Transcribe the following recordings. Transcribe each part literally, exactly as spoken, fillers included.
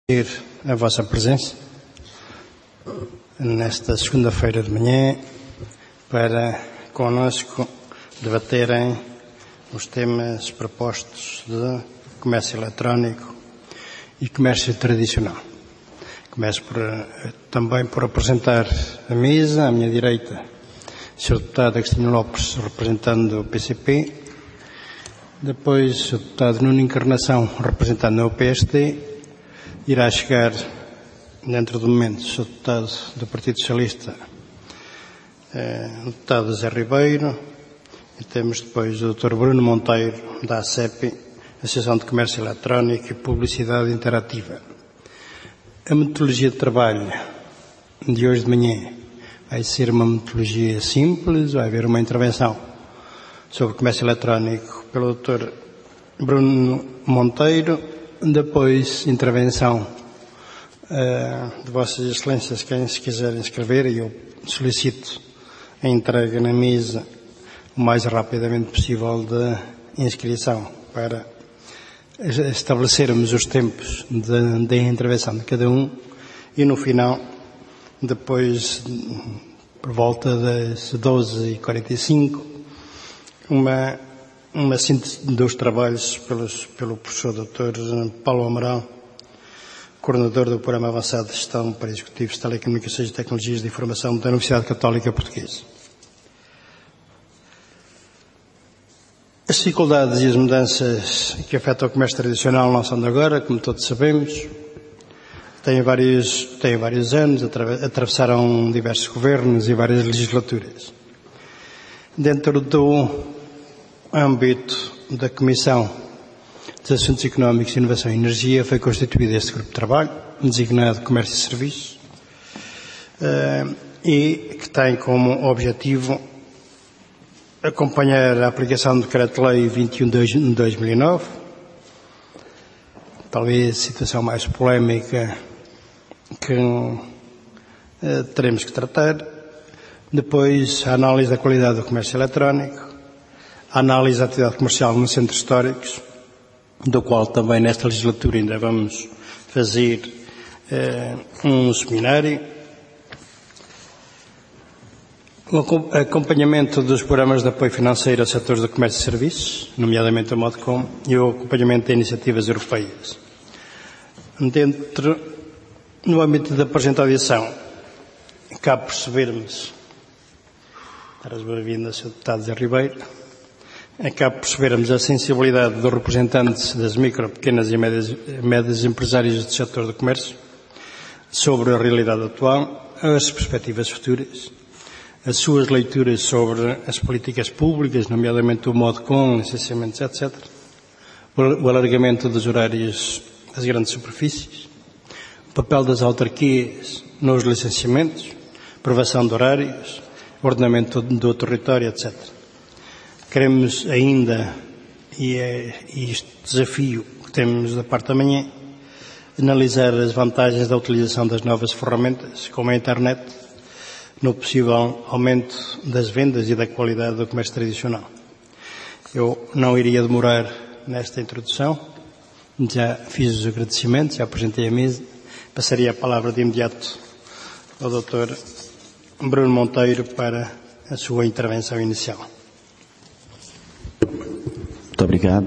A vossa presença nesta segunda-feira de manhã para conosco debaterem os temas propostos de comércio eletrónico e comércio tradicional. Começo por, também por apresentar a mesa. À minha direita, o senhor Deputado Agostinho Lopes, representando o P C P. Depois, o senhor Deputado Nuno Encarnação, representando o P S D. Irá chegar, dentro do momento, o senhor Deputado do Partido Socialista, eh, o Deputado Zé Ribeiro, e temos depois o doutor Bruno Monteiro, da A C E P, Associação de Comércio Eletrónico e Publicidade Interativa. A metodologia de trabalho de hoje de manhã vai ser uma metodologia simples. Vai haver uma intervenção sobre comércio eletrónico pelo doutor Bruno Monteiro. Depois, intervenção uh, de Vossas Excelências, quem se quiserem inscrever, e eu solicito a entrega na mesa o mais rapidamente possível da inscrição para estabelecermos os tempos de, de intervenção de cada um e no final, depois, por volta das doze e quarenta e cinco, uma uma síntese dos trabalhos pelos, pelo professor doutor Paulo Amaral, coordenador do Programa Avançado de Gestão para Executivos de Telecomunicações e Tecnologias de Informação da Universidade Católica Portuguesa. As dificuldades e as mudanças que afetam o comércio tradicional não são de agora, como todos sabemos. Têm vários, têm vários anos, atravessaram diversos governos e várias legislaturas. Dentro do âmbito da Comissão dos Assuntos Económicos, Inovação e Energia, foi constituído este grupo de trabalho, designado Comércio e Serviços, e que tem como objetivo acompanhar a aplicação do Decreto-Lei vinte e um de dois mil e nove, talvez a situação mais polémica que teremos que tratar. Depois, a análise da qualidade do comércio eletrónico, a análise da atividade comercial nos centros históricos, do qual também nesta legislatura ainda vamos fazer eh, um seminário, o acompanhamento dos programas de apoio financeiro aos setores do comércio e serviços, nomeadamente a Modcom, e o acompanhamento de iniciativas europeias. Dentro, no âmbito da apresentada edição, cabe percebermos, dar as boas-vindas ao senhor Deputado Zé Ribeiro, acabo de percebermos a sensibilidade dos representantes das micro, pequenas e médias, médias empresárias do setor do comércio sobre a realidade atual, as perspectivas futuras, as suas leituras sobre as políticas públicas, nomeadamente o Modcom, licenciamentos, etcétera, o alargamento dos horários das grandes superfícies, o papel das autarquias nos licenciamentos, aprovação de horários, ordenamento do território, etcétera. Queremos ainda, e é este desafio que temos da parte da manhã, analisar as vantagens da utilização das novas ferramentas, como a internet, no possível aumento das vendas e da qualidade do comércio tradicional. Eu não iria demorar nesta introdução, já fiz os agradecimentos, já apresentei a mesa, passaria a palavra de imediato ao doutor Bruno Monteiro para a sua intervenção inicial. Muito obrigado.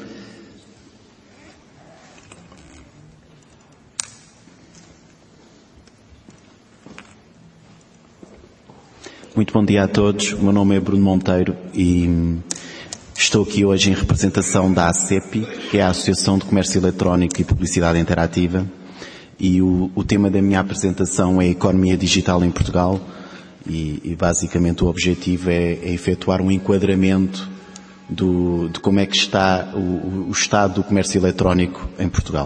Muito bom dia a todos. O meu nome é Bruno Monteiro e estou aqui hoje em representação da A C E P, que é a Associação de Comércio Eletrónico e Publicidade Interativa, e o, o tema da minha apresentação é a Economia Digital em Portugal e, e basicamente o objetivo é, é efetuar um enquadramento Do, de como é que está o, o estado do comércio eletrónico em Portugal.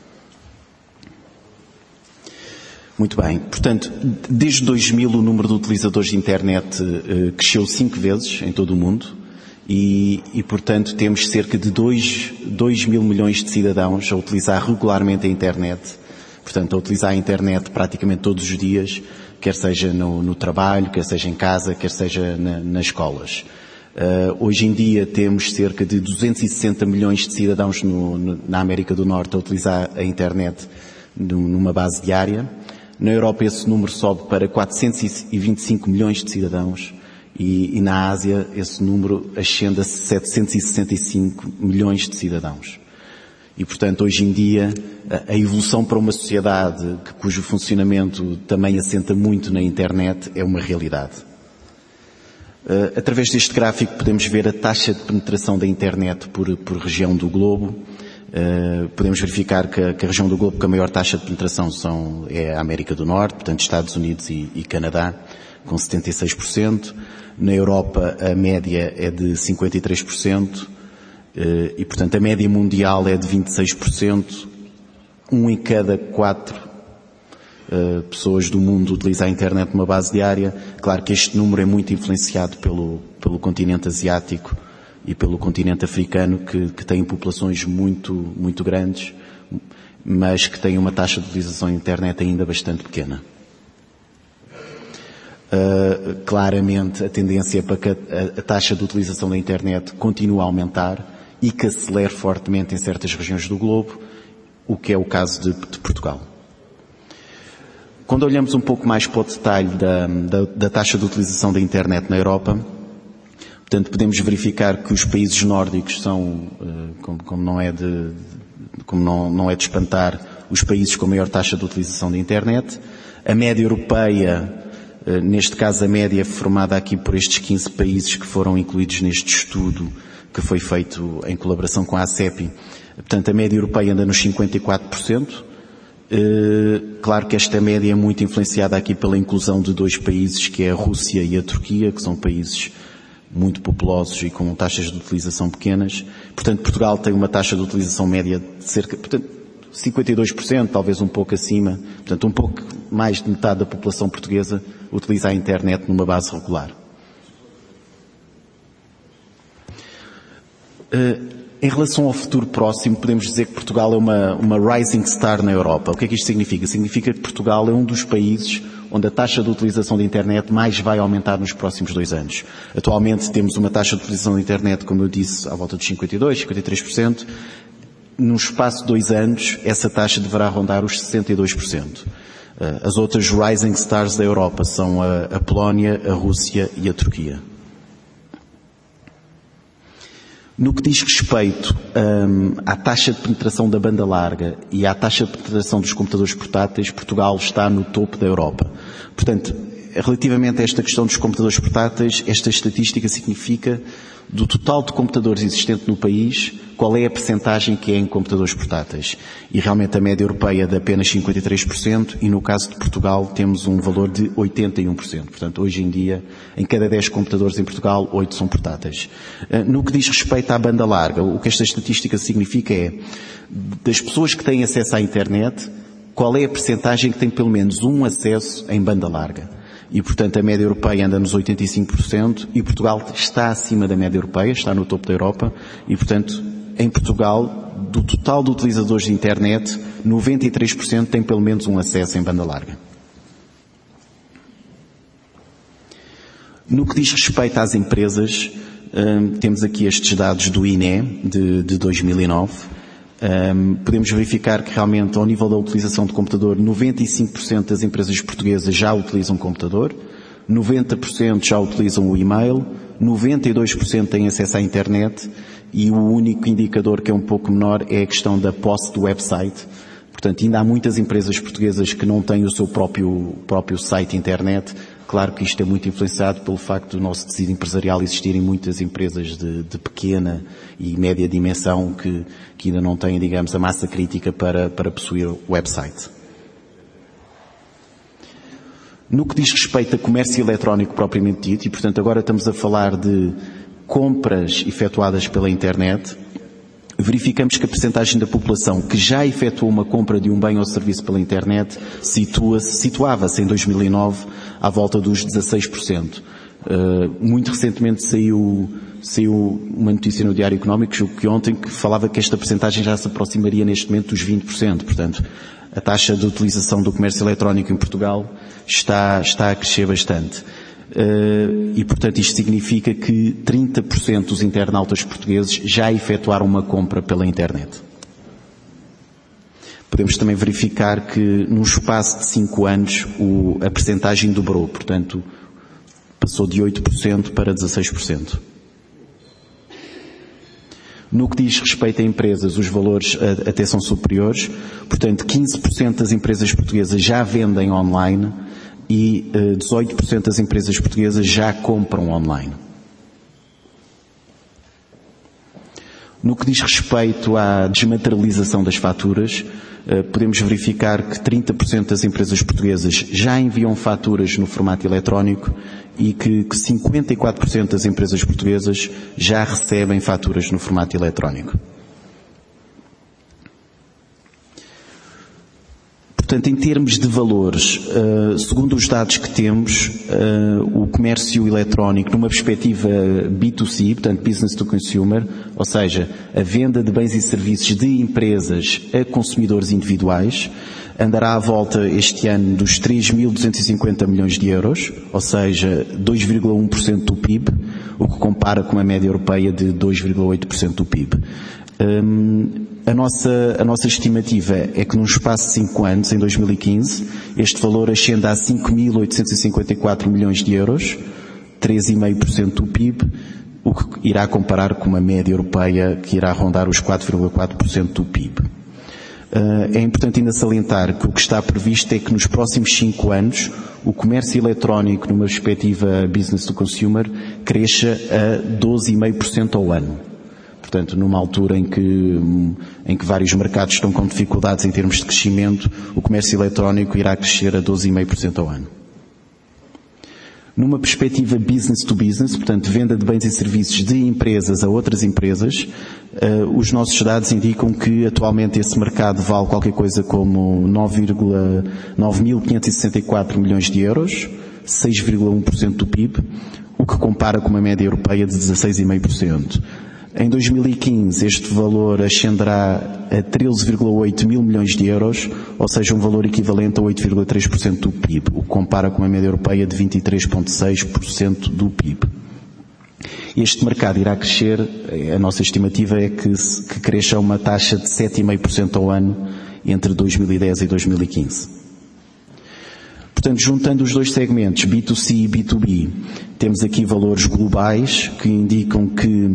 Muito bem. Portanto, desde dois mil o número de utilizadores de internet eh, cresceu cinco vezes em todo o mundo e, e portanto, temos cerca de dois mil milhões de cidadãos a utilizar regularmente a internet. Portanto, a utilizar a internet praticamente todos os dias, quer seja no, no trabalho, quer seja em casa, quer seja na, nas escolas. Uh, hoje em dia temos cerca de duzentos e sessenta milhões de cidadãos no, no, na América do Norte a utilizar a internet numa base diária. Na Europa esse número sobe para quatrocentos e vinte e cinco milhões de cidadãos e, e na Ásia esse número ascende a setecentos e sessenta e cinco milhões de cidadãos. E, portanto, hoje em dia, a evolução para uma sociedade cujo funcionamento também assenta muito na internet é uma realidade. Através deste gráfico podemos ver a taxa de penetração da internet por, por região do globo. Podemos verificar que a, que a região do globo com a maior taxa de penetração são, é a América do Norte, portanto Estados Unidos e, e Canadá, com setenta e seis por cento. Na Europa a média é de cinquenta e três por cento. E, portanto, a média mundial é de vinte e seis por cento. Um em cada quatro uh, pessoas do mundo utiliza a internet numa base diária. Claro que este número é muito influenciado pelo, pelo continente asiático e pelo continente africano, que, que têm populações muito, muito grandes, mas que têm uma taxa de utilização da internet ainda bastante pequena. Uh, claramente, a tendência é para que a, a taxa de utilização da internet continue a aumentar e que acelere fortemente em certas regiões do globo, o que é o caso de, de Portugal. Quando olhamos um pouco mais para o detalhe da, da, da taxa de utilização da internet na Europa, portanto, podemos verificar que os países nórdicos são, como, como não é de, como não, não é de espantar, os países com maior taxa de utilização da internet. A média europeia, neste caso a média formada aqui por estes quinze países que foram incluídos neste estudo, que foi feito em colaboração com a ASEPI. Portanto, a média europeia anda nos cinquenta e quatro por cento. Claro que esta média é muito influenciada aqui pela inclusão de dois países, que é a Rússia e a Turquia, que são países muito populosos e com taxas de utilização pequenas. Portanto, Portugal tem uma taxa de utilização média de cerca, portanto, cinquenta e dois por cento, talvez um pouco acima. Portanto, um pouco mais de metade da população portuguesa utiliza a internet numa base regular. Uh, em relação ao futuro próximo, podemos dizer que Portugal é uma, uma rising star na Europa. O que é que isto significa? Significa que Portugal é um dos países onde a taxa de utilização da internet mais vai aumentar nos próximos dois anos. Atualmente temos uma taxa de utilização da internet, como eu disse, à volta dos cinquenta e dois, cinquenta e três por cento. No espaço de dois anos, essa taxa deverá rondar os sessenta e dois por cento. Uh, as outras rising stars da Europa são a, a Polónia, a Rússia e a Turquia. No que diz respeito um, à taxa de penetração da banda larga e à taxa de penetração dos computadores portáteis, Portugal está no topo da Europa. Portanto, relativamente a esta questão dos computadores portáteis, esta estatística significa, do total de computadores existente no país, qual é a percentagem que é em computadores portáteis. E realmente a média europeia é de apenas cinquenta e três por cento e no caso de Portugal temos um valor de oitenta e um por cento. Portanto, hoje em dia, em cada dez computadores em Portugal, oito são portáteis. No que diz respeito à banda larga, o que esta estatística significa é, das pessoas que têm acesso à internet, qual é a percentagem que tem pelo menos um acesso em banda larga. E, portanto, a média europeia anda nos oitenta e cinco por cento e Portugal está acima da média europeia, está no topo da Europa e, portanto, em Portugal, do total de utilizadores de internet, noventa e três por cento tem pelo menos um acesso em banda larga. No que diz respeito às empresas, um, temos aqui estes dados do I N E de, de dois mil e nove. Um, podemos verificar que realmente ao nível da utilização de computador, noventa e cinco por cento das empresas portuguesas já utilizam computador, noventa por cento já utilizam o e-mail, noventa e dois por cento têm acesso à internet e o único indicador que é um pouco menor é a questão da posse do website. Portanto, ainda há muitas empresas portuguesas que não têm o seu próprio, próprio site internet. Claro que isto é muito influenciado pelo facto do nosso tecido empresarial existirem muitas empresas de, de pequena e média dimensão que, que ainda não têm, digamos, a massa crítica para, para possuir o website. No que diz respeito a comércio eletrónico propriamente dito, e portanto agora estamos a falar de compras efetuadas pela internet, verificamos que a percentagem da população que já efetuou uma compra de um bem ou serviço pela internet situa-se, situava-se em dois mil e nove à volta dos dezasseis por cento. Uh, muito recentemente saiu, saiu uma notícia no Diário Económico, julgo que ontem, que falava que esta percentagem já se aproximaria neste momento dos vinte por cento. Portanto, a taxa de utilização do comércio eletrónico em Portugal está, está a crescer bastante. Uh, e, portanto, isto significa que trinta por cento dos internautas portugueses já efetuaram uma compra pela internet. podemos também verificar que num espaço de cinco anos o, a percentagem dobrou, portanto passou de oito por cento para dezasseis por cento. No que diz respeito a empresas, os valores até são superiores, portanto quinze por cento das empresas portuguesas já vendem online e dezoito por cento das empresas portuguesas já compram online. No que diz respeito à desmaterialização das faturas, podemos verificar que trinta por cento das empresas portuguesas já enviam faturas no formato eletrónico e que cinquenta e quatro por cento das empresas portuguesas já recebem faturas no formato eletrónico. Portanto, em termos de valores, uh, segundo os dados que temos, uh, o comércio eletrónico, numa perspectiva B dois C, portanto Business to Consumer, ou seja, a venda de bens e serviços de empresas a consumidores individuais, andará à volta este ano dos três mil duzentos e cinquenta milhões de euros, ou seja, dois vírgula um por cento do P I B, o que compara com a média europeia de dois vírgula oito por cento do P I B. Um, a nossa, a nossa estimativa é que num espaço de cinco anos, em dois mil e quinze, este valor ascenda a cinco mil oitocentos e cinquenta e quatro milhões de euros, três vírgula cinco por cento do P I B, o que irá comparar com uma média europeia que irá rondar os quatro vírgula quatro por cento do P I B. Uh, é importante ainda salientar que o que está previsto é que nos próximos cinco anos o comércio eletrónico, numa perspectiva business to consumer, cresça a doze vírgula cinco por cento ao ano. Portanto, numa altura em que, em que vários mercados estão com dificuldades em termos de crescimento, o comércio eletrónico irá crescer a doze vírgula cinco por cento ao ano. Numa perspectiva business to business, portanto, venda de bens e serviços de empresas a outras empresas, uh, os nossos dados indicam que atualmente esse mercado vale qualquer coisa como nove mil quinhentos e sessenta e quatro milhões de euros, seis vírgula um por cento do P I B, o que compara com uma média europeia de dezasseis vírgula cinco por cento. Em dois mil e quinze este valor ascenderá a treze vírgula oito mil milhões de euros, ou seja, um valor equivalente a oito vírgula três por cento do P I B, o que compara com uma média europeia de vinte e três vírgula seis por cento do P I B. Este mercado irá crescer, a nossa estimativa é que, que cresça a uma taxa de sete vírgula cinco por cento ao ano entre dois mil e dez e dois mil e quinze. Portanto, juntando os dois segmentos, B dois C e B dois B, temos aqui valores globais que indicam que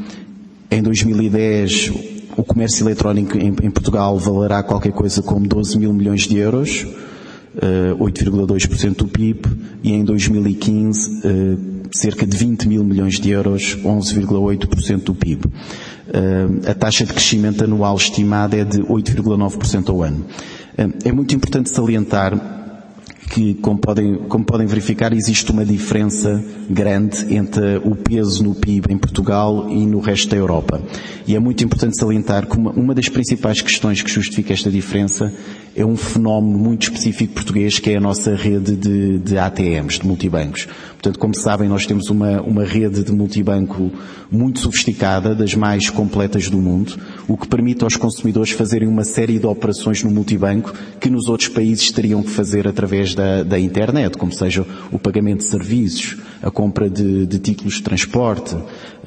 em dois mil e dez, o comércio eletrónico em, em Portugal valerá qualquer coisa como doze mil milhões de euros, uh, oito vírgula dois por cento do P I B, e em dois mil e quinze, uh, cerca de vinte mil milhões de euros, onze vírgula oito por cento do P I B. Uh, a taxa de crescimento anual estimada é de oito vírgula nove por cento ao ano. Uh, é muito importante salientar que, como podem, como podem verificar, existe uma diferença grande entre o peso no P I B em Portugal e no resto da Europa. E é muito importante salientar que uma, uma das principais questões que justifica esta diferença é um fenómeno muito específico português, que é a nossa rede de, de A T Ms, de multibancos. Portanto, como sabem, nós temos uma, uma rede de multibanco muito sofisticada, das mais completas do mundo, o que permite aos consumidores fazerem uma série de operações no multibanco que nos outros países teriam que fazer através da, da internet, como seja o pagamento de serviços, a compra de, de títulos de transporte,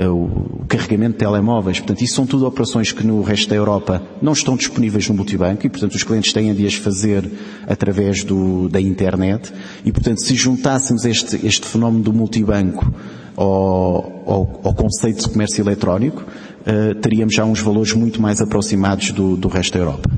o carregamento de telemóveis. Portanto, isso são tudo operações que no resto da Europa não estão disponíveis no multibanco e, portanto, os clientes têm de as fazer através do, da internet. E, portanto, se juntássemos este, este fenómeno do multibanco ao, ao, ao conceito de comércio eletrónico, uh, teríamos já uns valores muito mais aproximados do, do resto da Europa.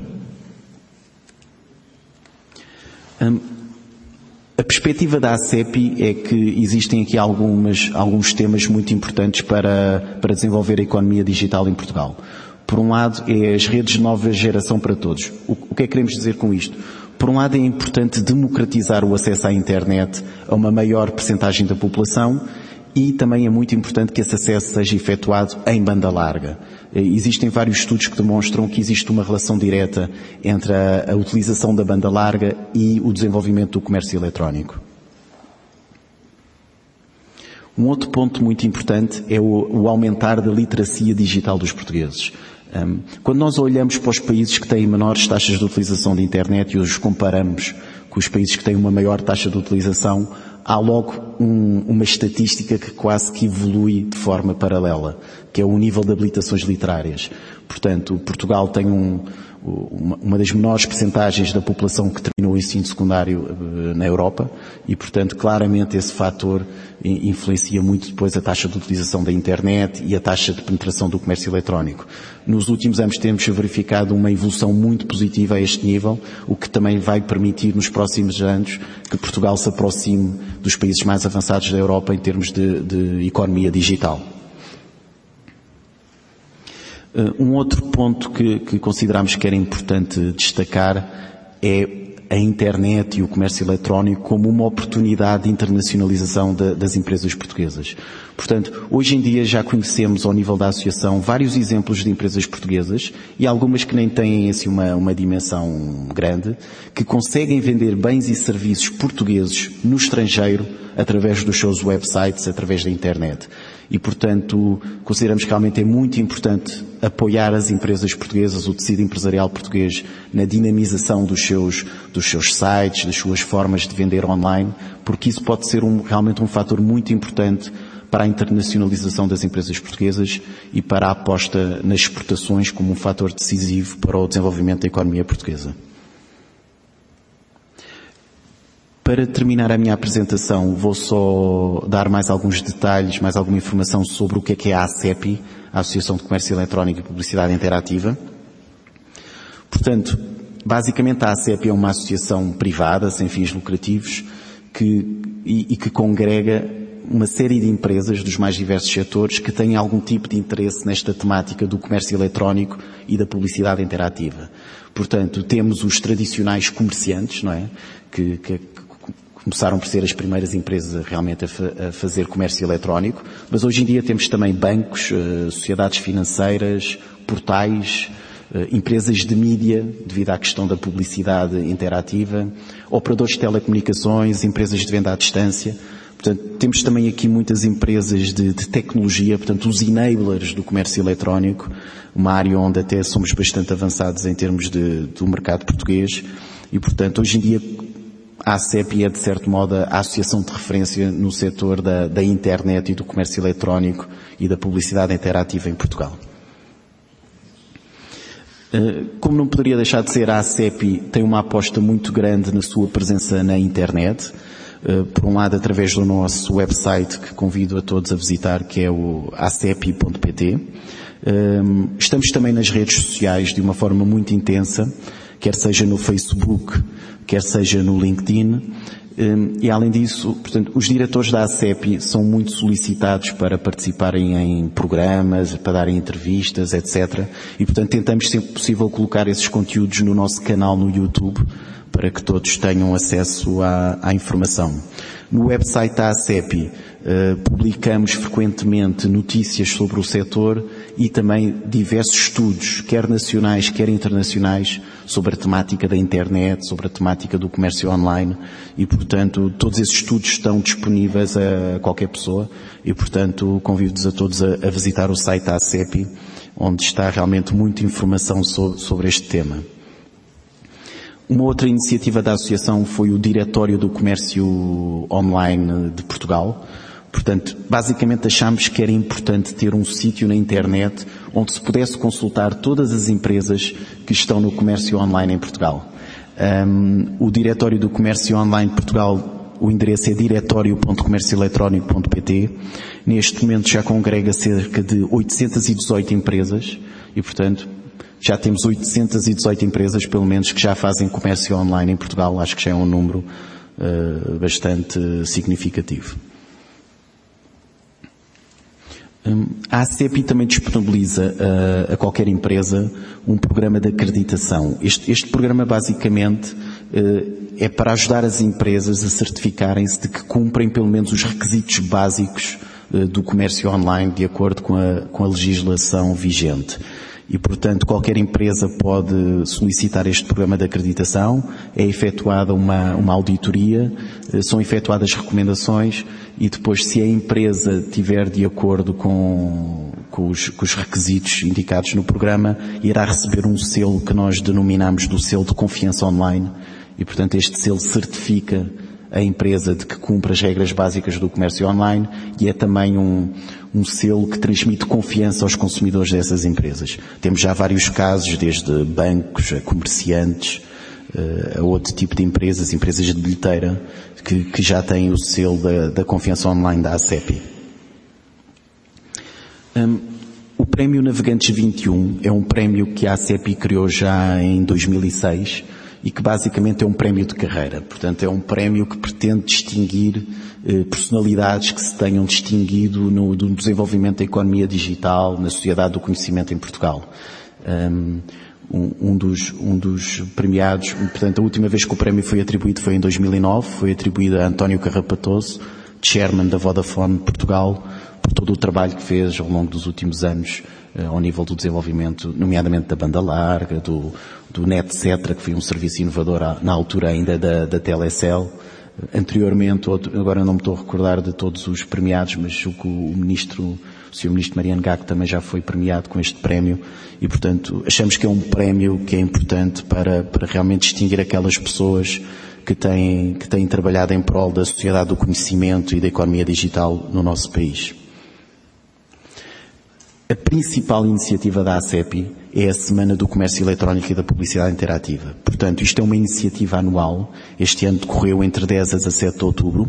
Um, A perspectiva da A C E P I é que existem aqui algumas, alguns temas muito importantes para, para desenvolver a economia digital em Portugal. Por um lado, é as redes de nova geração para todos. O, o que é que queremos dizer com isto? Por um lado, é importante democratizar o acesso à internet a uma maior percentagem da população e também é muito importante que esse acesso seja efetuado em banda larga. Existem vários estudos que demonstram que existe uma relação direta entre a, a utilização da banda larga e o desenvolvimento do comércio eletrónico. Um outro ponto muito importante é o, o aumentar da literacia digital dos portugueses. Um, quando nós olhamos para os países que têm menores taxas de utilização de internet e os comparamos com os países que têm uma maior taxa de utilização, há logo um, uma estatística que quase que evolui de forma paralela, que é o nível de habilitações literárias. Portanto, Portugal tem um, uma, uma das menores percentagens da população que terminou o ensino secundário na Europa e, portanto, claramente esse fator influencia muito depois a taxa de utilização da internet e a taxa de penetração do comércio eletrónico. Nos últimos anos temos verificado uma evolução muito positiva a este nível, o que também vai permitir nos próximos anos que Portugal se aproxime dos países mais avançados da Europa em termos de, de economia digital. Um outro ponto que, que consideramos que era importante destacar é a internet e o comércio eletrónico como uma oportunidade de internacionalização de, das empresas portuguesas. Portanto, hoje em dia já conhecemos ao nível da associação vários exemplos de empresas portuguesas e algumas que nem têm assim uma, uma dimensão grande, que conseguem vender bens e serviços portugueses no estrangeiro através dos seus websites, através da internet. E, portanto, consideramos que realmente é muito importante apoiar as empresas portuguesas, o tecido empresarial português, na dinamização dos seus, dos seus sites, das suas formas de vender online, porque isso pode ser um, realmente um fator muito importante para a internacionalização das empresas portuguesas e para a aposta nas exportações como um fator decisivo para o desenvolvimento da economia portuguesa. Para terminar a minha apresentação, vou só dar mais alguns detalhes, mais alguma informação sobre o que é que é a ACEPI, a Associação de Comércio Eletrónico e Publicidade Interativa. Portanto, basicamente a ACEPI é uma associação privada, sem fins lucrativos, que, e, e que congrega uma série de empresas dos mais diversos setores que têm algum tipo de interesse nesta temática do comércio eletrónico e da publicidade interativa. Portanto, temos os tradicionais comerciantes, não é? Que, que começaram por ser as primeiras empresas realmente a, fa- a fazer comércio eletrónico, mas hoje em dia temos também bancos, uh, sociedades financeiras, portais, uh, empresas de mídia, devido à questão da publicidade interativa, operadores de telecomunicações, empresas de venda à distância. Portanto, temos também aqui muitas empresas de, de tecnologia, portanto, os enablers do comércio eletrónico, uma área onde até somos bastante avançados em termos de, do mercado português. E, portanto, hoje em dia, a ACEPI é, de certo modo, a associação de referência no setor da, da internet e do comércio eletrónico e da publicidade interativa em Portugal. Como não poderia deixar de ser, a ACEPI tem uma aposta muito grande na sua presença na internet. Por um lado, através do nosso website, que convido a todos a visitar, que é o acepi ponto pt. Estamos também nas redes sociais de uma forma muito intensa, quer seja no Facebook, quer seja no LinkedIn, e além disso, portanto, os diretores da ACEPI são muito solicitados para participarem em programas, para darem entrevistas, etcétera. E, portanto, tentamos sempre possível colocar esses conteúdos no nosso canal no YouTube, para que todos tenham acesso à, à informação. No website da ACEPI uh, publicamos frequentemente notícias sobre o setor e também diversos estudos, quer nacionais, quer internacionais, sobre a temática da internet, sobre a temática do comércio online e, portanto, todos esses estudos estão disponíveis a qualquer pessoa e, portanto, convido-vos a todos a, a visitar o site da ACEPI, onde está realmente muita informação sobre, sobre este tema. Uma outra iniciativa da Associação foi o Diretório do Comércio Online de Portugal. Portanto, basicamente achámos que era importante ter um sítio na internet onde se pudesse consultar todas as empresas que estão no comércio online em Portugal. Um, o Diretório do Comércio Online de Portugal, o endereço é diretório ponto comércio eletrónico ponto pt. Neste momento já congrega cerca de oitocentas e dezoito empresas e, portanto, já temos oitocentas e dezoito empresas, pelo menos, que já fazem comércio online em Portugal. Acho que já é um número uh, bastante significativo. Um, a ACEPI também disponibiliza uh, a qualquer empresa um programa de acreditação. Este, este programa, basicamente, uh, é para ajudar as empresas a certificarem-se de que cumprem, pelo menos, os requisitos básicos uh, do comércio online, de acordo com a, com a legislação vigente. E, portanto, qualquer empresa pode solicitar este programa de acreditação, é efetuada uma, uma auditoria, são efetuadas recomendações e depois, se a empresa estiver de acordo com, com, os, com os requisitos indicados no programa, irá receber um selo que nós denominamos do selo de confiança online e, portanto, este selo certifica a empresa de que cumpre as regras básicas do comércio online e é também um, um selo que transmite confiança aos consumidores dessas empresas. Temos já vários casos, desde bancos a comerciantes, a outro tipo de empresas, empresas de bilheteira, que, que já têm o selo da, da confiança online da ACEPI. Um, o Prémio Navegantes vinte e um é um prémio que a ACEPI criou já em dois mil e seis e que basicamente é um prémio de carreira. Portanto, é um prémio que pretende distinguir eh, personalidades que se tenham distinguido no, no desenvolvimento da economia digital, na sociedade do conhecimento em Portugal. Um, Um, um, dos, um dos premiados, portanto a última vez que o prémio foi atribuído foi em dois mil e nove, foi atribuído a António Carrapatoso, chairman da Vodafone Portugal, por todo o trabalho que fez ao longo dos últimos anos eh, ao nível do desenvolvimento, nomeadamente da banda larga, do, do NetCetra, que foi um serviço inovador à, na altura ainda da, da Telecel. Anteriormente, outro, agora não me estou a recordar de todos os premiados, mas o, o ministro o senhor Ministro Mariano Gago também já foi premiado com este prémio e, portanto, achamos que é um prémio que é importante para, para realmente distinguir aquelas pessoas que têm, que têm trabalhado em prol da sociedade do conhecimento e da economia digital no nosso país. A principal iniciativa da ACEPI é a Semana do Comércio Eletrónico e da Publicidade Interativa. Portanto, isto é uma iniciativa anual. Este ano decorreu entre dez a dezassete de outubro.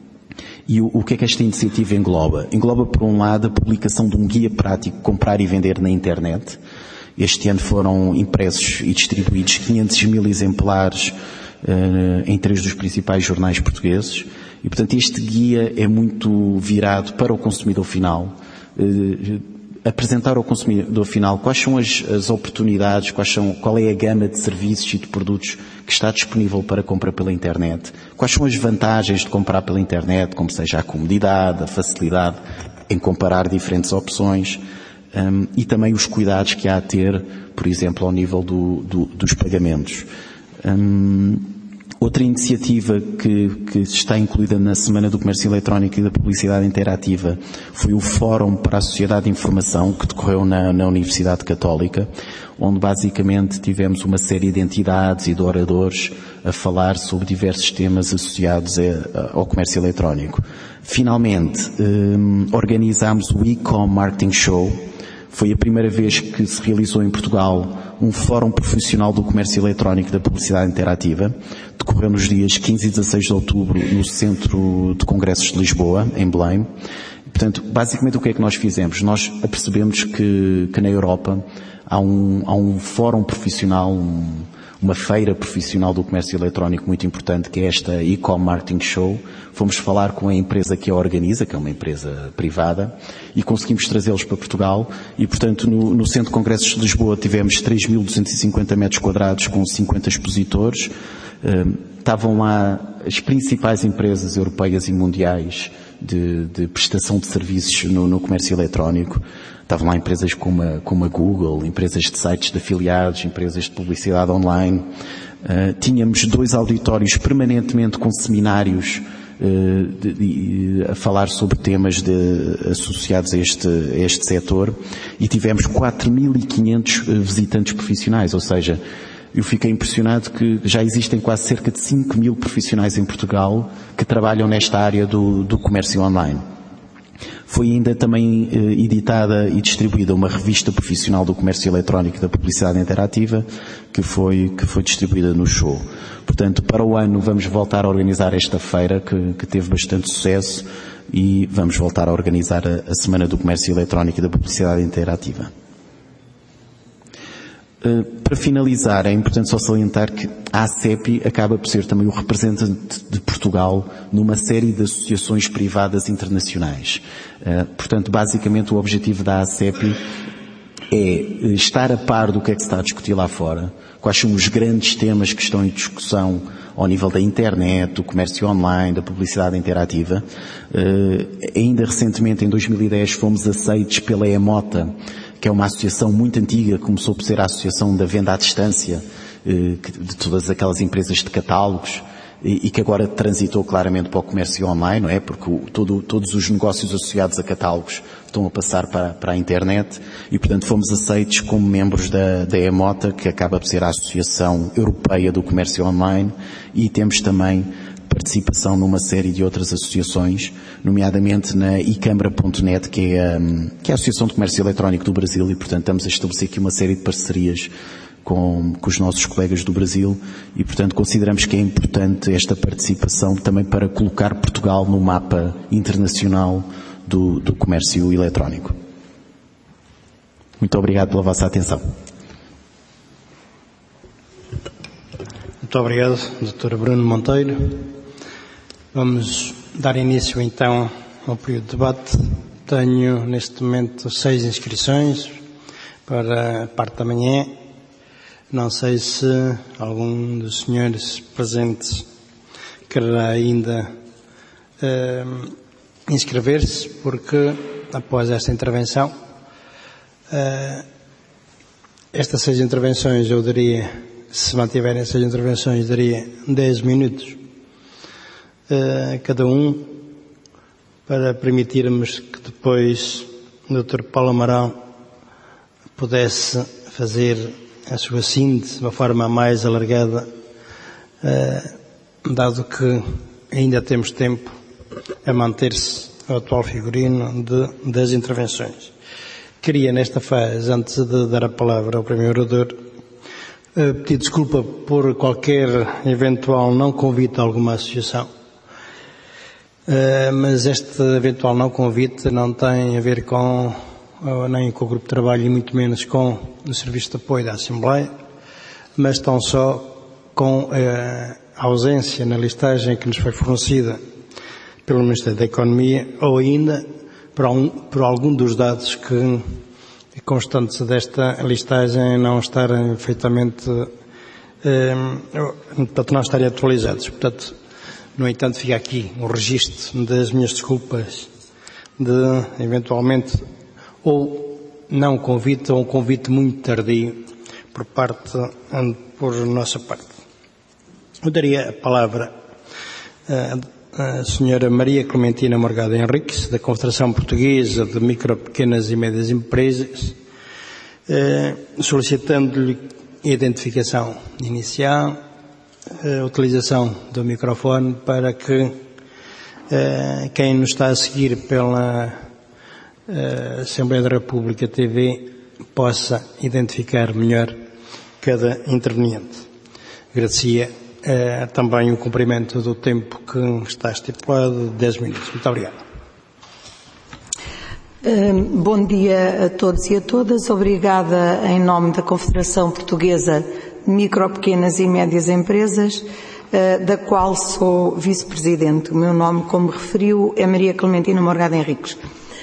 E o, o que é que esta iniciativa engloba? Engloba, por um lado, a publicação de um guia prático comprar e vender na internet. Este ano foram impressos e distribuídos quinhentos mil exemplares uh, em três dos principais jornais portugueses. E, portanto, este guia é muito virado para o consumidor final. Uh, apresentar ao consumidor final quais são as, as oportunidades, quais são, qual é a gama de serviços e de produtos que está disponível para compra pela internet, quais são as vantagens de comprar pela internet, como seja a comodidade, a facilidade em comparar diferentes opções, um, e também os cuidados que há a ter, por exemplo, ao nível do, do, dos pagamentos. Um, Outra iniciativa que, que está incluída na Semana do Comércio Eletrónico e da Publicidade Interativa foi o Fórum para a Sociedade de Informação, que decorreu na, na Universidade Católica, onde basicamente tivemos uma série de entidades e de oradores a falar sobre diversos temas associados a, ao comércio eletrónico. Finalmente, um, organizámos o E-Com Marketing Show. Foi a primeira vez que se realizou em Portugal um fórum profissional do comércio eletrónico e da publicidade interativa. Decorreu nos dias quinze e dezasseis de outubro no Centro de Congressos de Lisboa, em Belém. Portanto, basicamente o que é que nós fizemos? Nós apercebemos que, que na Europa há um, há um fórum profissional, um, uma feira profissional do comércio eletrónico muito importante, que é esta E-Com Marketing Show. Fomos falar com a empresa que a organiza, que é uma empresa privada, e conseguimos trazê-los para Portugal. E, portanto, no, no Centro de Congressos de Lisboa tivemos três mil duzentos e cinquenta metros quadrados com cinquenta expositores. Uh, estavam lá as principais empresas europeias e mundiais de, de prestação de serviços no, no comércio eletrónico. Estavam lá empresas como a, como a Google, empresas de sites de afiliados, empresas de publicidade online. Uh, tínhamos dois auditórios permanentemente com seminários uh, de, de, a falar sobre temas de, associados a este, a este setor, e tivemos quatro mil e quinhentos visitantes profissionais, ou seja, eu fiquei impressionado que já existem quase cerca de cinco mil profissionais em Portugal que trabalham nesta área do, do comércio online. Foi ainda também eh, editada e distribuída uma revista profissional do comércio eletrónico e da publicidade interativa, que foi, que foi distribuída no show. Portanto, para o ano vamos voltar a organizar esta feira, que, que teve bastante sucesso, e vamos voltar a organizar a, a Semana do Comércio Eletrónico e da Publicidade Interativa. Uh, para finalizar, é importante só salientar que a ACEPI acaba por ser também o representante de Portugal numa série de associações privadas internacionais. Uh, portanto, basicamente o objetivo da ACEPI é estar a par do que é que se está a discutir lá fora, quais são os grandes temas que estão em discussão ao nível da internet, do comércio online, da publicidade interativa. Uh, ainda recentemente, em dois mil e dez, fomos aceitos pela EMOTA, que é uma associação muito antiga, começou por ser a Associação da Venda à Distância, de todas aquelas empresas de catálogos, e que agora transitou claramente para o comércio online, não é? Porque todo, todos os negócios associados a catálogos estão a passar para, para a internet, e portanto fomos aceitos como membros da, da EMOTA, que acaba por ser a Associação Europeia do Comércio Online, e temos também participação numa série de outras associações, nomeadamente na i câmara ponto net, que é, a, que é a Associação de Comércio Eletrónico do Brasil, e portanto estamos a estabelecer aqui uma série de parcerias com, com os nossos colegas do Brasil, e portanto consideramos que é importante esta participação também para colocar Portugal no mapa internacional do, do comércio eletrónico. Muito obrigado pela vossa atenção. Muito obrigado, doutor Bruno Monteiro. Vamos dar início então ao período de debate. Tenho neste momento seis inscrições para a parte da manhã. Não sei se algum dos senhores presentes quererá ainda uh, inscrever-se, porque após esta intervenção, uh, estas seis intervenções eu daria, se mantiverem essas intervenções, daria dez minutos uh, cada um, para permitirmos que depois o doutor Paulo Amaral pudesse fazer a sua síntese de uma forma mais alargada, uh, dado que ainda temos tempo a manter-se ao atual figurino de, das intervenções. Queria, nesta fase, antes de dar a palavra ao primeiro orador, uh, pedir desculpa por qualquer eventual não convite a alguma associação, uh, mas este eventual não convite não tem a ver com nem com o grupo de trabalho e muito menos com o serviço de apoio da Assembleia, mas tão só com a ausência na listagem que nos foi fornecida pelo Ministério da Economia, ou ainda por, um, por algum dos dados que constantes desta listagem não estarem perfeitamente, eh, portanto, não estarem atualizados. Portanto, no entanto, fica aqui um registro das minhas desculpas de, eventualmente, ou não convite, ou um convite muito tardio por parte, por nossa parte. Eu daria a palavra à senhora Maria Clementina Morgado Henriques, da Confederação Portuguesa de Micro, Pequenas e Médias Empresas, solicitando-lhe a identificação inicial, a utilização do microfone, para que quem nos está a seguir pela a Assembleia da República T V possa identificar melhor cada interveniente. Agradecia eh, também o cumprimento do tempo que está estipulado, de dez minutos. Muito obrigado. Um, bom dia a todos e a todas. Obrigada em nome da Confederação Portuguesa de Micro, Pequenas e Médias Empresas, uh, da qual sou vice-presidente. O meu nome, como referiu, é Maria Clementina Morgado Henriques.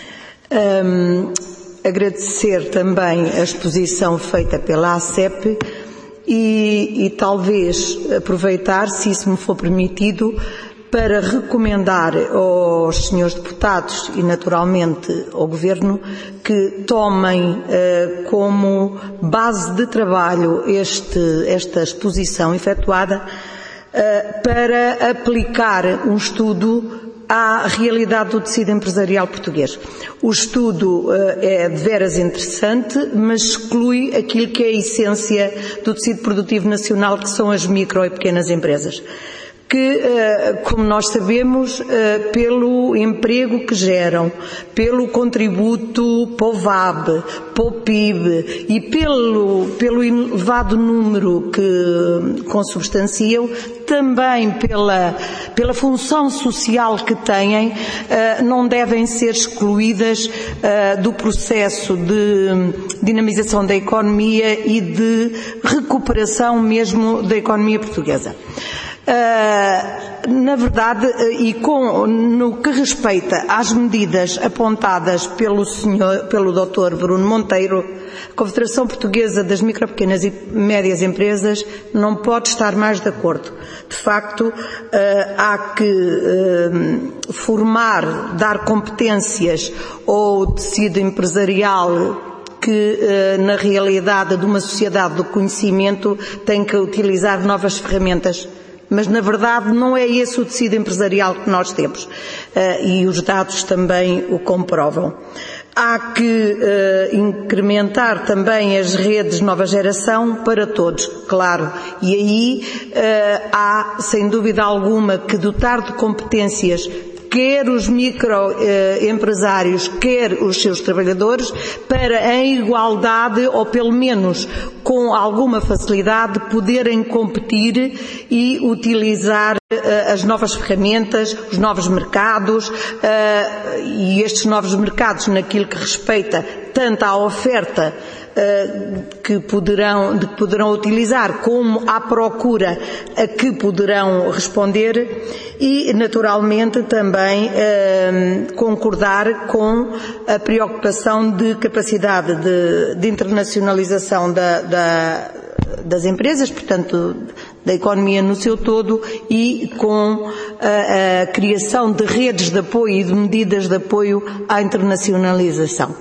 Um, agradecer também a exposição feita pela A C E P e, e talvez aproveitar, se isso me for permitido, para recomendar aos senhores deputados e naturalmente ao Governo que tomem uh, como base de trabalho este, esta exposição efetuada uh, para aplicar um estudo à realidade do tecido empresarial português. O estudo uh, é de veras interessante, mas exclui aquilo que é a essência do tecido produtivo nacional, que são as micro e pequenas empresas, que, como nós sabemos, pelo emprego que geram, pelo contributo para o V A B, para o P I B e pelo, pelo elevado número que consubstanciam, também pela, pela função social que têm, não devem ser excluídas do processo de dinamização da economia e de recuperação mesmo da economia portuguesa. Uh, na verdade, uh, e com, no que respeita às medidas apontadas pelo senhor, pelo doutor Bruno Monteiro, a Confederação Portuguesa das Micro, Pequenas e Médias Empresas não pode estar mais de acordo. De facto, uh, há que uh, formar, dar competências ao tecido empresarial que, na realidade de uma sociedade do conhecimento, tem que utilizar novas ferramentas. Mas, na verdade, não é esse o tecido empresarial que nós temos. Uh, e os dados também o comprovam. Há que uh, incrementar também as redes de nova geração para todos, claro. E aí uh, há, sem dúvida alguma, que dotar de competências quer os microempresários, eh, quer os seus trabalhadores, para em igualdade, ou pelo menos com alguma facilidade, poderem competir e utilizar eh, as novas ferramentas, os novos mercados, eh, e estes novos mercados naquilo que respeita tanto à oferta que poderão, de que poderão utilizar, como à procura a que poderão responder, e naturalmente também eh, concordar com a preocupação de capacidade de, de internacionalização da, da, das empresas, portanto da economia no seu todo, e com a, a criação de redes de apoio e de medidas de apoio à internacionalização.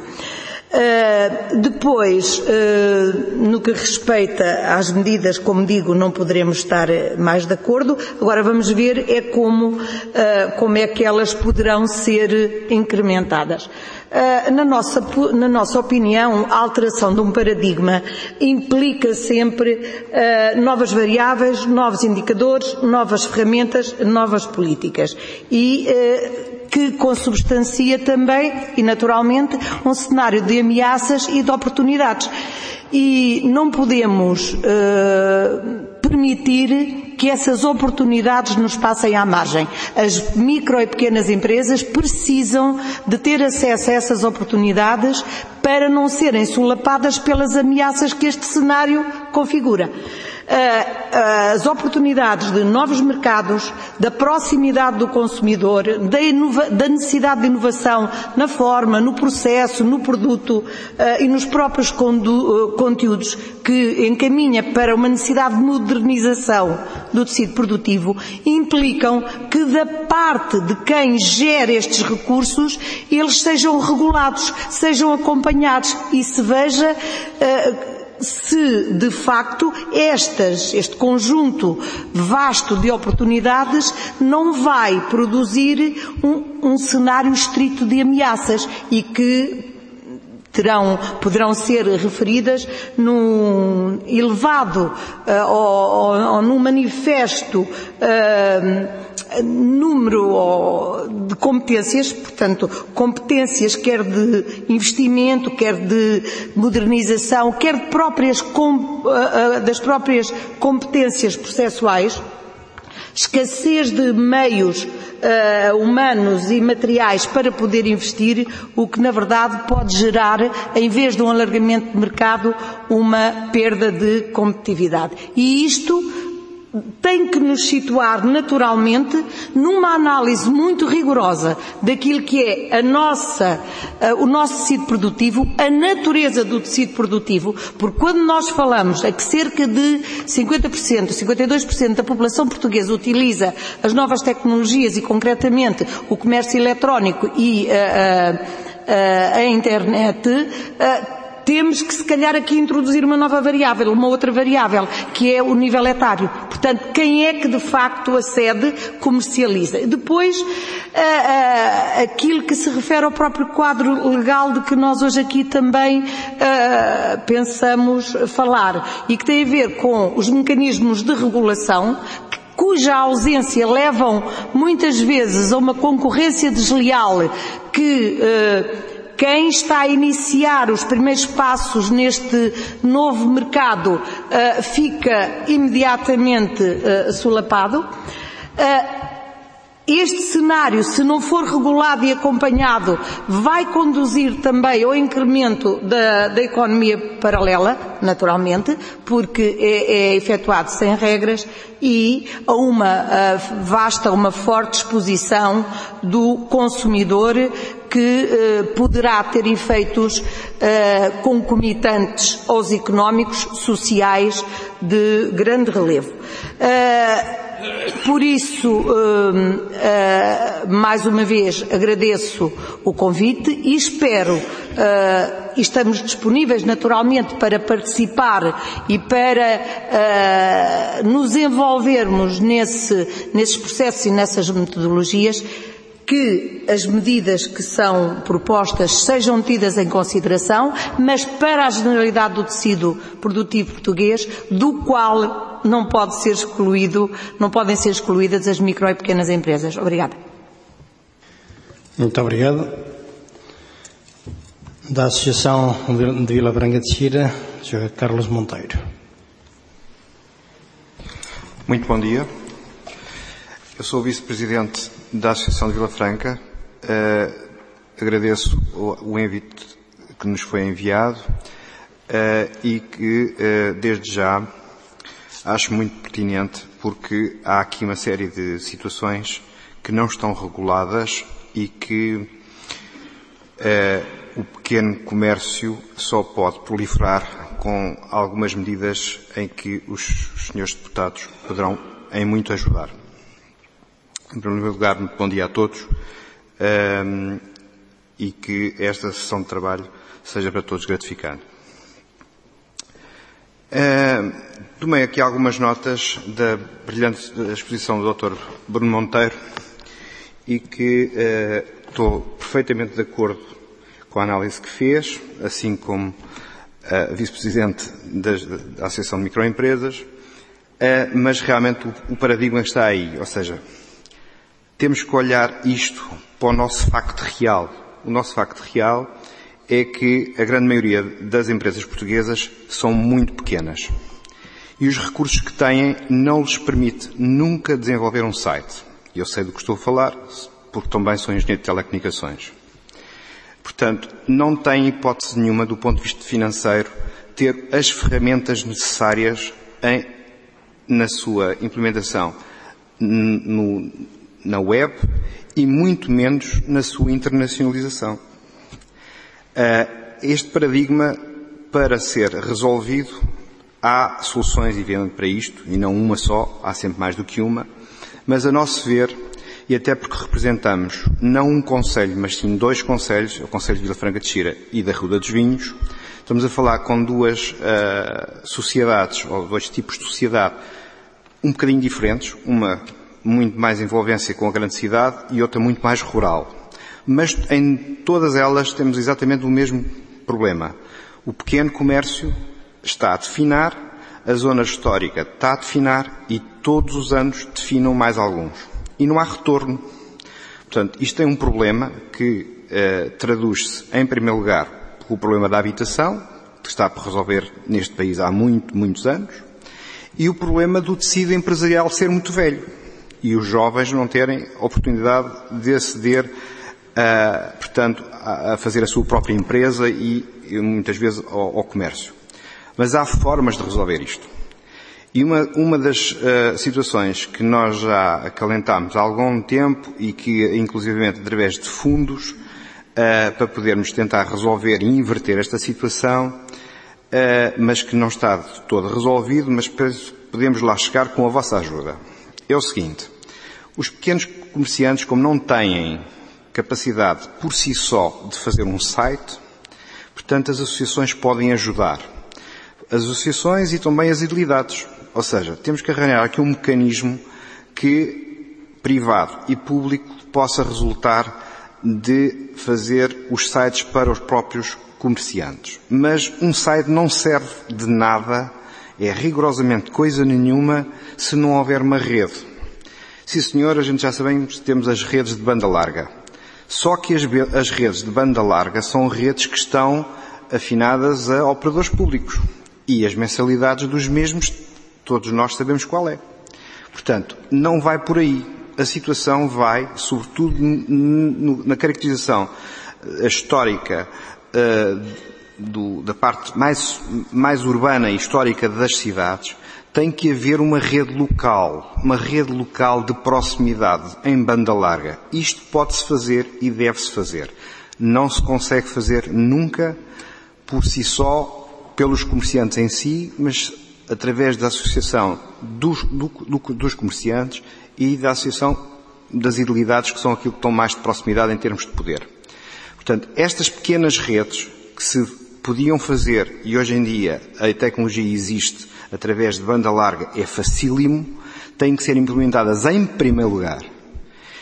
Uh, depois, uh, no que respeita às medidas, como digo, não poderemos estar mais de acordo. Agora vamos ver é como, uh, como é que elas poderão ser incrementadas. Uh, na, nossa, na nossa opinião, a alteração de um paradigma implica sempre uh, novas variáveis, novos indicadores, novas ferramentas, novas políticas. E uh, que consubstancia também, e naturalmente, um cenário de ameaças e de oportunidades. E não podemos uh, permitir que essas oportunidades nos passem à margem. As micro e pequenas empresas precisam de ter acesso a essas oportunidades para não serem solapadas pelas ameaças que este cenário configura. As oportunidades de novos mercados, da proximidade do consumidor, da, inova, da necessidade de inovação na forma, no processo, no produto uh, e nos próprios condu, uh, conteúdos, que encaminha para uma necessidade de modernização do tecido produtivo, implicam que da parte de quem gera estes recursos, eles sejam regulados, sejam acompanhados e se veja uh, se, de facto, estas, este conjunto vasto de oportunidades não vai produzir um, um cenário estrito de ameaças e que terão, poderão ser referidas num elevado uh, ou, ou num manifesto uh, número de competências, portanto, competências quer de investimento, quer de modernização, quer de próprias, das próprias competências processuais, escassez de meios uh, humanos e materiais para poder investir, o que na verdade pode gerar, em vez de um alargamento de mercado, uma perda de competitividade. E isto tem que nos situar naturalmente numa análise muito rigorosa daquilo que é a nossa, uh, o nosso tecido produtivo, a natureza do tecido produtivo, porque quando nós falamos é que cerca de cinquenta por cento, cinquenta e dois por cento da população portuguesa utiliza as novas tecnologias e concretamente o comércio eletrónico e uh, uh, uh, a internet, uh, temos que, se calhar, aqui introduzir uma nova variável, uma outra variável, que é o nível etário. Portanto, quem é que, de facto, acede, comercializa. Depois, a, a, aquilo que se refere ao próprio quadro legal de que nós hoje aqui também a, pensamos falar, e que tem a ver com os mecanismos de regulação, cuja ausência levam, muitas vezes, a uma concorrência desleal que Uh, quem está a iniciar os primeiros passos neste novo mercado uh, fica imediatamente uh, solapado. Uh, Este cenário, se não for regulado e acompanhado, vai conduzir também ao incremento da, da economia paralela, naturalmente, porque é, é efetuado sem regras, e a uma a vasta, uma forte exposição do consumidor que eh, poderá ter efeitos eh, concomitantes aos económicos, sociais, de grande relevo. Uh, Por isso, mais uma vez, agradeço o convite e espero, e estamos disponíveis naturalmente para participar e para nos envolvermos nesse, nesses processos e nessas metodologias, que as medidas que são propostas sejam tidas em consideração, mas para a generalidade do tecido produtivo português, do qual não pode ser excluído, não podem ser excluídas as micro e pequenas empresas. Obrigada. Muito obrigado. Da Associação de Vila Franca de Xira, senhor Carlos Monteiro. Muito bom dia. Eu sou o vice-presidente da Associação de Vila Franca. Uh, agradeço o, o invite que nos foi enviado uh, e que, uh, desde já, acho muito pertinente, porque há aqui uma série de situações que não estão reguladas e que uh, o pequeno comércio só pode proliferar com algumas medidas em que os, os senhores deputados poderão em muito ajudar. Em primeiro lugar, muito bom dia a todos um, e que esta sessão de trabalho seja para todos gratificante. Uh, tomei aqui algumas notas da brilhante exposição do doutor Bruno Monteiro e que uh, estou perfeitamente de acordo com a análise que fez, assim como a vice-presidente da, da Associação de Microempresas, uh, mas realmente o, o paradigma está aí, ou seja, temos que olhar isto para o nosso facto real. O nosso facto real é que a grande maioria das empresas portuguesas são muito pequenas. E os recursos que têm não lhes permite nunca desenvolver um site. E eu sei do que estou a falar, porque também sou engenheiro de telecomunicações. Portanto, não têm hipótese nenhuma, do ponto de vista financeiro, ter as ferramentas necessárias em, na sua implementação no na web e muito menos na sua internacionalização. Este paradigma, para ser resolvido, há soluções, evidentemente, para isto, e não uma só, há sempre mais do que uma, mas a nosso ver, e até porque representamos não um concelho, mas sim dois concelhos, o Concelho de Vila Franca de Xira e da Ruda dos Vinhos, estamos a falar com duas uh, sociedades, ou dois tipos de sociedade, um bocadinho diferentes, uma muito mais envolvência com a grande cidade e outra muito mais rural. Mas em todas elas temos exatamente o mesmo problema. O pequeno comércio está a definhar, a zona histórica está a definhar e todos os anos definam mais alguns. E não há retorno. Portanto, isto tem um problema que eh, traduz-se, em primeiro lugar, pelo problema da habitação, que está por resolver neste país há muito, muitos anos, e o problema do tecido empresarial ser muito velho. E os jovens não terem oportunidade de aceder, uh, portanto, a, a fazer a sua própria empresa e, e muitas vezes, ao, ao comércio. Mas há formas de resolver isto. E uma, uma das uh, situações que nós já acalentámos há algum tempo e que, inclusivamente, através de fundos, uh, para podermos tentar resolver e inverter esta situação, uh, mas que não está de todo resolvido, mas podemos lá chegar com a vossa ajuda. É o seguinte, os pequenos comerciantes, como não têm capacidade por si só de fazer um site, portanto as associações podem ajudar. As associações e também as idilidades. Ou seja, temos que arranjar aqui um mecanismo que, privado e público, possa resultar de fazer os sites para os próprios comerciantes. Mas um site não serve de nada, é rigorosamente coisa nenhuma, se não houver uma rede. Sim, senhor, a gente já sabemos que temos as redes de banda larga. Só que as, as redes de banda larga são redes que estão afinadas a operadores públicos. E as mensalidades dos mesmos, todos nós sabemos qual é. Portanto, não vai por aí. A situação vai, sobretudo, na caracterização histórica uh, do, da parte mais, mais urbana e histórica das cidades, tem que haver uma rede local, uma rede local de proximidade em banda larga. Isto pode-se fazer e deve-se fazer. Não se consegue fazer nunca por si só, pelos comerciantes em si, mas através da associação dos, do, do, dos comerciantes e da associação das idilidades, que são aquilo que estão mais de proximidade em termos de poder. Portanto, estas pequenas redes que se podiam fazer, e hoje em dia a tecnologia existe através de banda larga, é facílimo, têm que ser implementadas em primeiro lugar.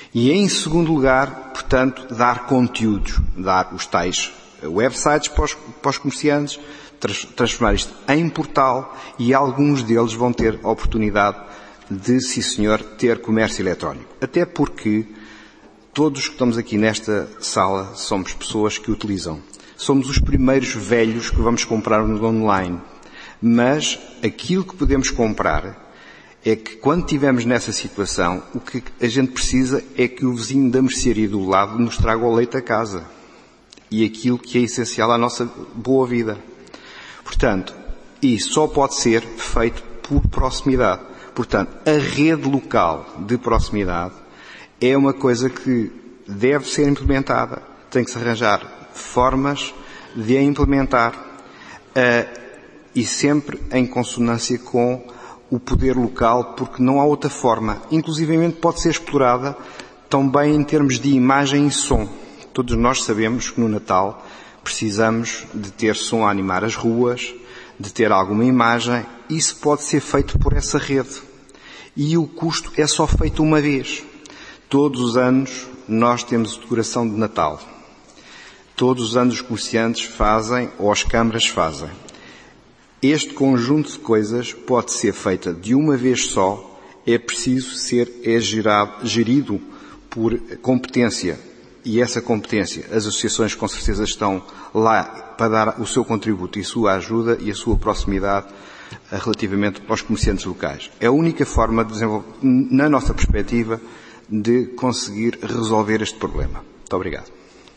E, em segundo lugar, portanto, dar conteúdos, dar os tais websites para os, para os comerciantes, transformar isto em portal, e alguns deles vão ter a oportunidade de, sim senhor, ter comércio eletrónico. Até porque todos que estamos aqui nesta sala somos pessoas que utilizam. Somos os primeiros velhos que vamos comprar no online. Mas aquilo que podemos comprar é que, quando estivermos nessa situação, o que a gente precisa é que o vizinho da mercearia do lado nos traga o leite a casa. E aquilo que é essencial à nossa boa vida. Portanto, isso só pode ser feito por proximidade. Portanto, a rede local de proximidade é uma coisa que deve ser implementada. Tem que se arranjar formas de a implementar uh, e sempre em consonância com o poder local, porque não há outra forma. Inclusivamente pode ser explorada também em termos de imagem e som. Todos nós sabemos que no Natal precisamos de ter som a animar as ruas, de ter alguma imagem. Isso pode ser feito por essa rede. E o custo é só feito uma vez. Todos os anos nós temos decoração de Natal. Todos os anos os comerciantes fazem, ou as câmaras fazem. Este conjunto de coisas pode ser feita de uma vez só. É preciso ser é gerado, gerido por competência. E essa competência, as associações com certeza estão lá para dar o seu contributo e a sua ajuda e a sua proximidade relativamente aos comerciantes locais. É a única forma de desenvolver, na nossa perspectiva, de conseguir resolver este problema. Muito obrigado.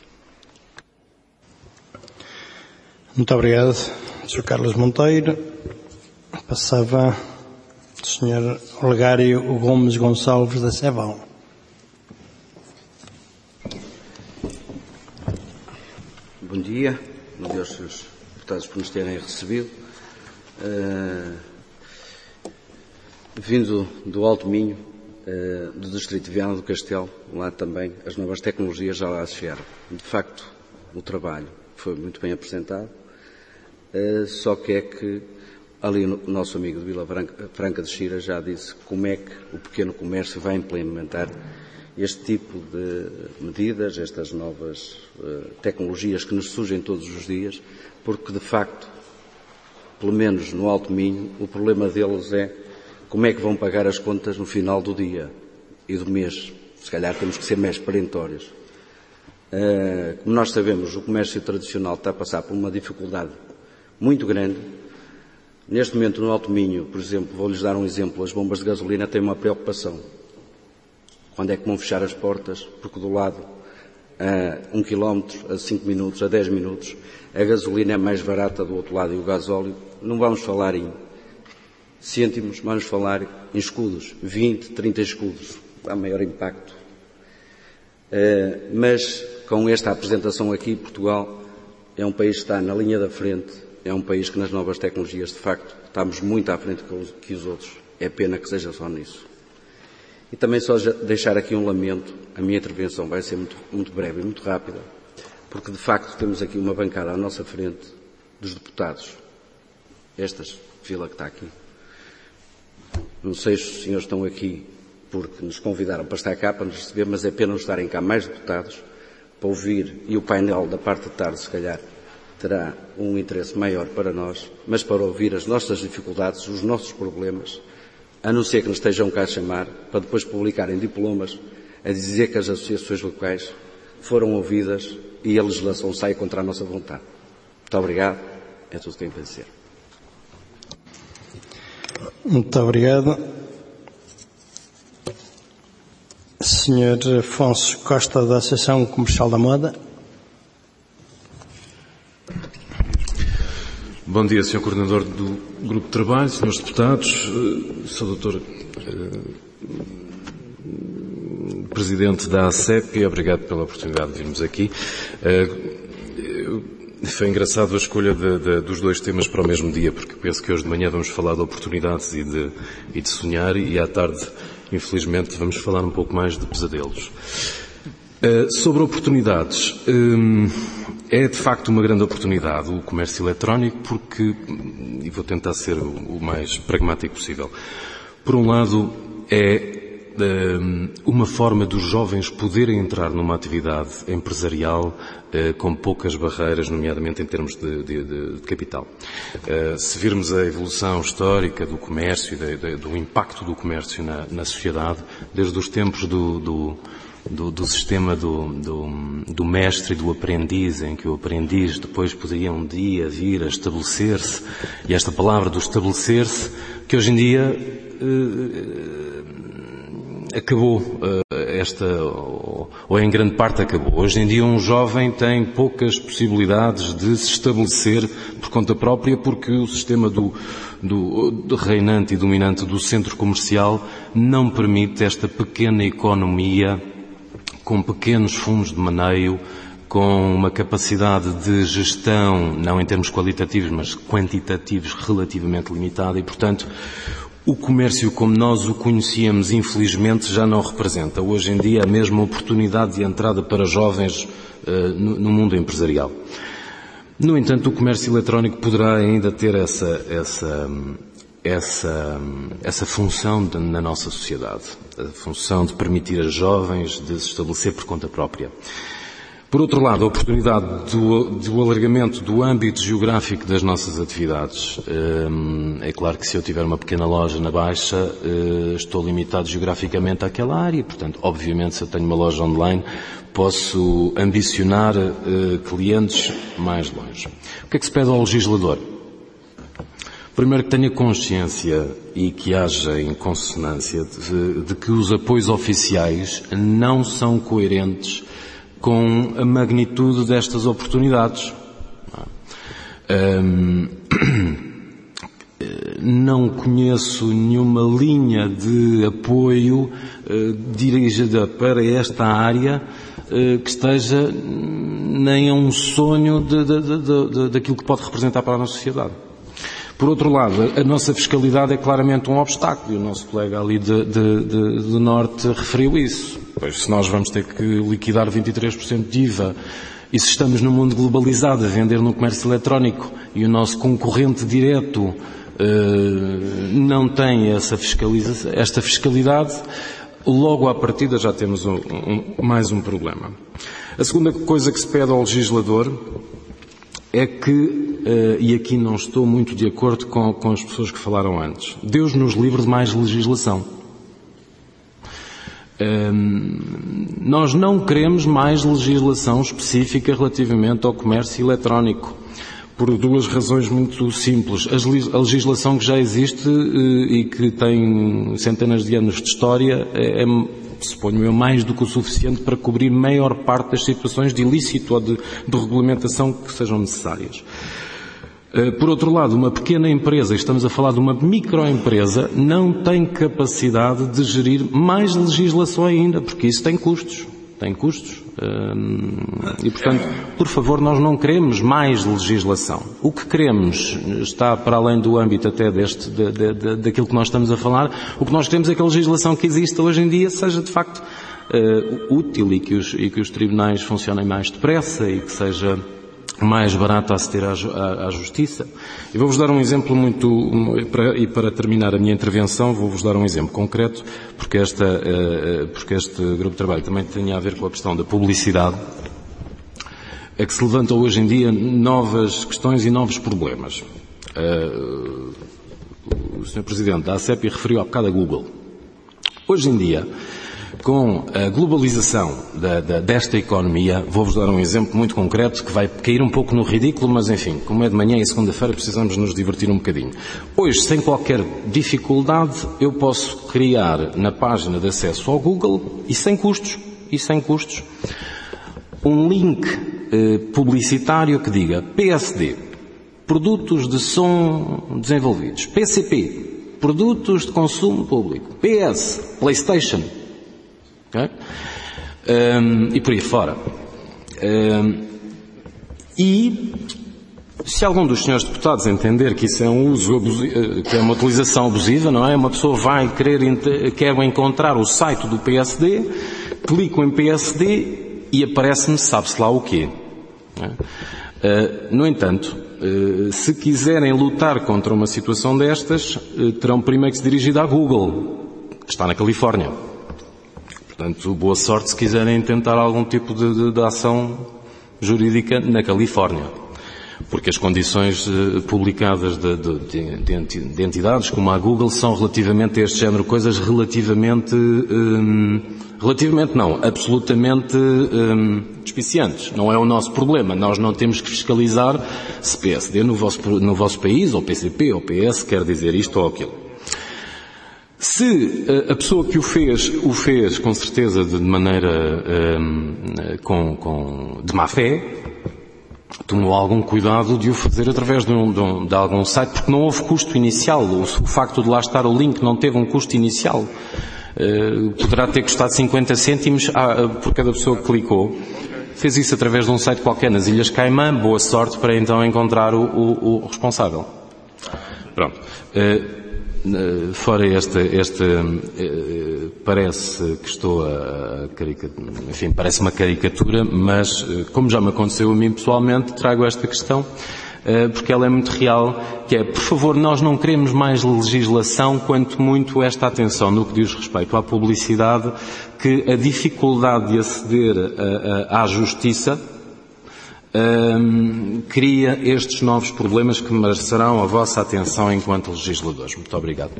Muito obrigado, senhor Carlos Monteiro. Passava o senhor Olegário Gomes Gonçalves da Sebão. Bom dia. Bom dia aos senhores deputados por nos terem recebido. Uh, vindo do Alto Minho, uh, do Distrito de Viana do Castelo, lá também as novas tecnologias já lá chegaram. De facto, o trabalho foi muito bem apresentado, uh, só que é que ali o nosso amigo de Vila Franca, Franca de Xira já disse como é que o pequeno comércio vai implementar este tipo de medidas, estas novas uh, tecnologias que nos surgem todos os dias, porque de facto, pelo menos no Alto Minho, o problema deles é como é que vão pagar as contas no final do dia e do mês. Se calhar temos que ser mais perentórios. Uh, como nós sabemos, o comércio tradicional está a passar por uma dificuldade muito grande. Neste momento, no Alto Minho, por exemplo, vou-lhes dar um exemplo, as bombas de gasolina têm uma preocupação. Quando é que vão fechar as portas? Porque do lado, a um quilómetro, a cinco minutos, a dez minutos, a gasolina é mais barata do outro lado e o gasóleo. Não vamos falar em cêntimos, vamos falar em escudos, vinte, trinta escudos, dá maior impacto. Uh, mas com esta apresentação aqui, Portugal é um país que está na linha da frente, é um país que nas novas tecnologias, de facto, estamos muito à frente que os outros. É pena que seja só nisso. E também só deixar aqui um lamento, a minha intervenção vai ser muito, muito breve e muito rápida, porque de facto temos aqui uma bancada à nossa frente dos deputados, estas fila que está aqui. Não sei se os senhores estão aqui porque nos convidaram para estar cá, para nos receber, mas é pena não estarem cá mais deputados para ouvir, e o painel da parte de tarde, se calhar, terá um interesse maior para nós, mas para ouvir as nossas dificuldades, os nossos problemas, a não ser que nos estejam cá a chamar, para depois publicarem diplomas a dizer que as associações locais foram ouvidas e a legislação sai contra a nossa vontade. Muito obrigado. É tudo o que tenho para dizer. Muito obrigado. senhor Afonso Costa, da Associação Comercial da Moda. Bom dia, senhor Coordenador do Grupo de Trabalho, senhores deputados, senhor Doutor Presidente da A C E P, obrigado pela oportunidade de virmos aqui. Foi engraçado a escolha de, de, dos dois temas para o mesmo dia, porque penso que hoje de manhã vamos falar de oportunidades e de, e de sonhar, e à tarde, infelizmente, vamos falar um pouco mais de pesadelos. Uh, sobre oportunidades, um, é de facto uma grande oportunidade o comércio eletrónico, porque, e vou tentar ser o, o mais pragmático possível, por um lado é um, uma uma forma dos jovens poderem entrar numa atividade empresarial eh, com poucas barreiras, nomeadamente em termos de, de, de, de capital. Eh, se virmos a evolução histórica do comércio e de, de, do impacto do comércio na, na sociedade, desde os tempos do, do, do, do sistema do, do, do mestre e do aprendiz, em que o aprendiz depois poderia um dia vir a estabelecer-se, e esta palavra do estabelecer-se, que hoje em dia eh, acabou, esta, ou em grande parte acabou. Hoje em dia um jovem tem poucas possibilidades de se estabelecer por conta própria, porque o sistema do, do, do reinante e dominante do centro comercial não permite esta pequena economia com pequenos fundos de maneio, com uma capacidade de gestão, não em termos qualitativos, mas quantitativos, relativamente limitada, e, portanto, o comércio como nós o conhecíamos, infelizmente, já não representa hoje em dia a mesma oportunidade de entrada para jovens uh, no, no mundo empresarial. No entanto, o comércio eletrónico poderá ainda ter essa, essa, essa, essa função de, na nossa sociedade, a função de permitir a jovens de se estabelecer por conta própria. Por outro lado, a oportunidade do, do alargamento do âmbito geográfico das nossas atividades. É claro que se eu tiver uma pequena loja na Baixa, estou limitado geograficamente àquela área. Portanto, obviamente, se eu tenho uma loja online, posso ambicionar clientes mais longe. O que é que se pede ao legislador? Primeiro, que tenha consciência e que haja em consonância de, de que os apoios oficiais não são coerentes com a magnitude destas oportunidades. Não conheço nenhuma linha de apoio dirigida para esta área que esteja nem a um sonho de, de, de, de, daquilo que pode representar para a nossa sociedade. Por outro lado, a nossa fiscalidade é claramente um obstáculo, e o nosso colega ali de, de, de, do Norte referiu isso. Pois, se nós vamos ter que liquidar vinte e três por cento de I V A, e se estamos num mundo globalizado a vender no comércio eletrónico, e o nosso concorrente direto eh, não tem essa fiscalização, esta fiscalidade, logo à partida já temos um, um, mais um problema. A segunda coisa que se pede ao legislador é que, uh, e aqui não estou muito de acordo com, com as pessoas que falaram antes, Deus nos livre de mais legislação. Um, nós não queremos mais legislação específica relativamente ao comércio eletrónico, por duas razões muito simples. A legislação que já existe uh, e que tem centenas de anos de história é, é suponho eu, mais do que o suficiente para cobrir maior parte das situações de ilícito ou de, de regulamentação que sejam necessárias. Por outro lado, uma pequena empresa, estamos a falar de uma microempresa, não tem capacidade de gerir mais legislação ainda, porque isso tem custos. Tem custos. E, portanto, por favor, nós não queremos mais legislação. O que queremos está para além do âmbito até deste, de, de, de, daquilo que nós estamos a falar. O que nós queremos é que a legislação que existe hoje em dia seja, de facto, uh, útil e que, os, e que os tribunais funcionem mais depressa e que seja mais barato a aceder à, à, à justiça. E vou-vos dar um exemplo muito, para, e para terminar a minha intervenção, vou-vos dar um exemplo concreto, porque, esta, uh, porque este grupo de trabalho também tem a ver com a questão da publicidade, é que se levantam hoje em dia novas questões e novos problemas. Uh, o senhor Presidente da ACEPI referiu há bocado a Google. Hoje em dia, com a globalização da, da, desta economia, vou-vos dar um exemplo muito concreto que vai cair um pouco no ridículo, mas enfim, como é de manhã e segunda-feira, precisamos nos divertir um bocadinho. Hoje, sem qualquer dificuldade, eu posso criar na página de acesso ao Google, e sem custos, e sem custos, um link eh, publicitário que diga P S D, produtos de som desenvolvidos, P C P, produtos de consumo público, P S, PlayStation, okay? um, e por aí fora. Um, e se algum dos senhores deputados entender que isso é um uso abusivo, que é uma utilização abusiva, não é? Uma pessoa vai querer, quer encontrar o site do P S D, clico em P S D e aparece-me sabe-se lá o quê. Uh, no entanto, uh, se quiserem lutar contra uma situação destas, uh, terão primeiro que se dirigir à Google, que está na Califórnia. Portanto, boa sorte se quiserem tentar algum tipo de, de, de ação jurídica na Califórnia. Porque as condições uh, publicadas de, de, de, de entidades como a Google são relativamente a este género de coisas relativamente, um, relativamente não, absolutamente um, despiciantes. Não é o nosso problema. Nós não temos que fiscalizar se P S D no vosso, no vosso país, ou P C P, ou P S, quer dizer isto ou aquilo. Se uh, a pessoa que o fez, o fez com certeza de maneira um, com, com, de má fé, tomou algum cuidado de o fazer através de, um, de, um, de algum site, porque não houve custo inicial. O, o facto de lá estar o link não teve um custo inicial. Uh, poderá ter custado cinquenta cêntimos a, a, por cada pessoa que clicou. Fez isso através de um site qualquer nas Ilhas Caimã. Boa sorte para então encontrar o, o, o responsável. Pronto. Uh, Fora esta, esta parece que estou a, a enfim, parece uma caricatura, mas como já me aconteceu a mim pessoalmente, trago esta questão porque ela é muito real, que é, por favor, nós não queremos mais legislação, quanto muito esta atenção no que diz respeito à publicidade, que a dificuldade de aceder a, a, à justiça Um, cria estes novos problemas que merecerão a vossa atenção enquanto legisladores. Muito obrigado.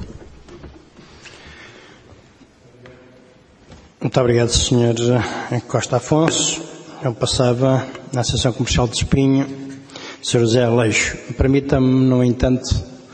Muito obrigado, senhor Costa Afonso. Eu passava na Associação Comercial de Espinho, senhor José Aleixo. Permita-me, no entanto,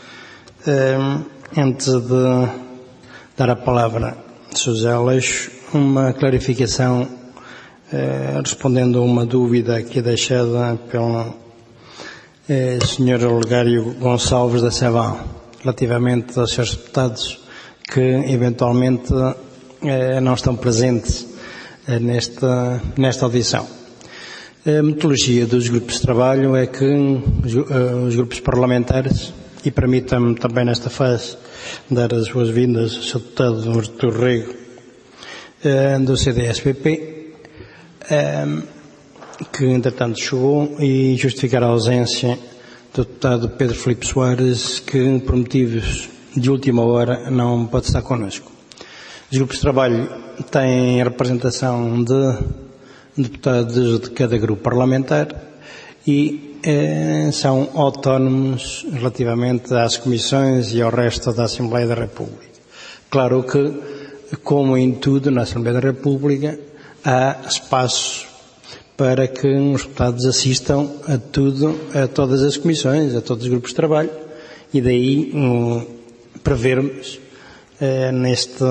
um, antes de dar a palavra ao senhor José Aleixo, uma clarificação Eh, respondendo a uma dúvida aqui deixada pelo eh, senhor Olegário Gonçalves da Seval, relativamente aos senhores deputados que eventualmente eh, não estão presentes eh, nesta, nesta audição. A metodologia dos grupos de trabalho é que os, uh, os grupos parlamentares, e permita-me também nesta fase dar as boas-vindas ao senhor deputado Artur Rego uh, do C D S P P, Um, que entretanto chegou, e justificar a ausência do deputado Pedro Filipe Soares, que por motivos de última hora não pode estar connosco. Os grupos de trabalho têm a representação de deputados de cada grupo parlamentar e eh, são autónomos relativamente às comissões e ao resto da Assembleia da República. Claro que, como em tudo na Assembleia da República, há espaço para que os deputados assistam a tudo, a todas as comissões, a todos os grupos de trabalho, e daí um, prevermos eh, neste,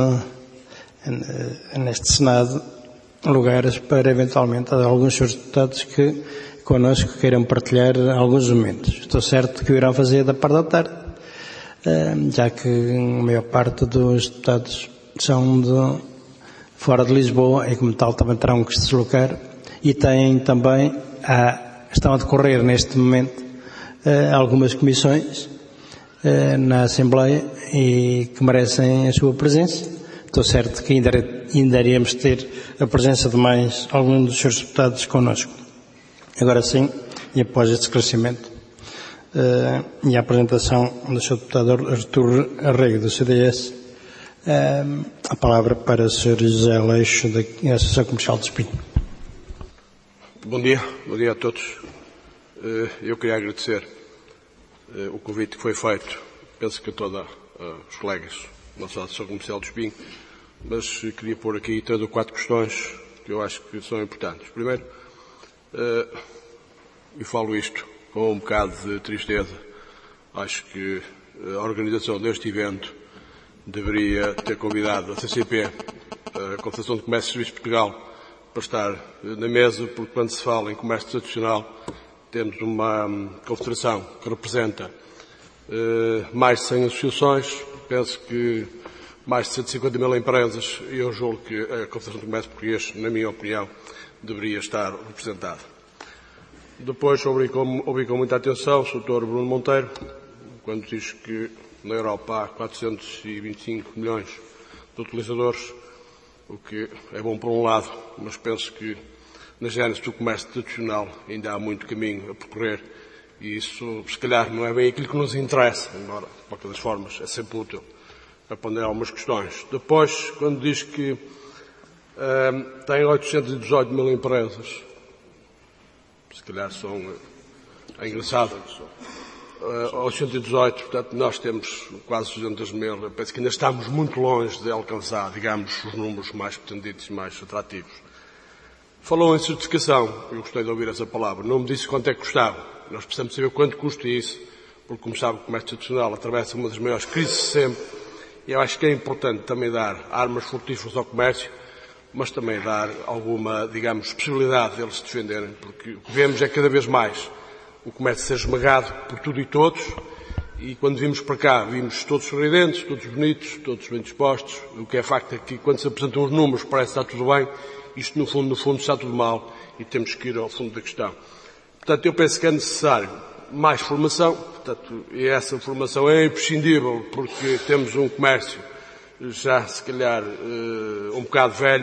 eh, neste Senado lugares para eventualmente alguns senhores deputados que connosco queiram partilhar alguns momentos. Estou certo que o irão fazer da parte da tarde, eh, já que a maior parte dos deputados são de fora de Lisboa e, como tal, também terão que se deslocar, e têm também, a, estão a decorrer neste momento uh, algumas comissões uh, na Assembleia e que merecem a sua presença. Estou certo que ainda, ainda iremos ter a presença de mais alguns dos senhores deputados connosco. Agora sim, e após este esclarecimento uh, e a apresentação do senhor deputado Artur Rego do C D S, Uh, a palavra para o senhor José Aleixo, da Associação Comercial de Espinho. Bom dia, bom dia a todos. Uh, eu queria agradecer uh, o convite que foi feito, penso que a todos uh, os colegas da nossa Associação Comercial de Espinho, mas uh, queria pôr aqui três ou quatro questões que eu acho que são importantes. Primeiro, uh, e falo isto com um bocado de tristeza, acho que a organização deste evento deveria ter convidado a C C P, a Confederação de Comércio e Serviços de Portugal, para estar na mesa, porque quando se fala em comércio tradicional, temos uma confederação que representa eh, mais de cem associações, penso que mais de cento e cinquenta mil empresas, e eu julgo que a Confederação de Comércio Português, na minha opinião, deveria estar representada. Depois, ouvi com, ouvi com muita atenção o doutor Bruno Monteiro, quando diz que na Europa há quatrocentos e vinte e cinco milhões de utilizadores, o que é bom por um lado, mas penso que na gênese do comércio tradicional ainda há muito caminho a percorrer, e isso, se calhar, não é bem aquilo que nos interessa, embora, de qualquer das formas, é sempre útil a ponderar algumas questões. Depois, quando diz que uh, tem oitocentos e dezoito mil empresas. Se calhar são... É engraçado. Uh, oitocentos e dezoito, portanto, nós temos quase duzentos mil. Eu penso que ainda estamos muito longe de alcançar, digamos, os números mais pretendidos e mais atrativos. Falou em certificação. Eu gostei de ouvir essa palavra. Não me disse quanto é que custava. Nós precisamos saber quanto custa isso, porque, como sabe, o comércio institucional atravessa uma das maiores crises de sempre. E eu acho que é importante também dar armas frutíferas ao comércio, mas também dar alguma, digamos, possibilidade deles se defenderem, porque o que vemos é cada vez mais o comércio ser esmagado por tudo e todos, e quando vimos para cá, vimos todos sorridentes, todos bonitos, todos bem dispostos. O que é facto é que quando se apresentam os números parece que está tudo bem, isto no fundo, no fundo está tudo mal, e temos que ir ao fundo da questão. Portanto, eu penso que é necessário mais formação, portanto, e essa formação é imprescindível, porque temos um comércio já, se calhar, um bocado velho,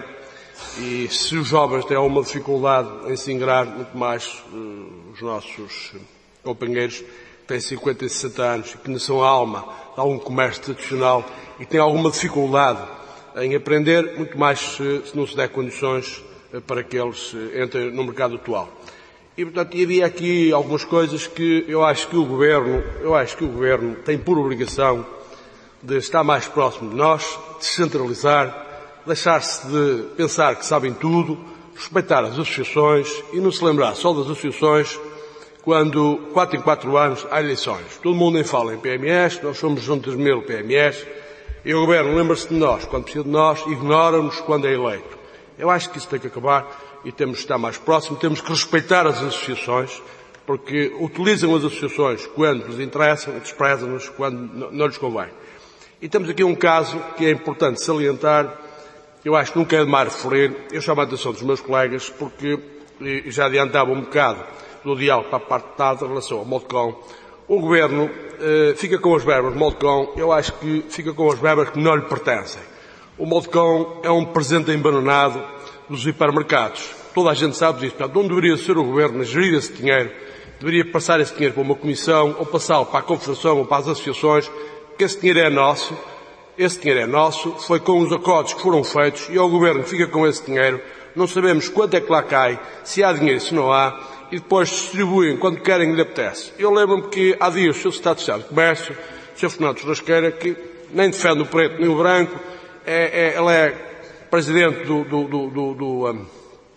e se os jovens têm alguma dificuldade em se ingrar, muito mais os nossos companheiros que têm cinquenta e sessenta anos e que não são a alma de algum comércio tradicional e têm alguma dificuldade em aprender, muito mais se não se der condições para que eles entrem no mercado atual. E, portanto, havia aqui algumas coisas que eu acho que o Governo, eu acho que o Governo tem por obrigação de estar mais próximo de nós, descentralizar, deixar-se de pensar que sabem tudo, respeitar as associações e não se lembrar só das associações quando, quatro em quatro anos, há eleições. Todo mundo nem fala em P M S, nós somos duzentos mil P M S, e o Governo lembra-se de nós quando precisa de nós, ignora-nos quando é eleito. Eu acho que isso tem que acabar e temos que estar mais próximos, temos que respeitar as associações, porque utilizam as associações quando lhes interessam e desprezam-nos quando não lhes convém. E temos aqui um caso que é importante salientar. Eu acho que não quero mais referir, eu chamo a atenção dos meus colegas, porque já adiantava um bocado do diálogo para a parte de tarde em relação ao Modcom. O Governo eh, fica com as verbas do Modcom, eu acho que fica com as verbas que não lhe pertencem. O Modcom é um presente embananado dos hipermercados. Toda a gente sabe disso. Portanto, não deveria ser o Governo a gerir esse dinheiro, deveria passar esse dinheiro para uma comissão, ou passá-lo para a Confederação ou para as associações, que esse dinheiro é nosso. Esse dinheiro é nosso, foi com os acordos que foram feitos e o Governo fica com esse dinheiro. Não sabemos quanto é que lá cai, se há dinheiro, se não há, e depois distribuem quando querem e lhe apetece. Eu lembro-me que há dias o senhor Secretário de Estado de Comércio, o senhor Fernando Churrasqueira, que nem defende o preto nem o branco, é, é, ele é presidente do, do, do, do, do, um,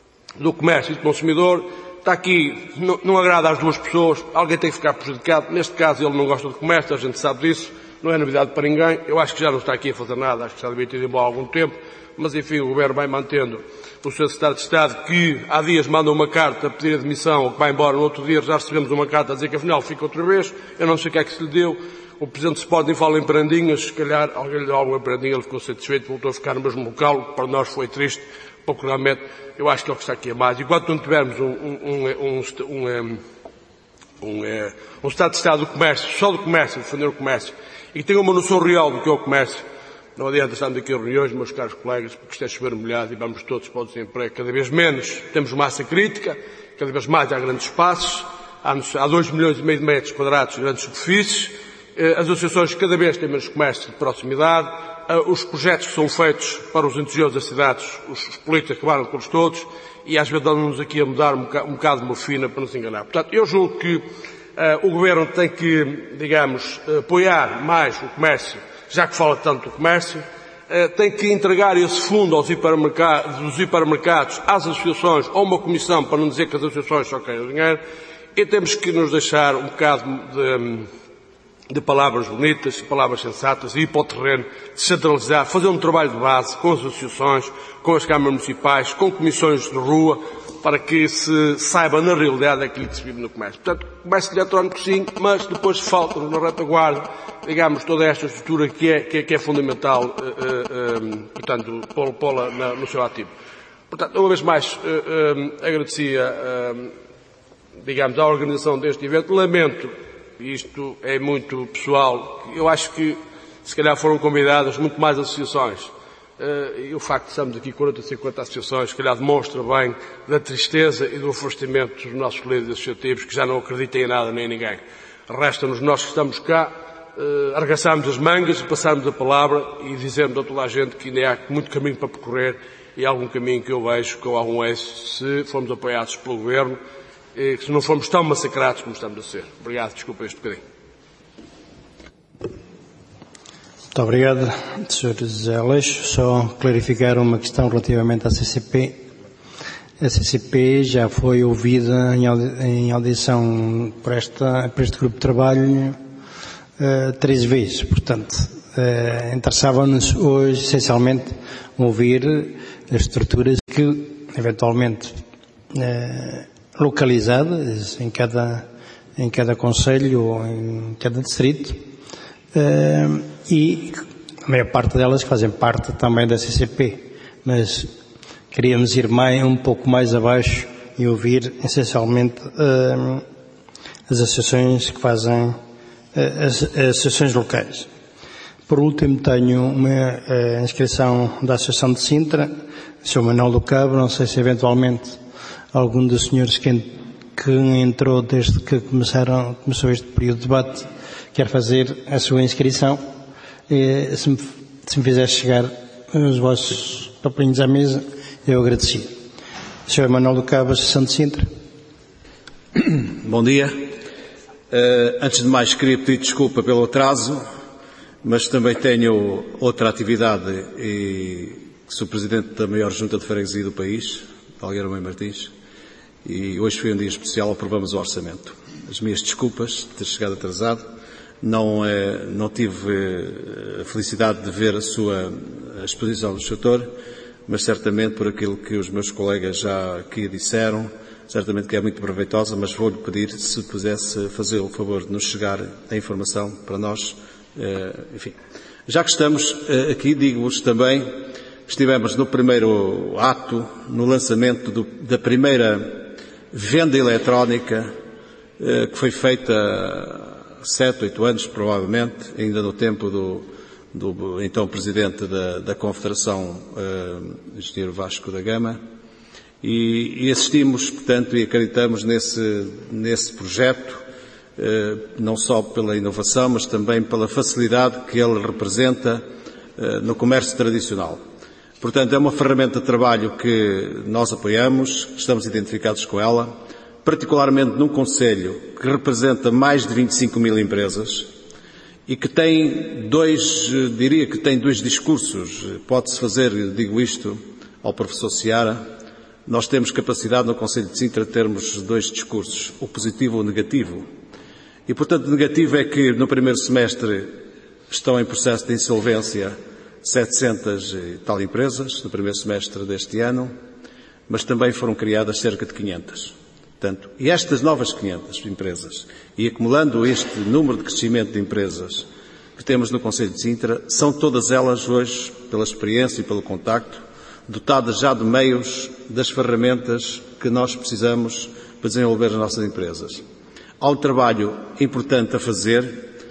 do Comércio e do Consumidor, está aqui, não, não agrada às duas pessoas, alguém tem que ficar prejudicado. Neste caso ele não gosta de comércio, a gente sabe disso. Não é novidade para ninguém. Eu acho que já não está aqui a fazer nada, acho que já devia ter ido embora há algum tempo, mas enfim, o Governo vai mantendo o senhor Secretário de Estado, que há dias manda uma carta a pedir admissão, ou que vai embora, no outro dia já recebemos uma carta a dizer que afinal fica outra vez, eu não sei o que é que se lhe deu. O Presidente do Sporting fala em prendinhas, se calhar alguém lhe deu alguma prendinha, ele ficou satisfeito, voltou a ficar no mesmo local, o que para nós foi triste, porque realmente eu acho que é o que está aqui a mais. Enquanto não tivermos um, um, um, um, um, um, um Estado de Estado do comércio, só do comércio, defender o comércio, e que tenha uma noção real do que é o comércio, não adianta estarmos aqui em reuniões, meus caros colegas, porque isto é chover molhado e vamos todos para o desemprego cada vez menos. Temos massa crítica, cada vez mais há grandes espaços, há, há dois milhões e meio de metros quadrados de grandes superfícies, as associações cada vez têm menos comércio de proximidade, os projetos que são feitos para os entusiastas das cidades, os políticos acabaram com eles todos, e às vezes dão-nos aqui a mudar um bocado, um bocado de morfina para nos enganar. Portanto, eu julgo que Uh, o Governo tem que, digamos, uh, apoiar mais o comércio, já que fala tanto do comércio, uh, tem que entregar esse fundo aos hipermercados, dos hipermercados às associações ou uma comissão, para não dizer que as associações só querem o dinheiro, e temos que nos deixar um bocado de, de palavras bonitas, palavras sensatas, e ir para o terreno, descentralizar, fazer um trabalho de base com as associações, com as câmaras municipais, com comissões de rua, para que se saiba na realidade aquilo que se vive no comércio. Portanto, comércio eletrónico sim, mas depois falta na retaguarda, digamos, toda esta estrutura que é, que é, que é fundamental, uh, uh, um, portanto, pô-la no seu ativo. Portanto, uma vez mais, uh, uh, agradecia, uh, digamos, à organização deste evento. Lamento, isto é muito pessoal, eu acho que se calhar foram convidadas muito mais associações. Uh, e o facto de estarmos aqui quarenta, cinquenta associações, se calhar demonstra bem da tristeza e do afastamento dos nossos líderes associativos, que já não acreditam em nada nem em ninguém. Resta-nos nós que estamos cá uh, arregaçarmos as mangas, passarmos a palavra e dizermos a toda a gente que ainda há muito caminho para percorrer e há algum caminho que eu vejo que há um êxito se formos apoiados pelo Governo e se não formos tão massacrados como estamos a ser. Obrigado, desculpa este bocadinho. Muito obrigado, senhor José Aleixo. Só clarificar uma questão relativamente à C C P. A C C P já foi ouvida em audição por, esta, por este grupo de trabalho uh, três vezes. Portanto, uh, interessava-nos hoje, essencialmente, ouvir as estruturas que, eventualmente, uh, localizadas em cada, em cada concelho ou em cada distrito, uh, e a maior parte delas que fazem parte também da C C P. Mas queríamos ir mais, um pouco mais abaixo e ouvir, essencialmente, uh, as associações que fazem, uh, as, as associações locais. Por último, tenho uma uh, inscrição da Associação de Sintra, o senhor Manuel do Cabo, não sei se eventualmente algum dos senhores que, que entrou desde que começaram, começou este período de debate quer fazer a sua inscrição. E, se, me, se me fizer chegar os vossos papelinhos à mesa, eu agradeci. senhor Manuel do Cabo, Associação de Sintra. Bom dia. Uh, antes de mais, queria pedir desculpa pelo atraso, mas também tenho outra atividade e sou Presidente da maior junta de freguesia do país, Algueiro Mãe Martins, e hoje foi um dia especial, aprovamos o orçamento. As minhas desculpas de ter chegado atrasado, não, eh, não tive a felicidade de ver a sua a exposição do setor, mas certamente por aquilo que os meus colegas já aqui disseram, certamente que é muito proveitosa, mas vou-lhe pedir se pudesse fazer o favor de nos chegar a informação para nós. Enfim, já que estamos aqui, digo-vos também que estivemos no primeiro ato, no lançamento do, da primeira venda eletrónica que foi feita há sete, oito anos, provavelmente, ainda no tempo do, do então Presidente da, da Confederação, uh, Engenheiro Vasco da Gama, e, e assistimos, portanto, e acreditamos nesse, nesse projeto, uh, não só pela inovação, mas também pela facilidade que ele representa uh, no comércio tradicional. Portanto, é uma ferramenta de trabalho que nós apoiamos, que estamos identificados com ela, particularmente num concelho que representa mais de vinte e cinco mil empresas e que tem dois, diria que tem dois discursos. Pode-se fazer, digo isto ao professor Seara, nós temos capacidade no Concelho de Sintra de termos dois discursos, o positivo e o negativo. E, portanto, o negativo é que no primeiro semestre estão em processo de insolvência setecentas e tal empresas, no primeiro semestre deste ano, mas também foram criadas cerca de quinhentas. Portanto, e estas novas quinhentas empresas, e acumulando este número de crescimento de empresas que temos no Concelho de Sintra, são todas elas hoje, pela experiência e pelo contacto, dotadas já de meios, das ferramentas que nós precisamos para desenvolver as nossas empresas. Há um trabalho importante a fazer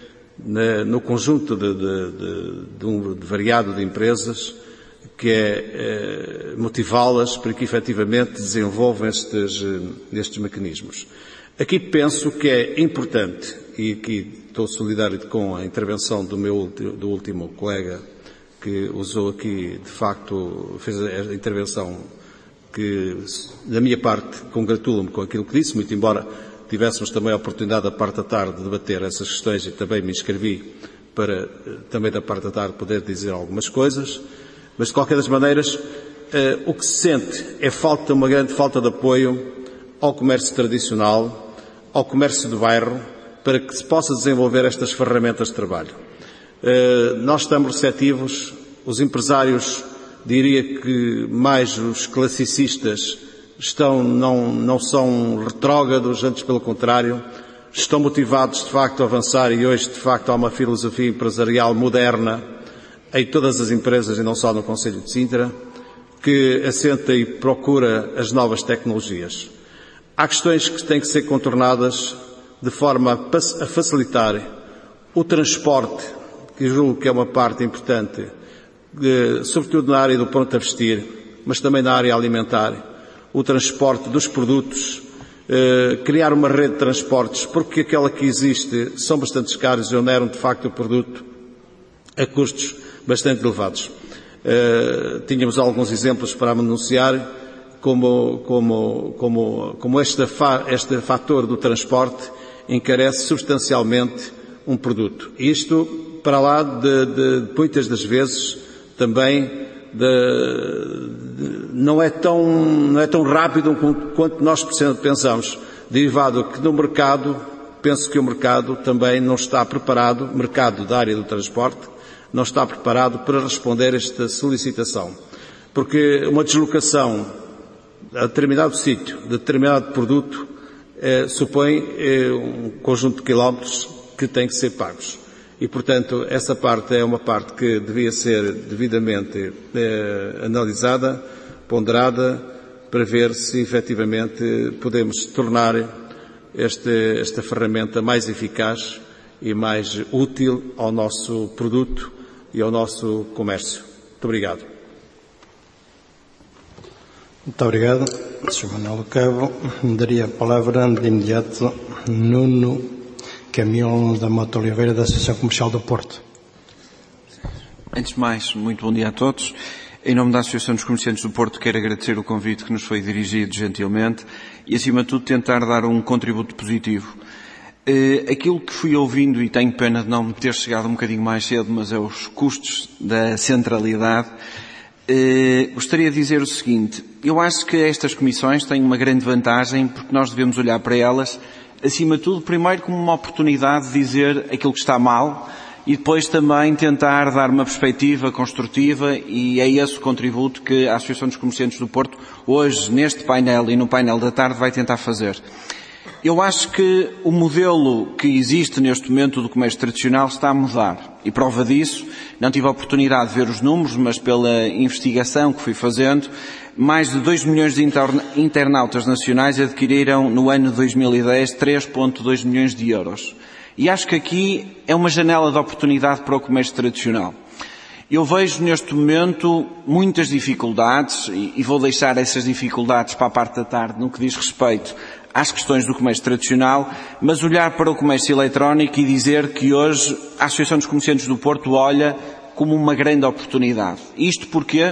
no conjunto de, de, de, de um de variado de empresas, que é eh, motivá-las para que efetivamente desenvolvam estes, estes mecanismos. Aqui penso que é importante, e aqui estou solidário com a intervenção do meu do último colega, que usou aqui, de facto, fez a intervenção que, da minha parte, congratulo-me com aquilo que disse, muito embora tivéssemos também a oportunidade da parte da tarde de debater essas questões e também me inscrevi para, também da parte da tarde, poder dizer algumas coisas. Mas, de qualquer das maneiras, eh, o que se sente é falta, uma grande falta de apoio ao comércio tradicional, ao comércio do bairro, para que se possa desenvolver estas ferramentas de trabalho. Eh, nós estamos receptivos, os empresários, diria que mais os classicistas, estão, não, não são retrógrados, antes pelo contrário, estão motivados de facto a avançar e hoje de facto há uma filosofia empresarial moderna em todas as empresas e não só no Concelho de Sintra, que assenta e procura as novas tecnologias. Há questões que têm que ser contornadas de forma a facilitar o transporte, que julgo que é uma parte importante, de, sobretudo na área do pronto a vestir, mas também na área alimentar, o transporte dos produtos Uh, criar uma rede de transportes, porque aquela que existe são bastante caros e oneram de facto o produto a custos bastante elevados. Uh, tínhamos alguns exemplos para anunciar, como, como, como, como este, fa, este fator do transporte encarece substancialmente um produto. Isto para lá de, de muitas das vezes também De, de, não, é tão, não é tão rápido quanto nós pensamos, derivado que no mercado, penso que o mercado também não está preparado, o mercado da área do transporte, não está preparado para responder a esta solicitação. Porque uma deslocação a determinado sítio, de determinado produto, eh, supõe eh, um conjunto de quilómetros que têm que ser pagos. E, portanto, essa parte é uma parte que devia ser devidamente eh, analisada, ponderada, para ver se efetivamente podemos tornar este, esta ferramenta mais eficaz e mais útil ao nosso produto e ao nosso comércio. Muito obrigado. Muito obrigado, senhor Manuel Cabo. Daria a palavra de imediato Nuno Camilo da Mota Oliveira, da Associação Comercial do Porto. Antes de mais, muito bom dia a todos. Em nome da Associação dos Comerciantes do Porto, quero agradecer o convite que nos foi dirigido gentilmente e, acima de tudo, tentar dar um contributo positivo. Uh, aquilo que fui ouvindo, e tenho pena de não me ter chegado um bocadinho mais cedo, mas é os custos da centralidade, uh, gostaria de dizer o seguinte: eu acho que estas comissões têm uma grande vantagem, porque nós devemos olhar para elas, acima de tudo, primeiro como uma oportunidade de dizer aquilo que está mal e depois também tentar dar uma perspectiva construtiva, e é esse o contributo que a Associação dos Comerciantes do Porto hoje, neste painel e no painel da tarde, vai tentar fazer. Eu acho que o modelo que existe neste momento do comércio tradicional está a mudar. E prova disso, não tive a oportunidade de ver os números, mas pela investigação que fui fazendo, mais de dois milhões de internautas nacionais adquiriram no ano de dois mil e dez três vírgula dois milhões de euros. E acho que aqui é uma janela de oportunidade para o comércio tradicional. Eu vejo neste momento muitas dificuldades, e vou deixar essas dificuldades para a parte da tarde no que diz respeito às questões do comércio tradicional, mas olhar para o comércio eletrónico e dizer que hoje a Associação dos Comerciantes do Porto olha como uma grande oportunidade. Isto porque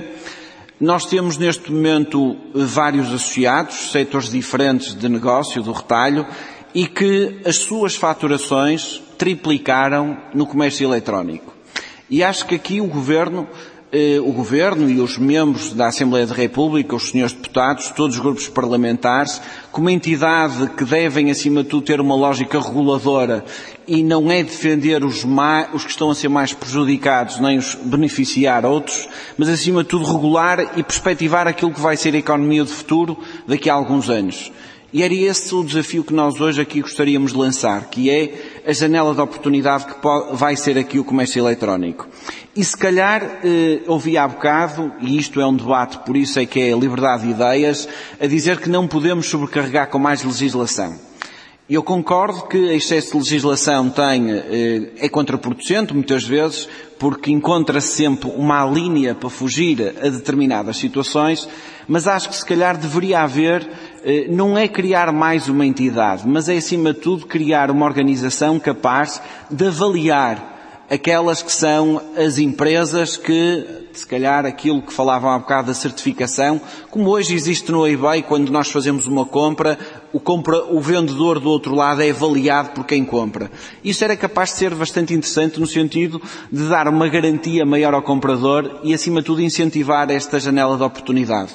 nós temos neste momento vários associados, setores diferentes de negócio, do retalho, e que as suas faturações triplicaram no comércio eletrónico. E acho que aqui o Governo, eh, o Governo e os membros da Assembleia da República, os senhores deputados, todos os grupos parlamentares, como entidade que devem, acima de tudo, ter uma lógica reguladora e não é defender os, mais, os que estão a ser mais prejudicados, nem os beneficiar outros, mas, acima de tudo, regular e perspectivar aquilo que vai ser a economia do futuro daqui a alguns anos. E era esse o desafio que nós hoje aqui gostaríamos de lançar, que é a janela de oportunidade que pode, vai ser aqui o comércio eletrónico. E se calhar, eh, ouvi há bocado, e isto é um debate, por isso é que é a liberdade de ideias, a dizer que não podemos sobrecarregar com mais legislação. Eu concordo que o excesso de legislação tem, eh, é contraproducente, muitas vezes, porque encontra-se sempre uma linha para fugir a determinadas situações, mas acho que se calhar deveria haver, eh, não é criar mais uma entidade, mas é acima de tudo criar uma organização capaz de avaliar aquelas que são as empresas que, se calhar, aquilo que falavam há bocado da certificação, como hoje existe no eBay, quando nós fazemos uma compra, o, compra, o vendedor do outro lado é avaliado por quem compra. Isso era capaz de ser bastante interessante no sentido de dar uma garantia maior ao comprador e, acima de tudo, incentivar esta janela de oportunidade.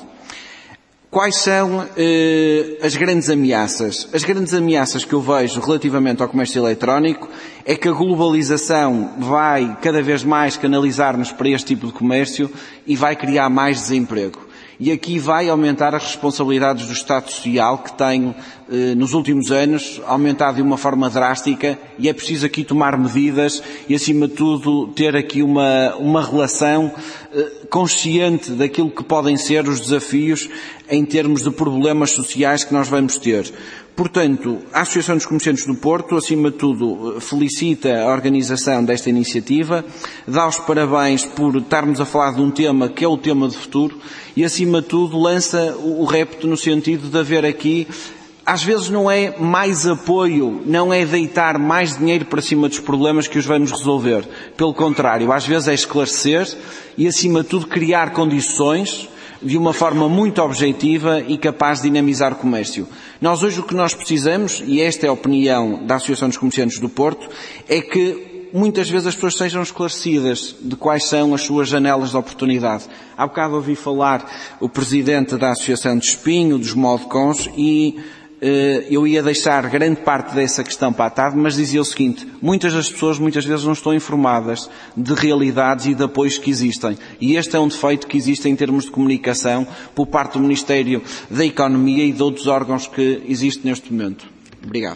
Quais são eh, as grandes ameaças? As grandes ameaças que eu vejo relativamente ao comércio eletrónico é que a globalização vai cada vez mais canalizar-nos para este tipo de comércio e vai criar mais desemprego. E aqui vai aumentar as responsabilidades do Estado Social, que tem, eh, nos últimos anos, aumentado de uma forma drástica, e é preciso aqui tomar medidas e, acima de tudo, ter aqui uma, uma relação eh, consciente daquilo que podem ser os desafios em termos de problemas sociais que nós vamos ter. Portanto, a Associação dos Comerciantes do Porto, acima de tudo, felicita a organização desta iniciativa, dá os parabéns por estarmos a falar de um tema que é o tema do futuro e, acima de tudo, lança o repto no sentido de haver aqui às vezes não é mais apoio, não é deitar mais dinheiro para cima dos problemas que os vamos resolver. Pelo contrário, às vezes é esclarecer e, acima de tudo, criar condições de uma forma muito objetiva e capaz de dinamizar o comércio. Nós hoje o que nós precisamos, e esta é a opinião da Associação dos Comerciantes do Porto, é que muitas vezes as pessoas sejam esclarecidas de quais são as suas janelas de oportunidade. Há bocado ouvi falar o presidente da Associação de Espinho, dos Modcons, e eh, eu ia deixar grande parte dessa questão para a tarde, mas dizia o seguinte: muitas das pessoas muitas vezes não estão informadas de realidades e de apoios que existem. E este é um defeito que existe em termos de comunicação por parte do Ministério da Economia e de outros órgãos que existem neste momento. Obrigado.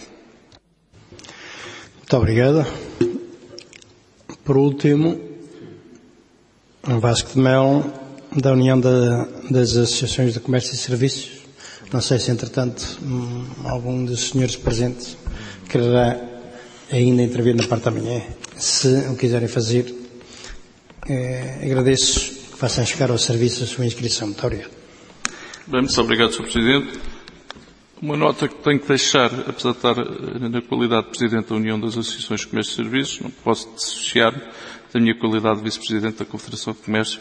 Muito obrigado. Por último, Vasco de Melo, da União da, das Associações de Comércio e Serviços. Não sei se, entretanto, algum dos senhores presentes quererá ainda intervir na parte da manhã. Se o quiserem fazer, eh, agradeço que façam chegar ao serviço a sua inscrição. Muito obrigado. Bem, muito obrigado, senhor Presidente. Uma nota que tenho que deixar, apesar de estar na qualidade de Presidente da União das Associações de Comércio e Serviços, não posso dissociar-me da minha qualidade de Vice-Presidente da Confederação de Comércio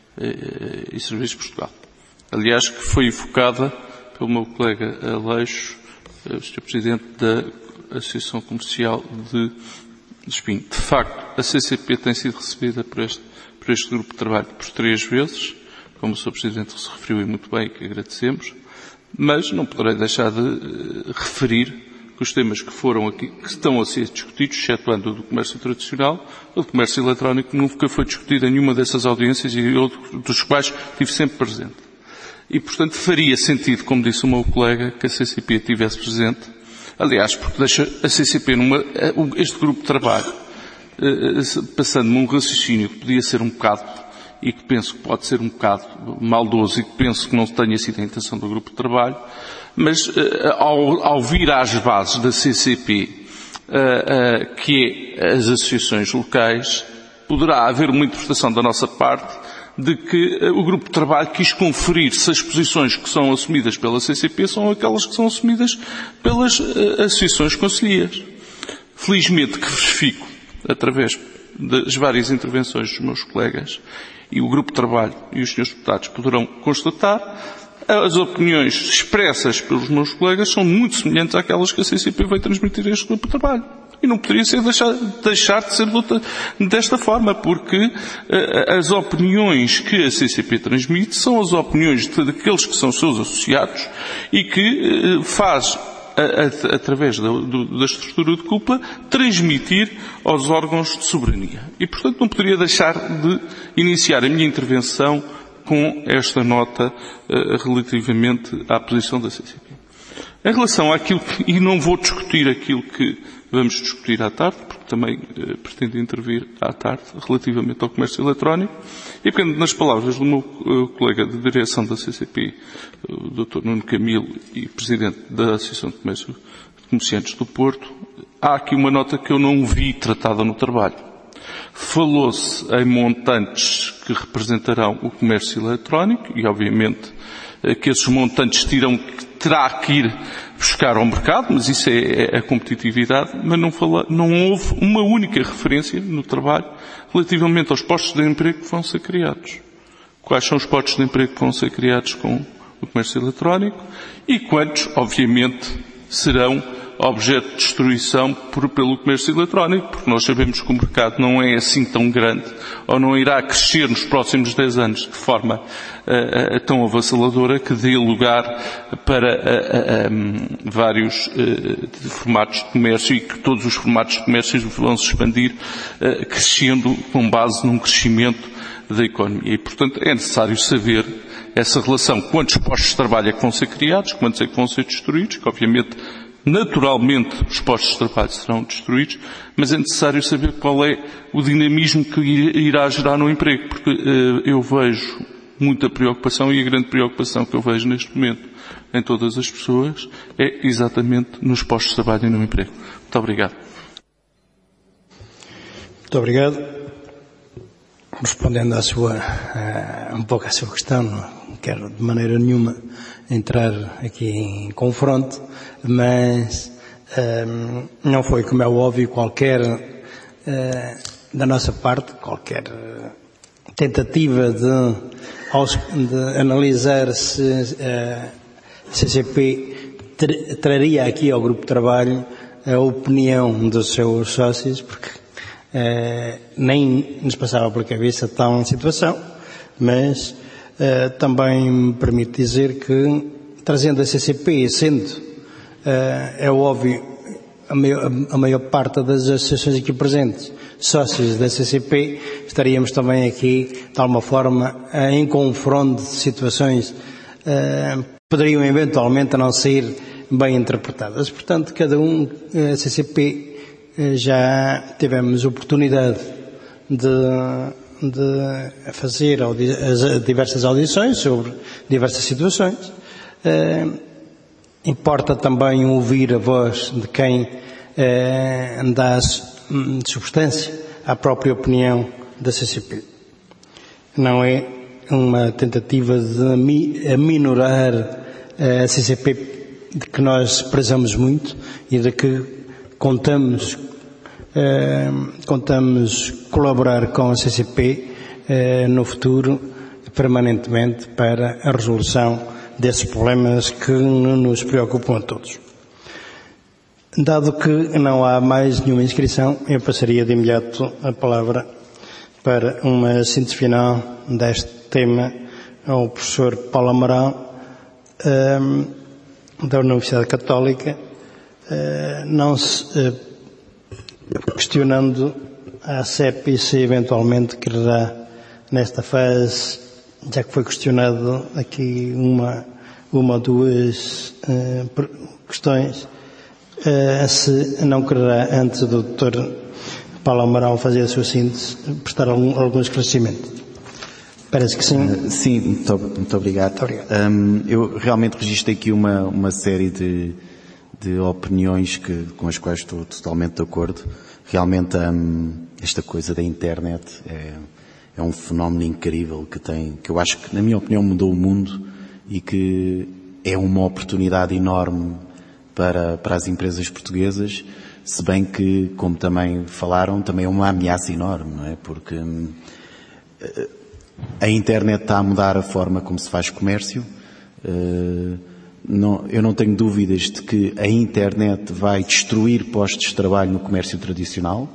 e Serviços de Portugal. Aliás, que foi evocada pelo meu colega Aleixo, o senhor Presidente da Associação Comercial de Espinho. De facto, a C C P tem sido recebida por este, por este grupo de trabalho por três vezes, como o senhor Presidente se referiu e muito bem, e que agradecemos. Mas não poderei deixar de uh, referir que os temas que foram aqui, que estão a ser discutidos, excetuando o do comércio tradicional, o do comércio eletrónico nunca foi discutido em nenhuma dessas audiências e eu, dos quais estive sempre presente. E, portanto, faria sentido, como disse o meu colega, que a C C P estivesse presente. Aliás, porque deixa a C C P numa, este grupo de trabalho, uh, passando-me um raciocínio que podia ser um bocado, e que penso que pode ser um bocado maldoso e que penso que não tenha sido a intenção do grupo de trabalho, mas uh, ao, ao vir às bases da C C P, uh, uh, que é as associações locais, poderá haver uma interpretação da nossa parte de que uh, o grupo de trabalho quis conferir se as posições que são assumidas pela C C P são aquelas que são assumidas pelas uh, associações concelhias. Felizmente que verifico, através das várias intervenções dos meus colegas, e o grupo de trabalho e os senhores deputados poderão constatar, as opiniões expressas pelos meus colegas são muito semelhantes àquelas que a C C P vai transmitir a este grupo de trabalho. E não poderia ser deixar, deixar de ser de outra, desta forma, porque uh, as opiniões que a C C P transmite são as opiniões de, daqueles que são seus associados e que uh, faz, a, a, através da, do, da estrutura de culpa, transmitir aos órgãos de soberania. E, portanto, não poderia deixar de iniciar a minha intervenção com esta nota uh, relativamente à posição da C C P. Em relação àquilo que, e não vou discutir aquilo que vamos discutir à tarde, porque também uh, pretendo intervir à tarde relativamente ao comércio eletrónico, e pegando nas palavras do meu uh, colega de direção da C C P, o doutor Nuno Camilo, e Presidente da Associação de Comércio de Comerciantes do Porto, há aqui uma nota que eu não vi tratada no trabalho. Falou-se em montantes que representarão o comércio eletrónico e, obviamente, que esses montantes terão, terá que ir buscar ao mercado, mas isso é, é a competitividade, mas não, fala, não houve uma única referência no trabalho relativamente aos postos de emprego que vão ser criados. Quais são os postos de emprego que vão ser criados com o comércio eletrónico e quantos, obviamente, serão objeto de destruição por, pelo comércio eletrónico, porque nós sabemos que o mercado não é assim tão grande, ou não irá crescer nos próximos dez anos de forma uh, uh, tão avassaladora que dê lugar para uh, uh, um, vários uh, formatos de comércio e que todos os formatos de comércio vão se expandir, uh, crescendo com base num crescimento da economia. E, portanto, é necessário saber essa relação, quantos postos de trabalho é que vão ser criados, quantos é que vão ser destruídos, que obviamente naturalmente os postos de trabalho serão destruídos, mas é necessário saber qual é o dinamismo que irá gerar no emprego, porque uh, eu vejo muita preocupação e a grande preocupação que eu vejo neste momento em todas as pessoas é exatamente nos postos de trabalho e no emprego. Muito obrigado. Muito obrigado. Respondendo à sua, uh, um pouco à sua questão, quero de maneira nenhuma entrar aqui em confronto, mas um, não foi, como é óbvio, qualquer, uh, da nossa parte, qualquer uh, tentativa de, de analisar se a uh, C C P ter, traria aqui ao grupo de trabalho a opinião dos seus sócios, porque uh, nem nos passava pela cabeça tal situação, mas uh, também me permite dizer que, trazendo a C C P, sendo, uh, é óbvio, a maior, a maior parte das associações aqui presentes, sócios da C C P, estaríamos também aqui, de alguma forma, uh, em confronto de situações uh, poderiam eventualmente não ser bem interpretadas. Portanto, cada um, a C C P, já tivemos oportunidade de, de fazer audi- diversas audições sobre diversas situações. Uh, importa também ouvir a voz de quem uh, dá substância à própria opinião da C C P. Não é uma tentativa de aminorar a C C P, de que nós prezamos muito e de que contamos, eh, contamos colaborar com a C C P eh, no futuro permanentemente para a resolução desses problemas que nos preocupam a todos. Dado que não há mais nenhuma inscrição, eu passaria de imediato a palavra para uma síntese final deste tema ao professor Paulo Amaral, eh, da Universidade Católica, não se questionando a ACEP se eventualmente quererá, nesta fase, já que foi questionado aqui uma, uma ou duas questões, se não quererá, antes do doutor Paulo Amaral fazer a sua síntese, prestar algum, algum esclarecimento. Parece que sim. Uh, sim, muito, muito obrigado. Muito obrigado. Um, eu realmente registrei aqui uma, uma série de, de opiniões que, com as quais estou totalmente de acordo. Realmente um, esta coisa da internet é, é um fenómeno incrível que tem, que eu acho que, na minha opinião, mudou o mundo e que é uma oportunidade enorme para, para as empresas portuguesas, se bem que, como também falaram, também é uma ameaça enorme, não é? Porque um, a internet está a mudar a forma como se faz comércio. Uh, não, eu não tenho dúvidas de que a internet vai destruir postos de trabalho no comércio tradicional,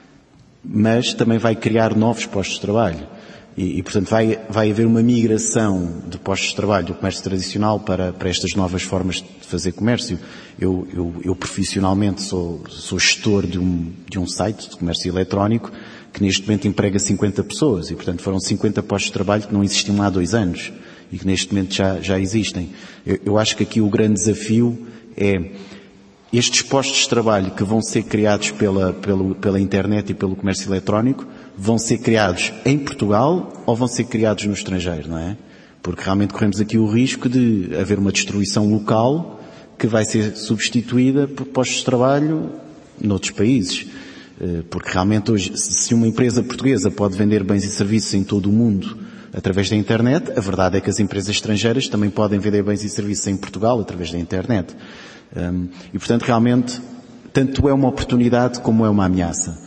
mas também vai criar novos postos de trabalho. E, e portanto, vai, vai haver uma migração de postos de trabalho do comércio tradicional para, para estas novas formas de fazer comércio. Eu, eu, eu profissionalmente sou, sou gestor de um, de um site de comércio eletrónico que neste momento emprega cinquenta pessoas e, portanto, foram cinquenta postos de trabalho que não existiam há dois anos e que neste momento já, já existem. Eu, eu acho que aqui o grande desafio é estes postos de trabalho que vão ser criados pela, pela, pela internet e pelo comércio eletrónico vão ser criados em Portugal ou vão ser criados no estrangeiro, não é? Porque realmente corremos aqui o risco de haver uma destruição local que vai ser substituída por postos de trabalho noutros países. Porque realmente hoje, se uma empresa portuguesa pode vender bens e serviços em todo o mundo através da internet, a verdade é que as empresas estrangeiras também podem vender bens e serviços em Portugal através da internet. E, portanto, realmente, tanto é uma oportunidade como é uma ameaça.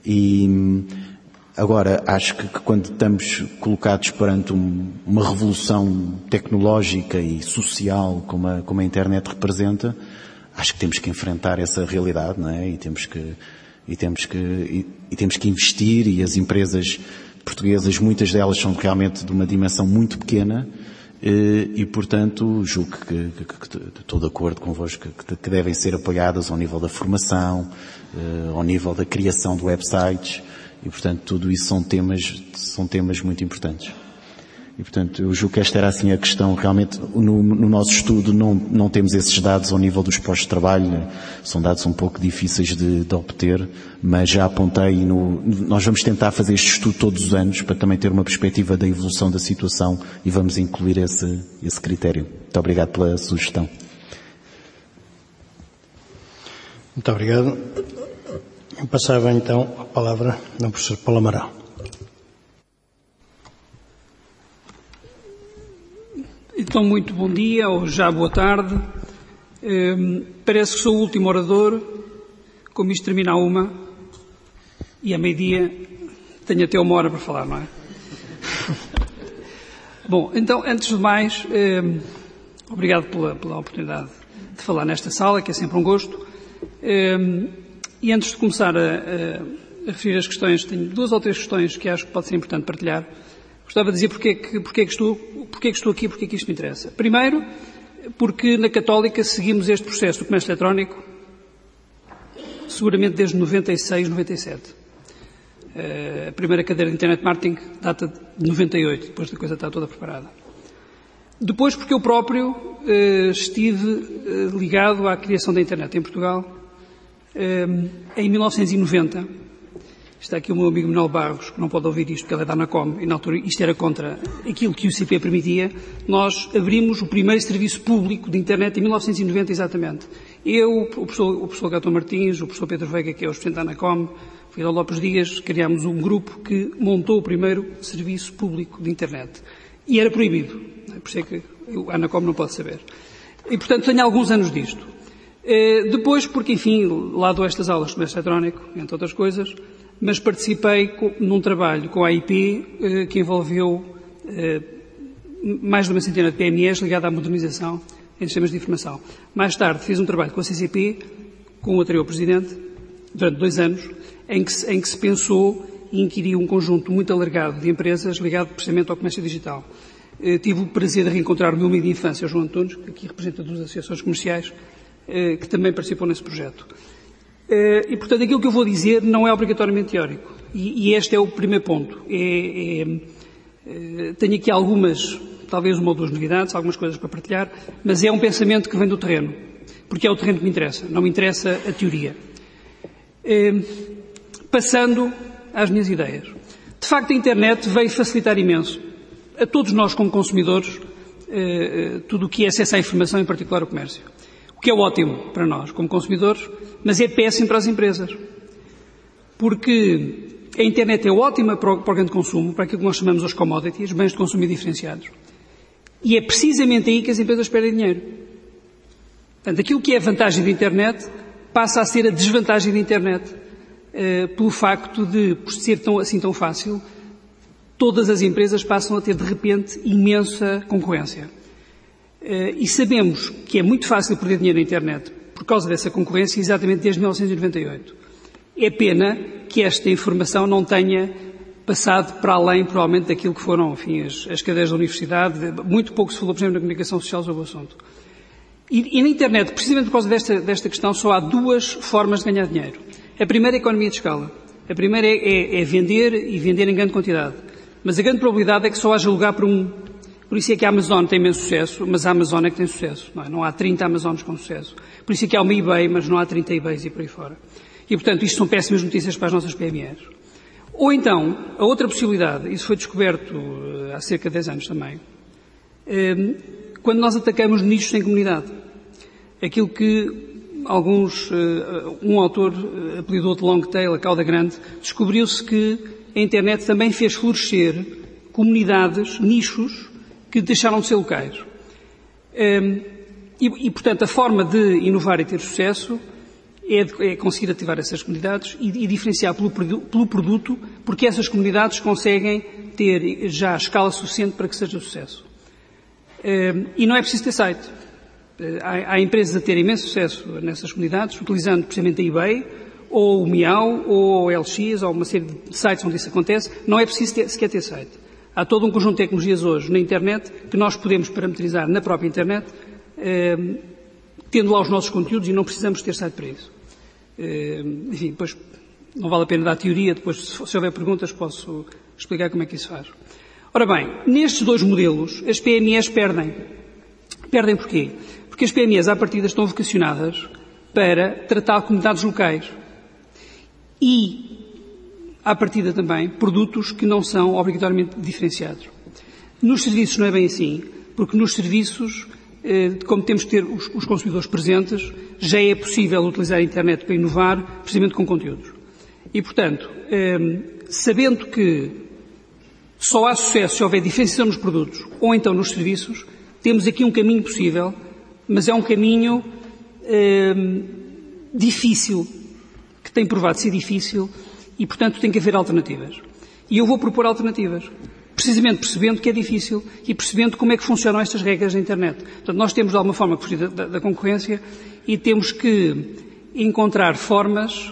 E agora, acho que, que quando estamos colocados perante um, uma revolução tecnológica e social como a, como a internet representa, acho que temos que enfrentar essa realidade, não é? E temos que E temos que, e, e temos que investir, e as empresas portuguesas, muitas delas são realmente de uma dimensão muito pequena, e, e portanto, julgo que, que, que, que estou de acordo convosco que, que devem ser apoiadas ao nível da formação, ao nível da criação de websites, e portanto tudo isso são temas, são temas muito importantes. E, portanto, eu julgo que esta era assim a questão. Realmente, no, no nosso estudo não, não temos esses dados ao nível dos postos de trabalho. São dados um pouco difíceis de, de obter, mas já apontei no, nós vamos tentar fazer este estudo todos os anos para também ter uma perspectiva da evolução da situação e vamos incluir esse, esse critério. Muito obrigado pela sugestão. Muito obrigado. Eu passava então a palavra ao professor Paulo Amaral. Então, muito bom dia, ou já boa tarde. Um, parece que sou o último orador, como isto termina a uma, e a meio-dia tenho até uma hora para falar, não é? Bom, então, antes de mais, um, obrigado pela, pela oportunidade de falar nesta sala, que é sempre um gosto. Um, e antes de começar a, a, a referir as questões, tenho duas ou três questões que acho que pode ser importante partilhar. Gostava de dizer porque é que, porque é que, estou, porque é que estou aqui e porque é que isto me interessa. Primeiro, porque na Católica seguimos este processo do comércio eletrónico seguramente desde noventa e seis, noventa e sete. A primeira cadeira de Internet Marketing data de noventa e oito, depois da coisa estar toda preparada. Depois, porque eu próprio eh, estive eh, ligado à criação da Internet em Portugal eh, em mil novecentos e noventa. Está aqui o meu amigo Manuel Barros, que não pode ouvir isto porque ele é da Anacom, e na altura isto era contra aquilo que o C P permitia. Nós abrimos o primeiro serviço público de Internet em mil novecentos e noventa, exatamente. Eu, o professor, o professor Gato Martins, o professor Pedro Veiga, que é o presidente da Anacom, o Fidel Lopes Dias, criámos um grupo que montou o primeiro serviço público de Internet. E era proibido. Por isso é que a Anacom não pode saber. E, portanto, tenho alguns anos disto. Depois, porque, enfim, lá dou estas aulas de comércio eletrónico, entre outras coisas, mas participei num trabalho com a A I P que envolveu mais de uma centena de P M Es ligada à modernização em sistemas de informação. Mais tarde fiz um trabalho com a C C P, com o anterior presidente, durante dois anos, em que, se, em que se pensou e inquiriu um conjunto muito alargado de empresas ligado precisamente ao comércio digital. Tive o prazer de reencontrar o meu amigo de infância, o João Antunes, que aqui representa duas associações comerciais, que também participou nesse projeto. E, portanto, aquilo que eu vou dizer não é obrigatoriamente teórico. E, e este é o primeiro ponto. É, é, tenho aqui algumas, talvez uma ou duas novidades, algumas coisas para partilhar, mas é um pensamento que vem do terreno, porque é o terreno que me interessa, não me interessa a teoria. É, passando às minhas ideias. De facto, a internet veio facilitar imenso a todos nós como consumidores é, tudo o que é acesso à informação, em particular o comércio. O que é ótimo para nós como consumidores, mas é péssimo para as empresas. Porque a internet é ótima para o, para o grande consumo, para aquilo que nós chamamos os commodities, bens de consumo diferenciados. E é precisamente aí que as empresas perdem dinheiro. Portanto, aquilo que é a vantagem da internet passa a ser a desvantagem da internet, eh, pelo facto de, por ser tão, assim tão fácil, todas as empresas passam a ter, de repente, imensa concorrência. E sabemos que é muito fácil perder dinheiro na internet por causa dessa concorrência exatamente desde mil novecentos e noventa e oito. É pena que esta informação não tenha passado para além, provavelmente, daquilo que foram, enfim, as, as cadeiras da universidade. Muito pouco se falou, por exemplo, na comunicação social sobre o assunto. E, e na internet, precisamente por causa desta, desta questão, só há duas formas de ganhar dinheiro. A primeira é a economia de escala. A primeira é, é, é vender e vender em grande quantidade. Mas a grande probabilidade é que só haja lugar para um. Por isso é que a Amazon tem imenso sucesso, mas a Amazon é que tem sucesso. Não é? Não há trinta Amazones com sucesso. Por isso é que há uma eBay, mas não há trinta eBays e por aí fora. E, portanto, isto são péssimas notícias para as nossas P M Es. Ou então, a outra possibilidade, isso foi descoberto uh, há cerca de dez anos também, uh, quando nós atacamos nichos sem comunidade. Aquilo que alguns, uh, um autor uh, apelidou de long tail, a cauda grande, descobriu-se que a internet também fez florescer comunidades, nichos, que deixaram de ser locais. Um, e, e, portanto, a forma de inovar e ter sucesso é, de, é conseguir ativar essas comunidades e, e diferenciar pelo, pelo produto, porque essas comunidades conseguem ter já a escala suficiente para que seja sucesso. Um, e não é preciso ter site. Uh, há, há empresas a terem imenso sucesso nessas comunidades, utilizando precisamente a eBay, ou o Miau, ou o L X, ou uma série de sites onde isso acontece. Não é preciso ter, sequer ter site. Há todo um conjunto de tecnologias hoje na internet que nós podemos parametrizar na própria internet, eh, tendo lá os nossos conteúdos e não precisamos ter site para isso. Eh, enfim, depois não vale a pena dar teoria, depois se, se houver perguntas posso explicar como é que isso faz. Ora bem, nestes dois modelos as P M Es perdem. Perdem porquê? Porque as P M Es à partida estão vocacionadas para tratar comunidades locais. E à partida também, produtos que não são obrigatoriamente diferenciados. Nos serviços não é bem assim, porque nos serviços, como temos que ter os consumidores presentes, já é possível utilizar a internet para inovar, precisamente com conteúdos. E, portanto, sabendo que só há sucesso se houver diferenciação nos produtos ou então nos serviços, temos aqui um caminho possível, mas é um caminho eh, difícil, que tem provado ser difícil e, portanto, tem que haver alternativas. E eu vou propor alternativas, precisamente percebendo que é difícil e percebendo como é que funcionam estas regras da internet. Portanto, nós temos, de alguma forma, que fugir da, da concorrência e temos que encontrar formas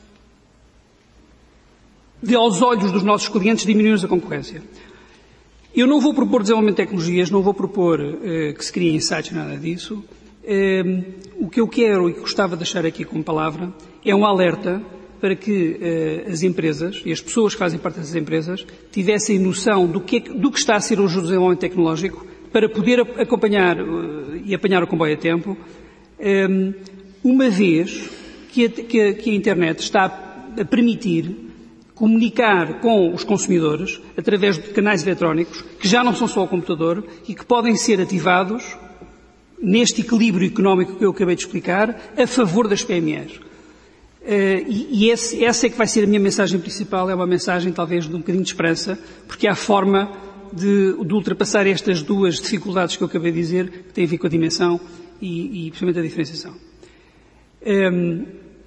de, aos olhos dos nossos clientes, diminuirmos a concorrência. Eu não vou propor desenvolvimento de tecnologias, não vou propor eh, que se criem insights, nada disso. Eh, o que eu quero e que gostava de deixar aqui como palavra é um alerta para que eh, as empresas e as pessoas que fazem parte dessas empresas tivessem noção do que, é, do que está a ser hoje o desenvolvimento tecnológico para poder acompanhar eh, e apanhar o comboio a tempo, eh, uma vez que a, que, a, que a internet está a permitir comunicar com os consumidores através de canais eletrónicos que já não são só o computador e que podem ser ativados neste equilíbrio económico que eu acabei de explicar a favor das P M Es. Uh, e e esse, essa é que vai ser a minha mensagem principal, é uma mensagem talvez de um bocadinho de esperança, porque há forma de, de ultrapassar estas duas dificuldades que eu acabei de dizer, que têm a ver com a dimensão e, e principalmente a diferenciação. Um,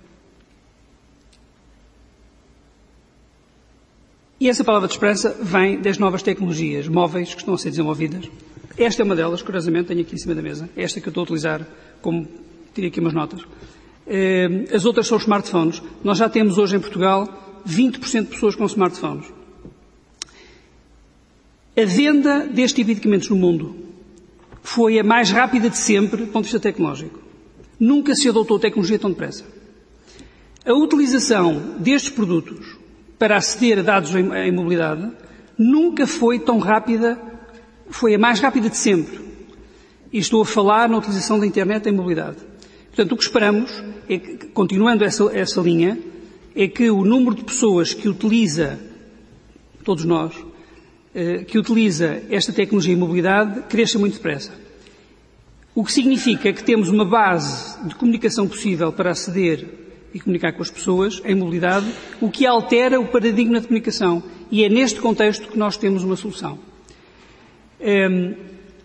E essa palavra de esperança vem das novas tecnologias móveis que estão a ser desenvolvidas. Esta é uma delas, curiosamente, tenho aqui em cima da mesa. Esta que eu estou a utilizar, como tirei aqui umas notas. As outras são os smartphones. Nós já temos hoje em Portugal vinte por cento de pessoas com smartphones. A venda deste tipo de equipamentos no mundo foi a mais rápida de sempre do ponto de vista tecnológico. Nunca se adotou tecnologia tão depressa. A utilização destes produtos para aceder a dados em mobilidade, nunca foi tão rápida, foi a mais rápida de sempre. E estou a falar na utilização da internet em mobilidade. Portanto, o que esperamos, é que, continuando essa, essa linha, é que o número de pessoas que utiliza, todos nós, que utiliza esta tecnologia em mobilidade, cresça muito depressa. O que significa que temos uma base de comunicação possível para aceder e comunicar com as pessoas em mobilidade, o que altera o paradigma de comunicação. E é neste contexto que nós temos uma solução. Um,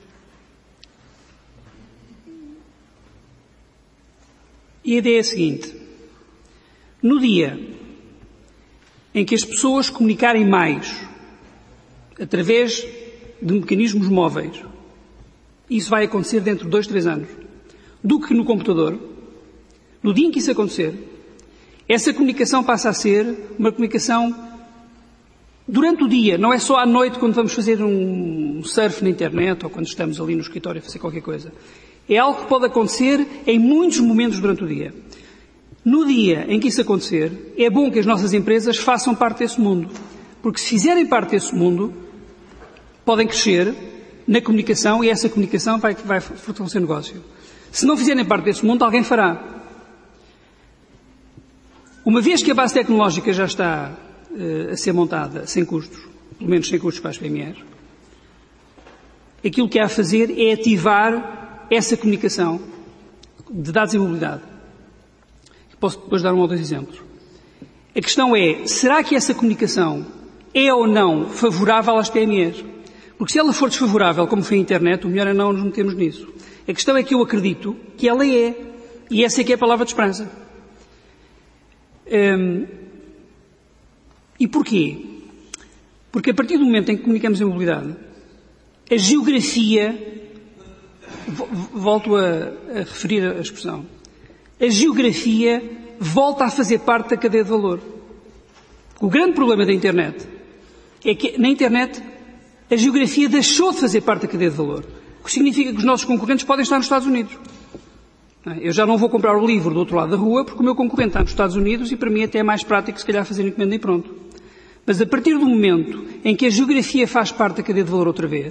e a ideia é a seguinte. No dia em que as pessoas comunicarem mais através de mecanismos móveis, isso vai acontecer dentro de dois, três anos, do que no computador, no dia em que isso acontecer, essa comunicação passa a ser uma comunicação durante o dia, não é só à noite quando vamos fazer um surf na internet ou quando estamos ali no escritório a fazer qualquer coisa. É algo que pode acontecer em muitos momentos durante o dia. No dia em que isso acontecer, é bom que as nossas empresas façam parte desse mundo, porque se fizerem parte desse mundo, podem crescer na comunicação e essa comunicação vai, vai fortalecer o negócio. Se não fizerem parte desse mundo, alguém fará. Uma vez que a base tecnológica já está uh, a ser montada sem custos, pelo menos sem custos para as P M Es, aquilo que há a fazer é ativar essa comunicação de dados em mobilidade. Posso depois dar um ou dois exemplos. A questão é, será que essa comunicação é ou não favorável às P M Es? Porque se ela for desfavorável, como foi a internet, o melhor é não nos metermos nisso. A questão é que eu acredito que ela é. E essa é que é a palavra de esperança. Um, e porquê? Porque a partir do momento em que comunicamos em mobilidade, a geografia, volto a, a referir a expressão, a geografia volta a fazer parte da cadeia de valor. O grande problema da internet é que na internet a geografia deixou de fazer parte da cadeia de valor, o que significa que os nossos concorrentes podem estar nos Estados Unidos. Eu já não vou comprar o livro do outro lado da rua porque o meu concorrente está nos Estados Unidos e para mim até é mais prático se calhar fazer encomenda e pronto. Mas a partir do momento em que a geografia faz parte da cadeia de valor outra vez,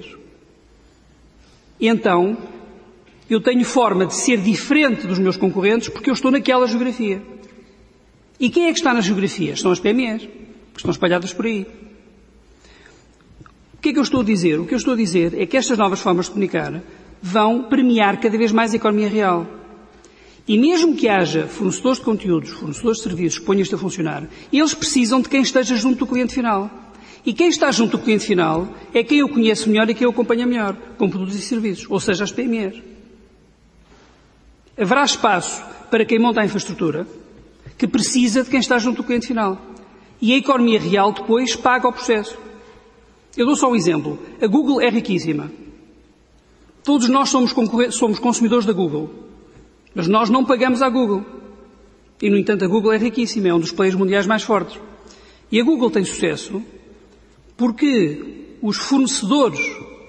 então eu tenho forma de ser diferente dos meus concorrentes porque eu estou naquela geografia. E quem é que está na geografia? São as P M Es, que estão espalhadas por aí. O que é que eu estou a dizer? O que eu estou a dizer é que estas novas formas de comunicar vão premiar cada vez mais a economia real. E mesmo que haja fornecedores de conteúdos, fornecedores de serviços que ponham isto a funcionar, eles precisam de quem esteja junto do cliente final. E quem está junto do cliente final é quem eu conheço melhor e quem eu acompanho melhor, com produtos e serviços, ou seja, as P M Es. Haverá espaço para quem monta a infraestrutura que precisa de quem está junto do cliente final. E a economia real depois paga o processo. Eu dou só um exemplo. A Google é riquíssima. Todos nós somos, somos consumidores da Google. Mas nós não pagamos à Google. E, no entanto, a Google é riquíssima. É um dos players mundiais mais fortes. E a Google tem sucesso porque os fornecedores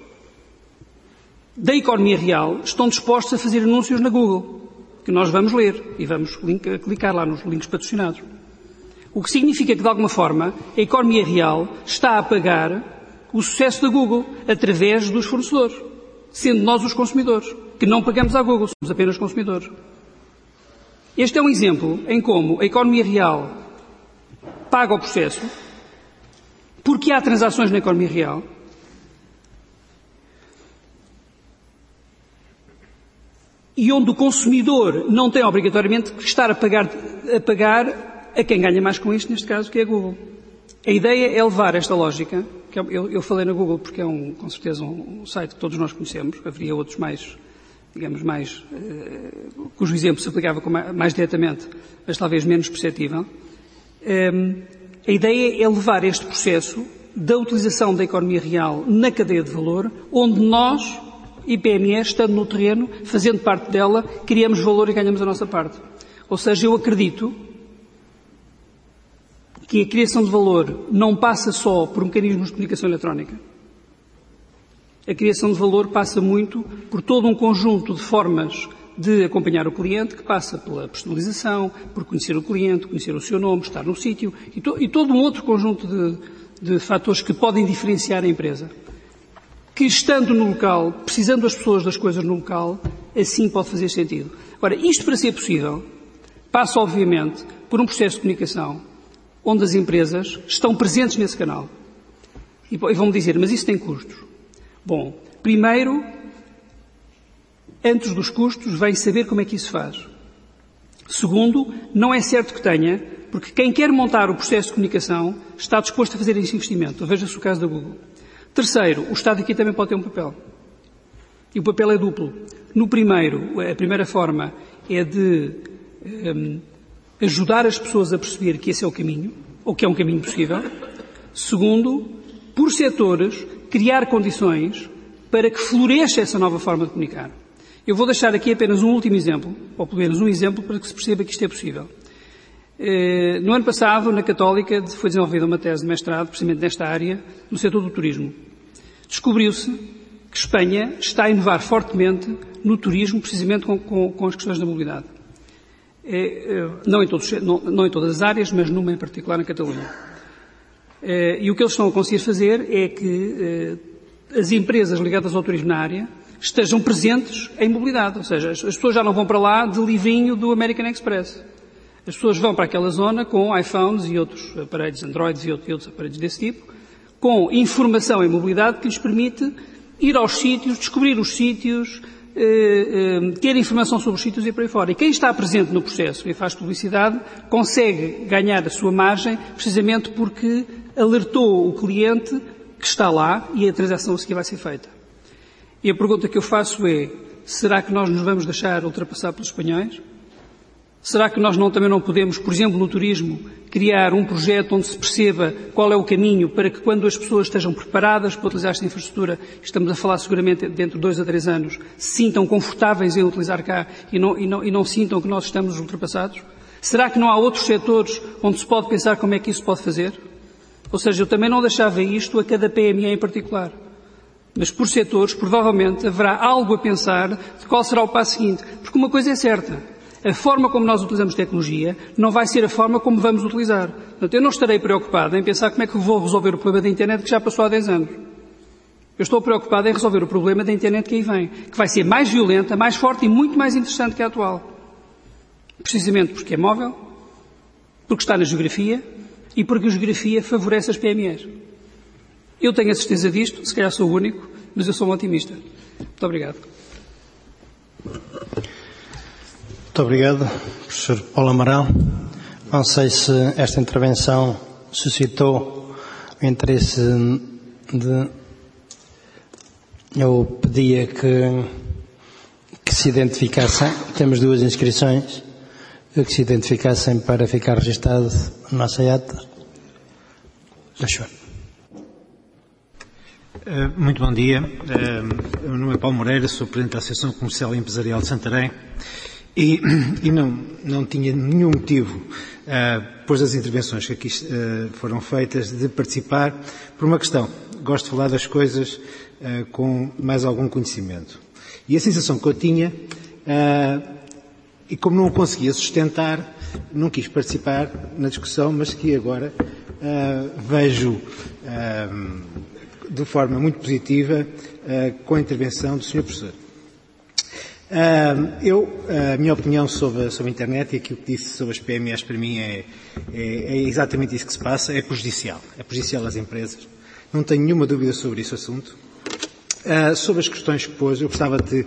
da economia real estão dispostos a fazer anúncios na Google, que nós vamos ler e vamos link, clicar lá nos links patrocinados. O que significa que, de alguma forma, a economia real está a pagar o sucesso da Google através dos fornecedores, sendo nós os consumidores, que não pagamos à Google, somos apenas consumidores. Este é um exemplo em como a economia real paga o processo, porque há transações na economia real, e onde o consumidor não tem obrigatoriamente que estar a pagar, a pagar a quem ganha mais com isto, neste caso, que é a Google. A ideia é levar esta lógica, que eu, eu falei na Google porque é um, com certeza um site que todos nós conhecemos, haveria outros mais, digamos, mais, uh, cujo exemplo se aplicava com mais, mais diretamente, mas talvez menos perceptível. Um, a ideia é levar este processo da utilização da economia real na cadeia de valor, onde nós, I P M E, estando no terreno, fazendo parte dela, criamos valor e ganhamos a nossa parte. Ou seja, eu acredito que a criação de valor não passa só por mecanismos de comunicação eletrónica. A criação de valor passa muito por todo um conjunto de formas de acompanhar o cliente, que passa pela personalização, por conhecer o cliente, conhecer o seu nome, estar no sítio, e, to, e todo um outro conjunto de, de fatores que podem diferenciar a empresa. Que, estando no local, precisando das pessoas das coisas no local, assim pode fazer sentido. Ora, isto para ser possível, passa obviamente por um processo de comunicação onde as empresas estão presentes nesse canal. E vão-me dizer, mas isso tem custos. Bom, primeiro, antes dos custos, vem saber como é que isso faz. Segundo, não é certo que tenha, porque quem quer montar o processo de comunicação está disposto a fazer esse investimento. Veja-se o caso da Google. Terceiro, o Estado aqui também pode ter um papel. E o papel é duplo. No primeiro, a primeira forma é de um, ajudar as pessoas a perceber que esse é o caminho, ou que é um caminho possível. Segundo, por setores, criar condições para que floresça essa nova forma de comunicar. Eu vou deixar aqui apenas um último exemplo, ou pelo menos um exemplo, para que se perceba que isto é possível. No ano passado, na Católica, foi desenvolvida uma tese de mestrado, precisamente nesta área, no setor do turismo. Descobriu-se que Espanha está a inovar fortemente no turismo, precisamente com, com, com as questões da mobilidade. É, não, em todos, não, não em todas as áreas, mas numa em particular na Catalunha. É, e o que eles estão a conseguir fazer é que é, as empresas ligadas ao turismo na área estejam presentes em mobilidade. Ou seja, as, as pessoas já não vão para lá de livrinho do American Express. As pessoas vão para aquela zona com iPhones e outros aparelhos, Androids e outros aparelhos desse tipo, com informação em mobilidade que lhes permite ir aos sítios, descobrir os sítios, eh, eh, ter informação sobre os sítios e por aí fora. E quem está presente no processo e faz publicidade consegue ganhar a sua margem precisamente porque alertou o cliente que está lá e a transação a seguir vai ser feita. E a pergunta que eu faço é, será que nós nos vamos deixar ultrapassar pelos espanhóis? Será que nós não, também não podemos, por exemplo, no turismo, criar um projeto onde se perceba qual é o caminho para que quando as pessoas estejam preparadas para utilizar esta infraestrutura, estamos a falar seguramente dentro de dois a três anos, se sintam confortáveis em utilizar cá e não, e, não, e não sintam que nós estamos ultrapassados? Será que não há outros setores onde se pode pensar como é que isso pode fazer? Ou seja, eu também não deixava isto a cada P M E em particular. Mas por setores, provavelmente, haverá algo a pensar de qual será o passo seguinte. Porque uma coisa é certa. A forma como nós utilizamos tecnologia não vai ser a forma como vamos utilizar. Portanto, eu não estarei preocupado em pensar como é que vou resolver o problema da internet que já passou há dez anos. Eu estou preocupado em resolver o problema da internet que aí vem, que vai ser mais violenta, mais forte e muito mais interessante que a atual. Precisamente porque é móvel, porque está na geografia e porque a geografia favorece as P M Es. Eu tenho a certeza disto, se calhar sou o único, mas eu sou um otimista. Muito obrigado. Muito obrigado, professor Paulo Amaral. Não sei se esta intervenção suscitou o interesse de... Eu pedia que, que se identificassem, temos duas inscrições, que se identificassem para ficar registado na nossa ata. Deixa eu. Muito bom dia. O meu nome é Paulo Moreira, sou presidente da Associação Comercial e Empresarial de Santarém e, e não, não tinha nenhum motivo, depois das intervenções que aqui foram feitas, de participar por uma questão. Gosto de falar das coisas com mais algum conhecimento. E a sensação que eu tinha, e como não o conseguia sustentar, não quis participar na discussão, mas que agora vejo de forma muito positiva uh, com a intervenção do senhor Professor. Uh, eu, uh, a minha opinião sobre, sobre a internet e aquilo que disse sobre as P M Es para mim é, é, é exatamente isso que se passa, é prejudicial. É prejudicial às empresas. Não tenho nenhuma dúvida sobre esse assunto. Uh, sobre as questões que pôs, eu gostava de, uh,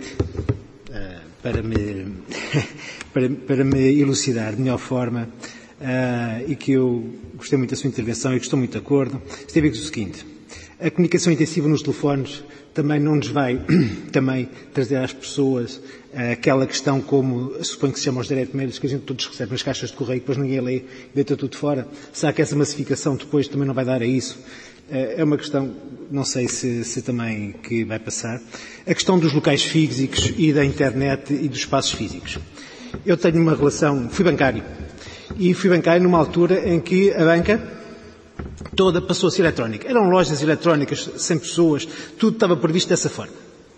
para, me, para, para me elucidar de melhor forma, uh, e que eu gostei muito da sua intervenção e que estou muito de acordo, esteve com o seguinte. A comunicação intensiva nos telefones também não nos vai também trazer às pessoas uh, aquela questão como, suponho que se chama os direct mails, que a gente todos recebe nas caixas de correio, depois ninguém lê e deita tudo fora. Será que essa massificação depois também não vai dar a isso? Uh, é uma questão, não sei se, se também que vai passar. A questão dos locais físicos e da internet e dos espaços físicos. Eu tenho uma relação, fui bancário, e fui bancário numa altura em que a banca toda passou a ser eletrónica. Eram lojas eletrónicas, sem pessoas, tudo estava previsto dessa forma.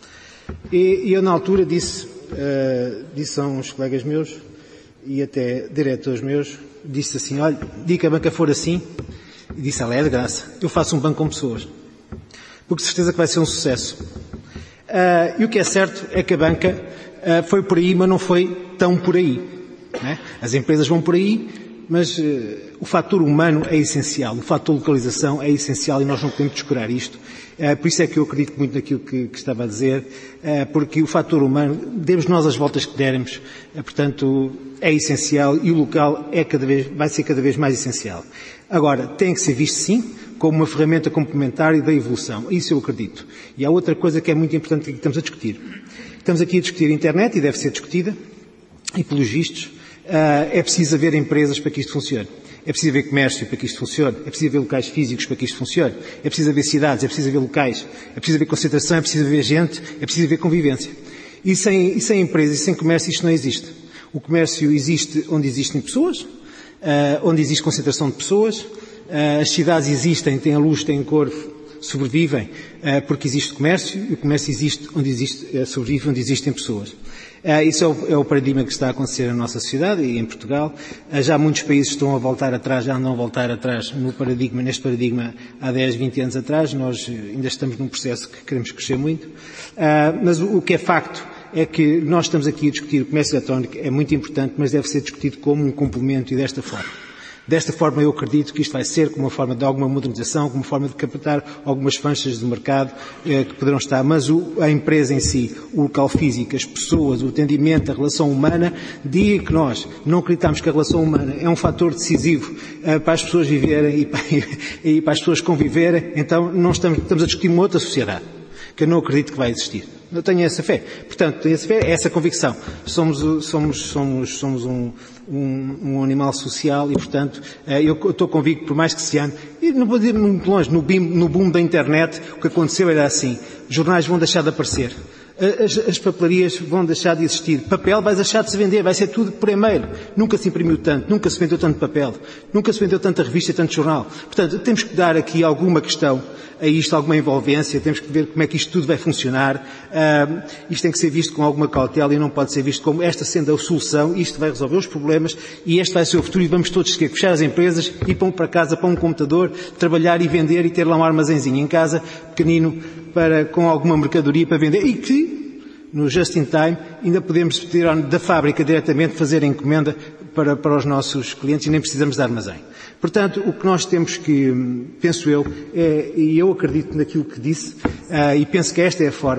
E, e eu, na altura, disse, uh, disse a uns colegas meus, e até diretores meus, disse assim, olha, diga que a banca for assim, e disse, ela é de graça, eu faço um banco com pessoas. Porque de certeza que vai ser um sucesso. Uh, e o que é certo é que a banca uh, foi por aí, mas não foi tão por aí. Né? As empresas vão por aí, mas uh, o fator humano é essencial, o fator localização é essencial e nós não podemos descurar isto. Uh, por isso é que eu acredito muito naquilo que, que estava a dizer, uh, porque o fator humano, demos nós as voltas que dermos, uh, portanto, é essencial e o local é cada vez, vai ser cada vez mais essencial. Agora, tem que ser visto sim como uma ferramenta complementar e da evolução, isso eu acredito. E há outra coisa que é muito importante que estamos a discutir. Estamos aqui a discutir a internet e deve ser discutida, e pelos vistos, Uh, é preciso haver empresas para que isto funcione. É preciso haver comércio para que isto funcione. É preciso haver locais físicos para que isto funcione. É preciso haver cidades, é preciso haver locais. É preciso haver concentração, é preciso haver gente, é preciso haver convivência. E sem, e sem empresas e sem comércio isto não existe. O comércio existe onde existem pessoas, uh, onde existe concentração de pessoas. Uh, as cidades existem, têm a luz, têm cor, sobrevivem uh, porque existe comércio. E o comércio existe onde existe, uh, sobrevive onde existem pessoas. Uh, isso é o, é o paradigma que está a acontecer na nossa sociedade e em Portugal. Uh, já muitos países estão a voltar atrás, já andam a voltar atrás no paradigma, neste paradigma há dez, vinte anos atrás. Nós ainda estamos num processo que queremos crescer muito. Uh, mas o, o que é facto é que nós estamos aqui a discutir o comércio eletrónico, é muito importante, mas deve ser discutido como um complemento e desta forma. Desta forma eu acredito que isto vai ser como uma forma de alguma modernização, como uma forma de captar algumas faixas de mercado eh, que poderão estar, mas o, a empresa em si, o local físico, as pessoas, o atendimento, a relação humana, dia que nós não acreditamos que a relação humana é um fator decisivo eh, para as pessoas viverem e para, e para as pessoas conviverem, então não estamos, estamos a discutir uma outra sociedade, que eu não acredito que vai existir. Eu tenho essa fé. Portanto, tenho essa fé, essa convicção. Somos, somos, somos, somos um, um, um animal social e, portanto, eu estou convicto, por mais que se ande, e não vou dizer muito longe, no boom, no boom da internet, o que aconteceu era assim, jornais vão deixar de aparecer. As, as papelarias vão deixar de existir. Papel vai deixar de se vender, vai ser tudo por e-mail. Nunca se imprimiu tanto, nunca se vendeu tanto papel, nunca se vendeu tanta revista e tanto jornal. Portanto, temos que dar aqui alguma questão a isto, alguma envolvência, temos que ver como é que isto tudo vai funcionar. Uh, isto tem que ser visto com alguma cautela e não pode ser visto como esta sendo a solução, isto vai resolver os problemas e este vai ser o futuro e vamos todos ter que fechar as empresas e pôr para casa, para um computador, trabalhar e vender e ter lá um armazenzinho em casa, pequenino, para, com alguma mercadoria para vender e que, no just in time, ainda podemos tirar da fábrica diretamente, fazer a encomenda para, para os nossos clientes e nem precisamos de armazém. Portanto, o que nós temos que, penso eu, é, e eu acredito naquilo que disse, uh, e penso que esta é a forma,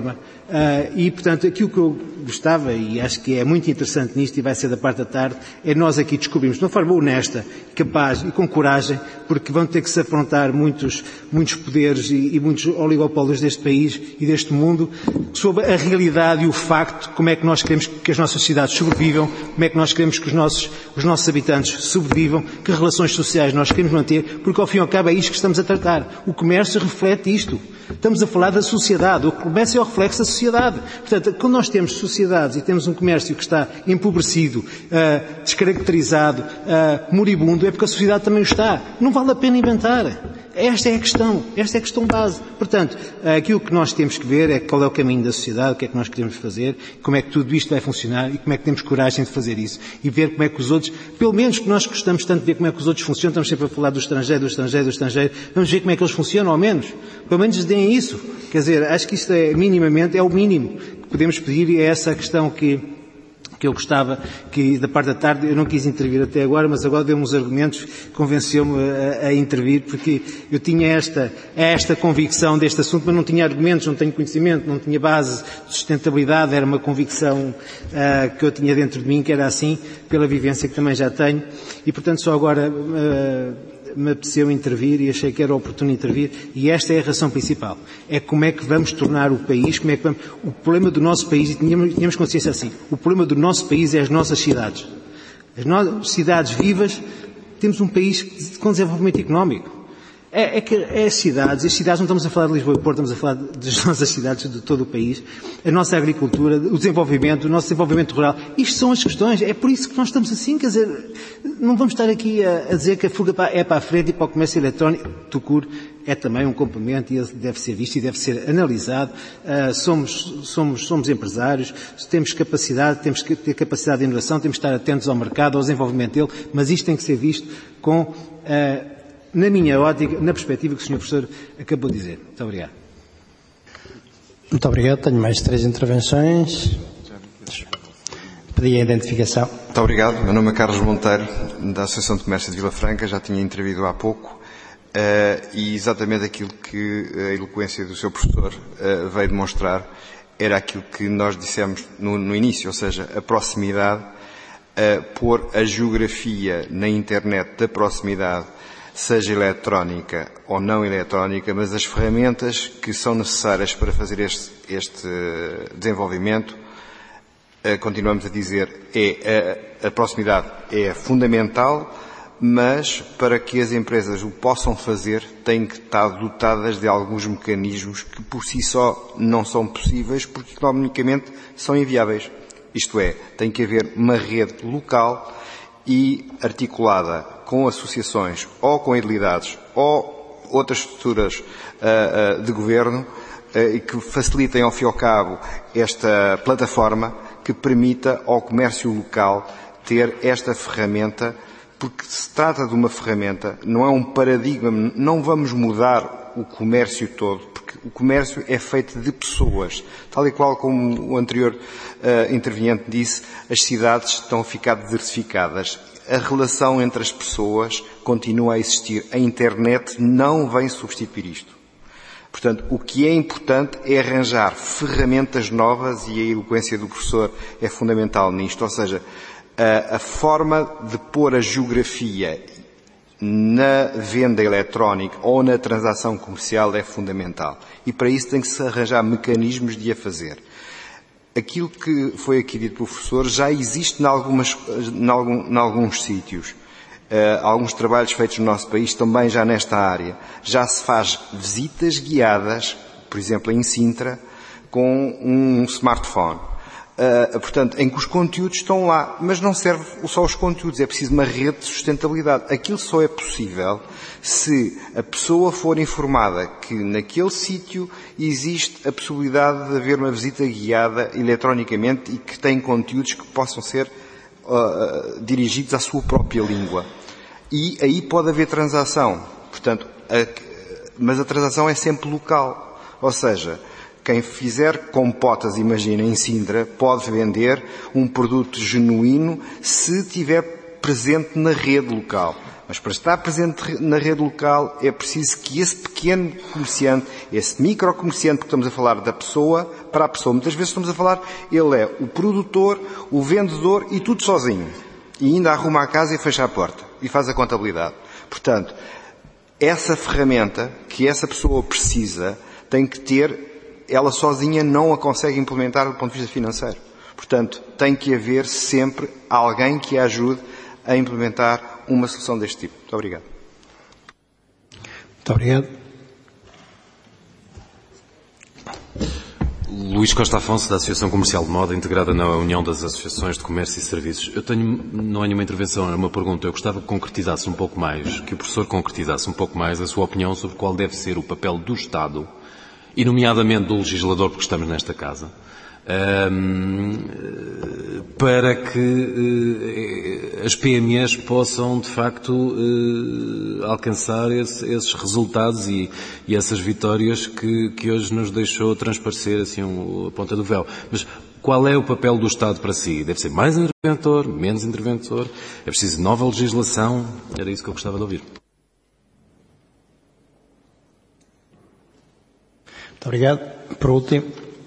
Uh, e, portanto, aquilo que eu gostava, e acho que é muito interessante nisto, e vai ser da parte da tarde, é nós aqui descobrirmos de uma forma honesta, capaz e com coragem, porque vão ter que se afrontar muitos, muitos poderes e, e muitos oligopólios deste país e deste mundo, sobre a realidade e o facto, como é que nós queremos que as nossas cidades sobrevivam, como é que nós queremos que os nossos, os nossos habitantes sobrevivam, que relações sociais nós queremos manter, porque ao fim e ao cabo é isto que estamos a tratar. O comércio reflete isto. Estamos a falar da sociedade. O comércio é o reflexo da sociedade. Portanto, quando nós temos sociedades e temos um comércio que está empobrecido, uh, descaracterizado, uh, moribundo, é porque a sociedade também o está. Não vale a pena inventar. Esta é a questão. Esta é a questão base. Portanto, aquilo que nós temos que ver é qual é o caminho da sociedade, o que é que nós queremos fazer, como é que tudo isto vai funcionar e como é que temos coragem de fazer isso. E ver como é que os outros, pelo menos que nós gostamos tanto de ver como é que os outros funcionam, estamos sempre a falar do estrangeiro, do estrangeiro, do estrangeiro, vamos ver como é que eles funcionam, ao menos. Pelo menos deem isso. Quer dizer, acho que isto é, minimamente, é o mínimo que podemos pedir e é essa a questão que que eu gostava, que da parte da tarde, eu não quis intervir até agora, mas agora deu-me uns argumentos que convenceu-me a, a intervir, porque eu tinha esta, esta convicção deste assunto, mas não tinha argumentos, não tenho conhecimento, não tinha base de sustentabilidade, era uma convicção uh, que eu tinha dentro de mim, que era assim, pela vivência que também já tenho, e portanto só agora uh, me apeteceu intervir e achei que era oportuno intervir, e esta é a razão principal. É como é que vamos tornar o país, como é que vamos... O problema do nosso país, e tínhamos, tínhamos consciência assim, o problema do nosso país é as nossas cidades. As nossas cidades vivas, temos um país com desenvolvimento económico. É, é que é as cidades, as cidades, não estamos a falar de Lisboa e Porto, estamos a falar das nossas cidades de todo o país, a nossa agricultura, o desenvolvimento, o nosso desenvolvimento rural, isto são as questões, é por isso que nós estamos assim, quer dizer, não vamos estar aqui a, a dizer que a fuga é para a frente e para o comércio eletrónico, Tucur é também um complemento e ele deve ser visto e deve ser analisado, uh, somos, somos, somos empresários, temos capacidade, temos que ter capacidade de inovação, temos que estar atentos ao mercado, ao desenvolvimento dele, mas isto tem que ser visto com... Uh, na minha ótica, na perspectiva que o senhor Professor acabou de dizer. Muito obrigado. Muito obrigado. Tenho mais três intervenções. Pedi a identificação. Muito obrigado. Meu nome é Carlos Monteiro, da Associação de Comércio de Vila Franca. Já tinha intervido há pouco. Uh, e exatamente aquilo que a eloquência do seu professor uh, veio demonstrar era aquilo que nós dissemos no, no início, ou seja, a proximidade, uh, pôr a geografia na internet da proximidade, seja eletrónica ou não eletrónica, mas as ferramentas que são necessárias para fazer este, este desenvolvimento, continuamos a dizer, é, a, a proximidade é fundamental, mas para que as empresas o possam fazer, têm que estar dotadas de alguns mecanismos que por si só não são possíveis, porque economicamente são inviáveis. Isto é, tem que haver uma rede local e articulada com associações ou com edilidades ou outras estruturas uh, uh, de governo uh, que facilitem ao fim e ao cabo esta plataforma que permita ao comércio local ter esta ferramenta, porque se trata de uma ferramenta, não é um paradigma, não vamos mudar o comércio todo, porque o comércio é feito de pessoas. Tal e qual como o anterior uh, interveniente disse, as cidades estão a ficar diversificadas. A relação entre as pessoas continua a existir. A internet não vem substituir isto. Portanto, o que é importante é arranjar ferramentas novas, e a eloquência do professor é fundamental nisto, ou seja, a, a forma de pôr a geografia na venda eletrónica ou na transação comercial é fundamental. E para isso tem que se arranjar mecanismos de a fazer. Aquilo que foi aqui dito pelo professor já existe em, algumas, em, algum, em alguns sítios. Uh, alguns trabalhos feitos no nosso país também já nesta área. Já se faz visitas guiadas, por exemplo em Sintra, com um smartphone. Uh, portanto, em que os conteúdos estão lá, mas não serve só os conteúdos, é preciso uma rede de sustentabilidade. Aquilo só é possível se a pessoa for informada que naquele sítio existe a possibilidade de haver uma visita guiada eletronicamente e que tem conteúdos que possam ser uh, dirigidos à sua própria língua. E aí pode haver transação. Portanto, a, mas a transação é sempre local. Ou seja, quem fizer compotas, imagina, em Sintra, pode vender um produto genuíno se tiver presente na rede local. Mas para estar presente na rede local é preciso que esse pequeno comerciante, esse microcomerciante, que estamos a falar da pessoa para a pessoa, muitas vezes estamos a falar, ele é o produtor, o vendedor e tudo sozinho. E ainda arruma a casa e fecha a porta. E faz a contabilidade. Portanto, essa ferramenta que essa pessoa precisa tem que ter, ela sozinha não a consegue implementar do ponto de vista financeiro. Portanto, tem que haver sempre alguém que a ajude a implementar uma solução deste tipo. Muito obrigado. Muito obrigado. Luís Costa Afonso, da Associação Comercial de Moda, integrada na União das Associações de Comércio e Serviços. Eu tenho, não é nenhuma intervenção, é uma pergunta. Eu gostava que concretizasse um pouco mais, que o professor concretizasse um pouco mais a sua opinião sobre qual deve ser o papel do Estado, e nomeadamente do legislador, porque estamos nesta casa, Um, para que uh, as P M Es possam, de facto, uh, alcançar esse, esses resultados e, e essas vitórias que, que hoje nos deixou transparecer assim, um, a ponta do véu. Mas qual é o papel do Estado para si? Deve ser mais interventor, menos interventor? É preciso nova legislação? Era isso que eu gostava de ouvir. Muito obrigado. Por último.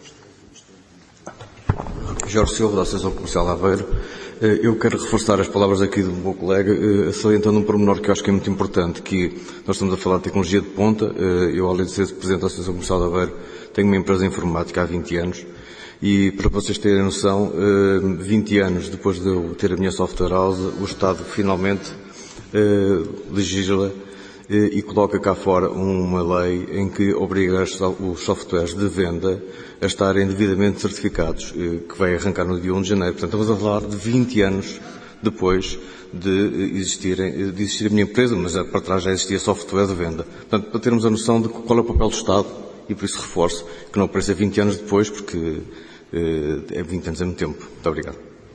Jorge Silva, da Associação Comercial de Aveiro. Eu quero reforçar as palavras aqui do meu colega, salientando um pormenor que eu acho que é muito importante, que nós estamos a falar de tecnologia de ponta. Eu, além de ser Presidente da Associação Comercial de Aveiro, tenho uma empresa informática há vinte anos e, para vocês terem noção, vinte anos depois de eu ter a minha software house, o Estado finalmente legisla e coloca cá fora uma lei em que obriga os softwares de venda a estarem devidamente certificados, que vai arrancar no dia primeiro de janeiro. Portanto, estamos a falar de vinte anos depois de, existirem, de existir a minha empresa, mas para trás já existia software de venda. Portanto, para termos a noção de qual é o papel do Estado, e por isso reforço que não apareça vinte anos depois, porque é vinte anos é muito tempo. Muito obrigado.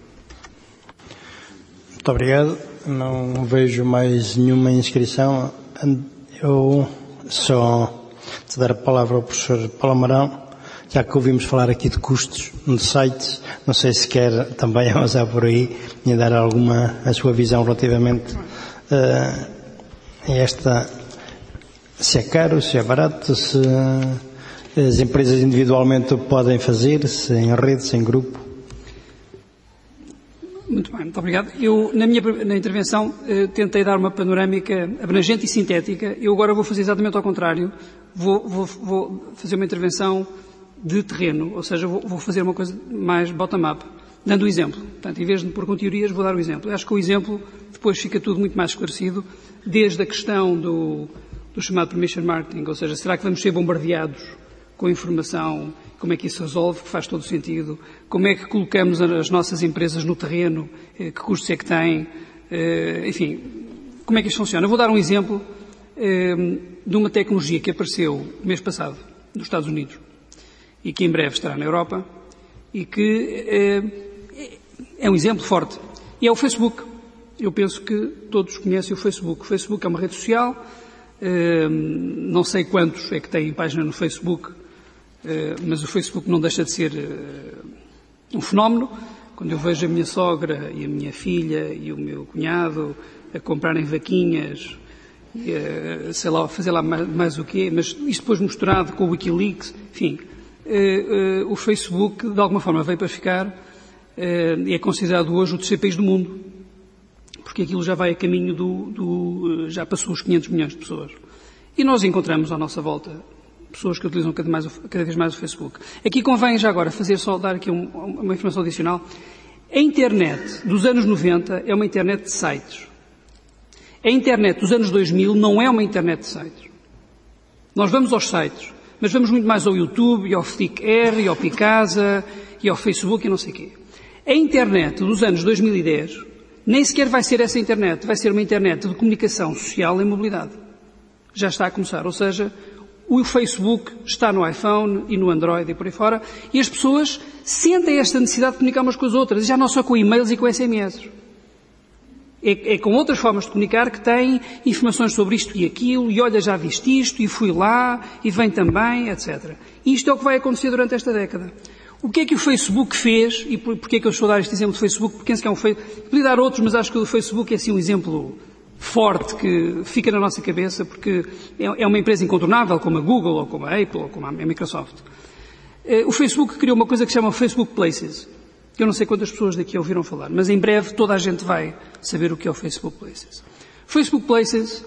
Muito obrigado. Não vejo mais nenhuma inscrição. Eu só te dar a palavra ao professor Paulo Amarão, já que ouvimos falar aqui de custos de sites, não sei se quer também avançar por aí e dar alguma a sua visão relativamente uh, a esta, se é caro, se é barato, se as empresas individualmente o podem fazer, se em rede, se em grupo. Muito bem, muito obrigado. Eu, na minha na intervenção, eh, tentei dar uma panorâmica abrangente e sintética. Eu agora vou fazer exatamente ao contrário. Vou, vou, vou fazer uma intervenção de terreno, ou seja, vou, vou fazer uma coisa mais bottom-up, dando o exemplo. Portanto, em vez de pôr com teorias, vou dar o exemplo. Eu acho que o exemplo, depois fica tudo muito mais esclarecido, desde a questão do, do chamado permission marketing, ou seja, será que vamos ser bombardeados com informação? Como é que isso resolve, que faz todo o sentido? Como é que colocamos as nossas empresas no terreno? Que custos é que têm? Enfim, como é que isto funciona? Eu vou dar um exemplo de uma tecnologia que apareceu no mês passado, nos Estados Unidos, e que em breve estará na Europa, e que é um exemplo forte. E é o Facebook. Eu penso que todos conhecem o Facebook. O Facebook é uma rede social. Não sei quantos é que têm página no Facebook, Uh, mas o Facebook não deixa de ser uh, um fenómeno. Quando eu vejo a minha sogra e a minha filha e o meu cunhado a comprarem vaquinhas, e, uh, sei lá, fazer lá mais, mais o quê, mas isto depois misturado com o Wikileaks, enfim, uh, uh, o Facebook de alguma forma veio para ficar uh, e é considerado hoje o terceiro país do mundo, porque aquilo já vai a caminho do, do uh, já passou os quinhentos milhões de pessoas. E nós encontramos à nossa volta pessoas que utilizam cada, mais, cada vez mais o Facebook. Aqui convém já agora fazer só, dar aqui um, uma informação adicional. A internet dos anos noventa é uma internet de sites. A internet dos anos dois mil não é uma internet de sites. Nós vamos aos sites, mas vamos muito mais ao YouTube, e ao Flickr, e ao Picasa, e ao Facebook, e não sei o quê. A internet dos anos dois mil e dez nem sequer vai ser essa internet, vai ser uma internet de comunicação social e mobilidade. Já está a começar, ou seja, o Facebook está no iPhone e no Android e por aí fora, e as pessoas sentem esta necessidade de comunicar umas com as outras, e já não só com e-mails e com S M S. É, é com outras formas de comunicar que têm informações sobre isto e aquilo, e olha, já viste isto, e fui lá, e vem também, etcétera. Isto é o que vai acontecer durante esta década. O que é que o Facebook fez, e porquê é que eu estou a dar este exemplo do Facebook? Porque penso que é um Facebook, podia dar outros, mas acho que o Facebook é assim um exemplo forte que fica na nossa cabeça, porque é uma empresa incontornável, como a Google, ou como a Apple, ou como a Microsoft. O Facebook criou uma coisa que se chama Facebook Places. Eu não sei quantas pessoas daqui ouviram falar, mas em breve toda a gente vai saber o que é o Facebook Places. Facebook Places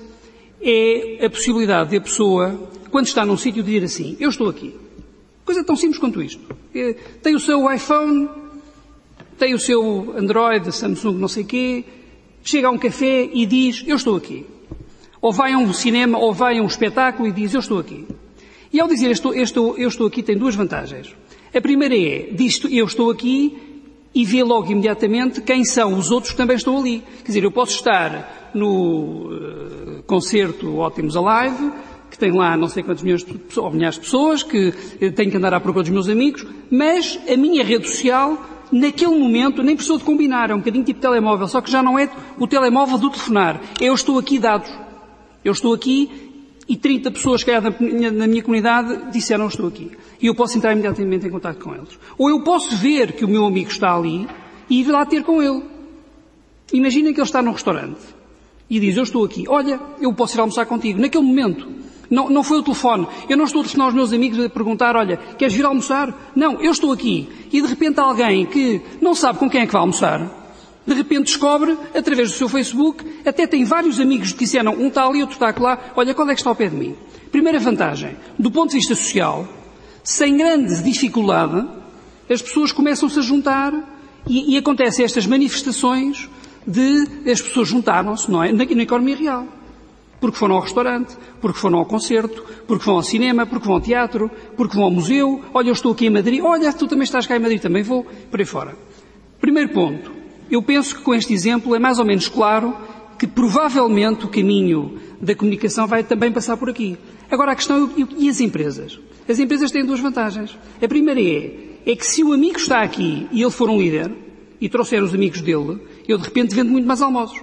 é a possibilidade de a pessoa, quando está num sítio, dizer assim, eu estou aqui. Coisa tão simples quanto isto. Tem o seu iPhone, tem o seu Android, Samsung, não sei o quê, chega a um café e diz, eu estou aqui. Ou vai a um cinema, ou vai a um espetáculo e diz, eu estou aqui. E ao dizer, eu estou, eu estou, eu estou aqui, tem duas vantagens. A primeira é, diz, eu estou aqui, e vê logo imediatamente quem são os outros que também estão ali. Quer dizer, eu posso estar no uh, concerto Ótimos Alive, que tem lá não sei quantos milhões de pessoas, ou milhares de pessoas, que uh, tenho que andar à procura dos meus amigos, mas a minha rede social, naquele momento, nem precisou de combinar, é um bocadinho tipo telemóvel, só que já não é o telemóvel do telefonar. Eu estou aqui dados. Eu estou aqui e trinta pessoas que na minha, na minha comunidade disseram eu estou aqui. E eu posso entrar imediatamente em contato com eles. Ou eu posso ver que o meu amigo está ali e ir lá ter com ele. Imaginem que ele está num restaurante e diz, eu estou aqui. Olha, eu posso ir almoçar contigo. Naquele momento. Não, não foi o telefone. Eu não estou a telefonar aos meus amigos a perguntar, olha, queres vir almoçar? Não, eu estou aqui. E de repente alguém que não sabe com quem é que vai almoçar, de repente descobre, através do seu Facebook, até tem vários amigos que disseram, um está ali, outro está lá, olha, qual é que está ao pé de mim? Primeira vantagem, do ponto de vista social, sem grande dificuldade, as pessoas começam-se a juntar e, e acontecem estas manifestações de as pessoas juntaram-se, não é? Na, na economia real. Porque foram ao restaurante, porque foram ao concerto, porque vão ao cinema, porque vão ao teatro, porque vão ao museu, olha, eu estou aqui em Madrid, olha, tu também estás cá em Madrid, também vou, por aí fora. Primeiro ponto. Eu penso que com este exemplo é mais ou menos claro que provavelmente o caminho da comunicação vai também passar por aqui. Agora a questão é, e as empresas? As empresas têm duas vantagens. A primeira é, é que se o amigo está aqui e ele for um líder e trouxer os amigos dele, eu de repente vendo muito mais almoços.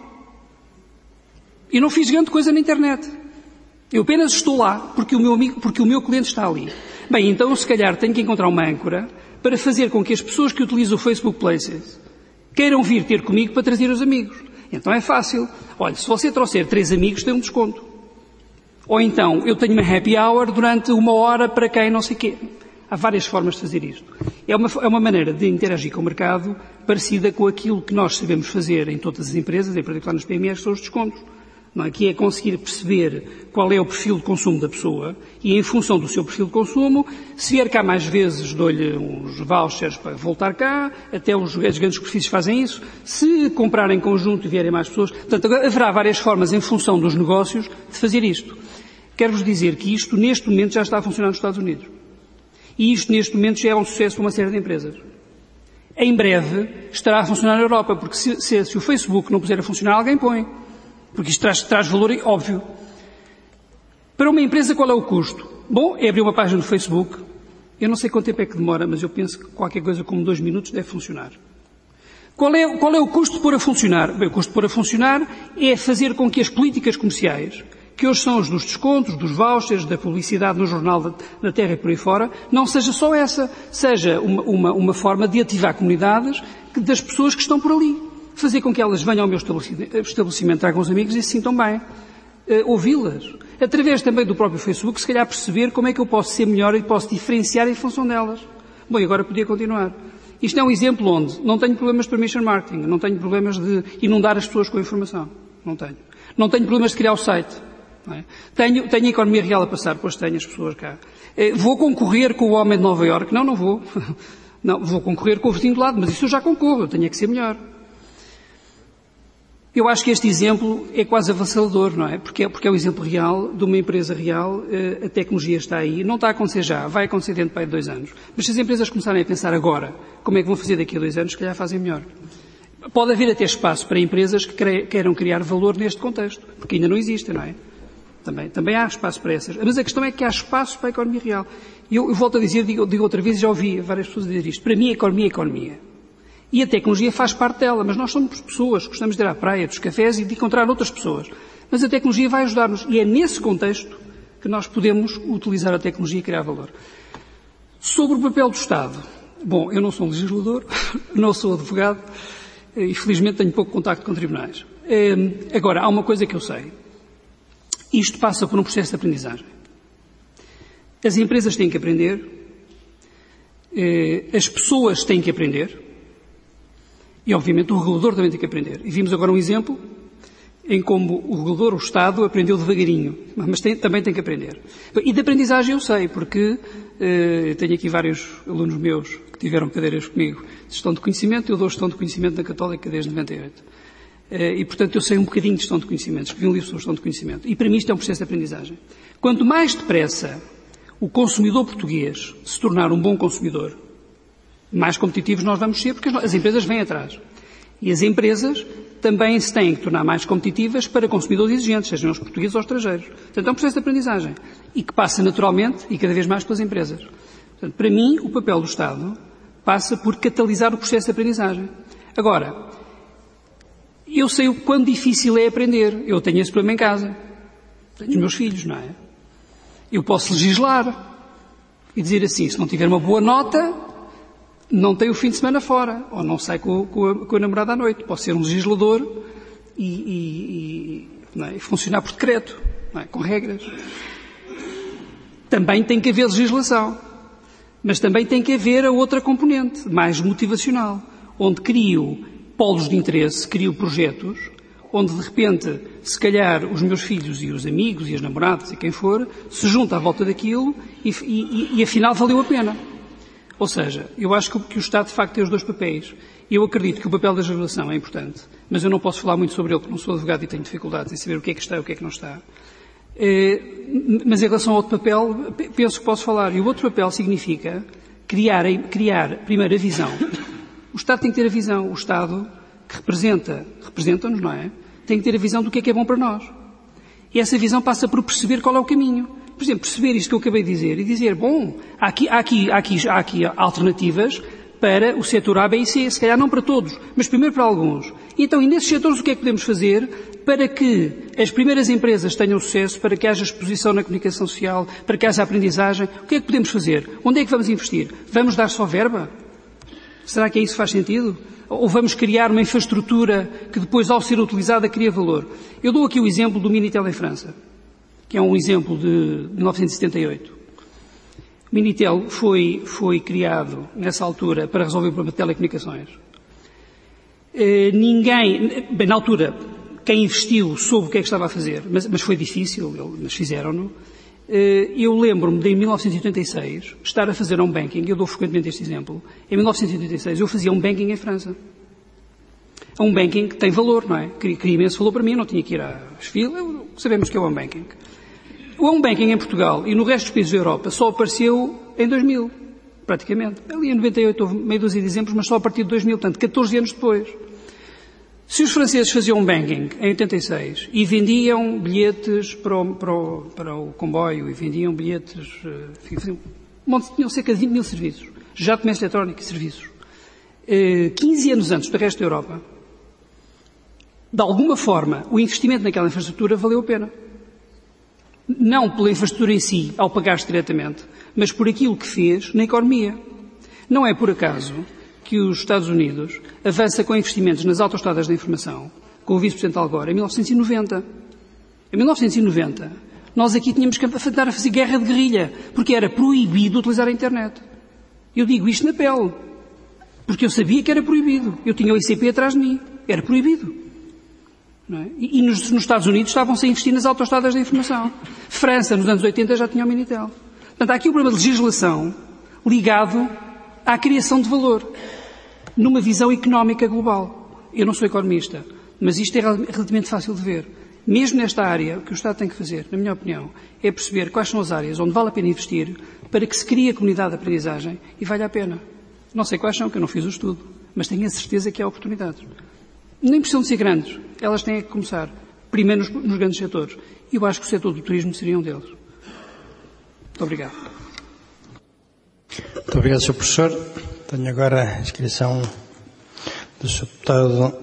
Eu não fiz grande coisa na internet. Eu apenas estou lá porque o meu amigo, porque o meu cliente está ali. Bem, então eu se calhar tenho que encontrar uma âncora para fazer com que as pessoas que utilizam o Facebook Places queiram vir ter comigo para trazer os amigos. Então é fácil. Olha, se você trouxer três amigos, tem um desconto. Ou então, eu tenho uma happy hour durante uma hora para quem não sei o quê. Há várias formas de fazer isto. É uma, é uma maneira de interagir com o mercado parecida com aquilo que nós sabemos fazer em todas as empresas, em particular nas P M Es, que são os descontos. Não é? Que é conseguir perceber qual é o perfil de consumo da pessoa e, em função do seu perfil de consumo, se vier cá mais vezes, dou-lhe uns vouchers para voltar cá, até os, as grandes superfícies fazem isso. Se comprar em conjunto e vierem mais pessoas, portanto, haverá várias formas, em função dos negócios, de fazer isto. Quero-vos dizer que isto, neste momento, já está a funcionar nos Estados Unidos. E isto, neste momento, já é um sucesso para uma série de empresas. Em breve, estará a funcionar na Europa, porque se, se, se o Facebook não puser a funcionar, alguém põe. Porque isto traz, traz valor óbvio. Para uma empresa, qual é o custo? Bom, é abrir uma página no Facebook. Eu não sei quanto tempo é que demora, mas eu penso que qualquer coisa como dois minutos deve funcionar. Qual é, qual é o custo de pôr a funcionar? Bem, o custo de pôr a funcionar é fazer com que as políticas comerciais, que hoje são os dos descontos, dos vouchers, da publicidade no Jornal da, da Terra e por aí fora, não seja só essa, seja uma, uma, uma forma de ativar comunidades das pessoas que estão por ali. Fazer com que elas venham ao meu estabelecimento, tragam os amigos e se sintam bem. Uh, ouvi-las. Através também do próprio Facebook, se calhar perceber como é que eu posso ser melhor e posso diferenciar em função delas. Bom, e agora podia continuar. Isto é um exemplo onde não tenho problemas de permission marketing, não tenho problemas de inundar as pessoas com informação. Não tenho. Não tenho problemas de criar o site. Não é? Tenho, tenho a economia real a passar, pois tenho as pessoas cá. Uh, vou concorrer com o homem de Nova Iorque? Não, não vou. Não, vou concorrer com o vizinho do lado, mas isso eu já concorro, eu tenho é que ser melhor. Eu acho que este exemplo é quase avassalador, não é? Porque é, porque é o exemplo real de uma empresa real, a tecnologia está aí, não está a acontecer já, vai acontecer dentro de dois anos. Mas se as empresas começarem a pensar agora como é que vão fazer daqui a dois anos, se calhar fazem melhor. Pode haver até espaço para empresas que queiram criar valor neste contexto, porque ainda não existe, não é? Também, também há espaço para essas. Mas a questão é que há espaço para a economia real. E eu, eu volto a dizer, digo, digo outra vez, já ouvi várias pessoas dizer isto. Para mim, a economia é a economia. E a tecnologia faz parte dela, mas nós somos pessoas, gostamos de ir à praia, dos cafés e de encontrar outras pessoas. Mas a tecnologia vai ajudar-nos e é nesse contexto que nós podemos utilizar a tecnologia e criar valor. Sobre o papel do Estado, Bom, eu não sou um legislador, não sou advogado e felizmente tenho pouco contacto com tribunais. Agora, há uma coisa que eu sei. Isto passa por um processo de aprendizagem. As empresas têm que aprender, as pessoas têm que aprender e, obviamente, o regulador também tem que aprender. E vimos agora um exemplo em como o regulador, o Estado, aprendeu devagarinho, mas tem, também tem que aprender. E de aprendizagem eu sei, porque eh, tenho aqui vários alunos meus que tiveram cadeiras comigo de gestão de conhecimento, eu dou gestão de conhecimento na Católica desde noventa e oito. Eh, e, portanto, eu sei um bocadinho de gestão de conhecimento, escrevi um livro sobre gestão de conhecimento. E, para mim, isto é um processo de aprendizagem. Quanto mais depressa o consumidor português se tornar um bom consumidor, mais competitivos nós vamos ser, porque as empresas vêm atrás. E as empresas também se têm que tornar mais competitivas para consumidores exigentes, sejam os portugueses ou estrangeiros. Portanto, é um processo de aprendizagem e que passa naturalmente e cada vez mais pelas empresas. Portanto, para mim, o papel do Estado passa por catalisar o processo de aprendizagem. Agora, eu sei o quão difícil é aprender. Eu tenho esse problema em casa. Tenho os meus filhos, não é? Eu posso legislar e dizer assim, se não tiver uma boa nota, não tem o fim de semana fora, ou não sai com, com, a, com a namorada à noite. Posso ser um legislador e, e, e, não é? e funcionar por decreto, não é? Com regras. Também tem que haver legislação, mas também tem que haver a outra componente, mais motivacional, onde crio polos de interesse, crio projetos, onde de repente, se calhar, os meus filhos e os amigos e as namoradas e quem for, se juntam à volta daquilo e, e, e afinal valeu a pena. Ou seja, eu acho que, que o Estado, de facto, tem os dois papéis. Eu acredito que o papel da legislação é importante, mas eu não posso falar muito sobre ele, porque não sou advogado e tenho dificuldades em saber o que é que está e o que é que não está. Eh, mas em relação ao outro papel, penso que posso falar. E o outro papel significa criar, criar primeiro, a visão. O Estado tem que ter a visão. O Estado, que representa, representa-nos, não é? Tem que ter a visão do que é que é bom para nós. E essa visão passa por perceber qual é o caminho. Por exemplo, perceber isto que eu acabei de dizer e dizer, bom, há aqui, há aqui, há aqui, há aqui alternativas para o setor A, B e C, se calhar não para todos, mas primeiro para alguns. Então, e nesses setores o que é que podemos fazer para que as primeiras empresas tenham sucesso, para que haja exposição na comunicação social, para que haja aprendizagem? O que é que podemos fazer? Onde é que vamos investir? Vamos dar só verba? Será que é isso que faz sentido? Ou vamos criar uma infraestrutura que depois, ao ser utilizada, cria valor? Eu dou aqui o exemplo do Minitel em França, que é um exemplo de mil novecentos e setenta e oito. O Minitel foi, foi criado, nessa altura, para resolver o problema de telecomunicações. Eh, ninguém, bem, na altura, quem investiu soube o que é que estava a fazer, mas, mas foi difícil, mas fizeram-no. Eh, eu lembro-me de, em mil novecentos e oitenta e seis, estar a fazer um banking, eu dou frequentemente este exemplo, em mil novecentos e oitenta e seis eu fazia um banking em França. Um banking que tem valor, não é? Cria, cria imenso valor para mim, não tinha que ir às filas, sabemos que é o home banking. O home banking em Portugal e no resto dos países da Europa só apareceu em dois mil, praticamente. Ali em noventa e oito houve meio dúzia de exemplos, mas só a partir de dois mil, portanto, catorze anos depois. Se os franceses faziam um banking em oitenta e seis e vendiam bilhetes para o, para o, para o comboio e vendiam bilhetes, enfim, tinham cerca de vinte mil serviços, já comércio eletrónico e serviços, quinze anos antes do resto da Europa, de alguma forma, o investimento naquela infraestrutura valeu a pena. Não pela infraestrutura em si, ao pagar-se diretamente, mas por aquilo que fez na economia. Não é por acaso que os Estados Unidos avança com investimentos nas autoestradas da informação, com o vice-presidente Al Gore, em mil novecentos e noventa. Em mil novecentos e noventa, nós aqui tínhamos que andar a fazer guerra de guerrilha, porque era proibido utilizar a internet. Eu digo isto na pele, porque eu sabia que era proibido. Eu tinha o I C P atrás de mim. Era proibido. Não é? E, e nos, nos Estados Unidos estavam-se a investir nas autoestradas da informação. França, nos anos oitenta, já tinha o Minitel. Portanto, há aqui um problema de legislação ligado à criação de valor, numa visão económica global. Eu não sou economista, mas isto é relativamente fácil de ver. Mesmo nesta área, o que o Estado tem que fazer, na minha opinião, é perceber quais são as áreas onde vale a pena investir para que se crie a comunidade de aprendizagem e vale a pena. Não sei quais são, que eu não fiz o estudo, mas tenho a certeza que há oportunidades. Nem precisam de ser grandes, elas têm que começar primeiro nos, nos grandes setores. E eu acho que o setor do turismo seria um deles. Muito obrigado. Muito obrigado, senhor Professor. Tenho agora a inscrição do senhor Deputado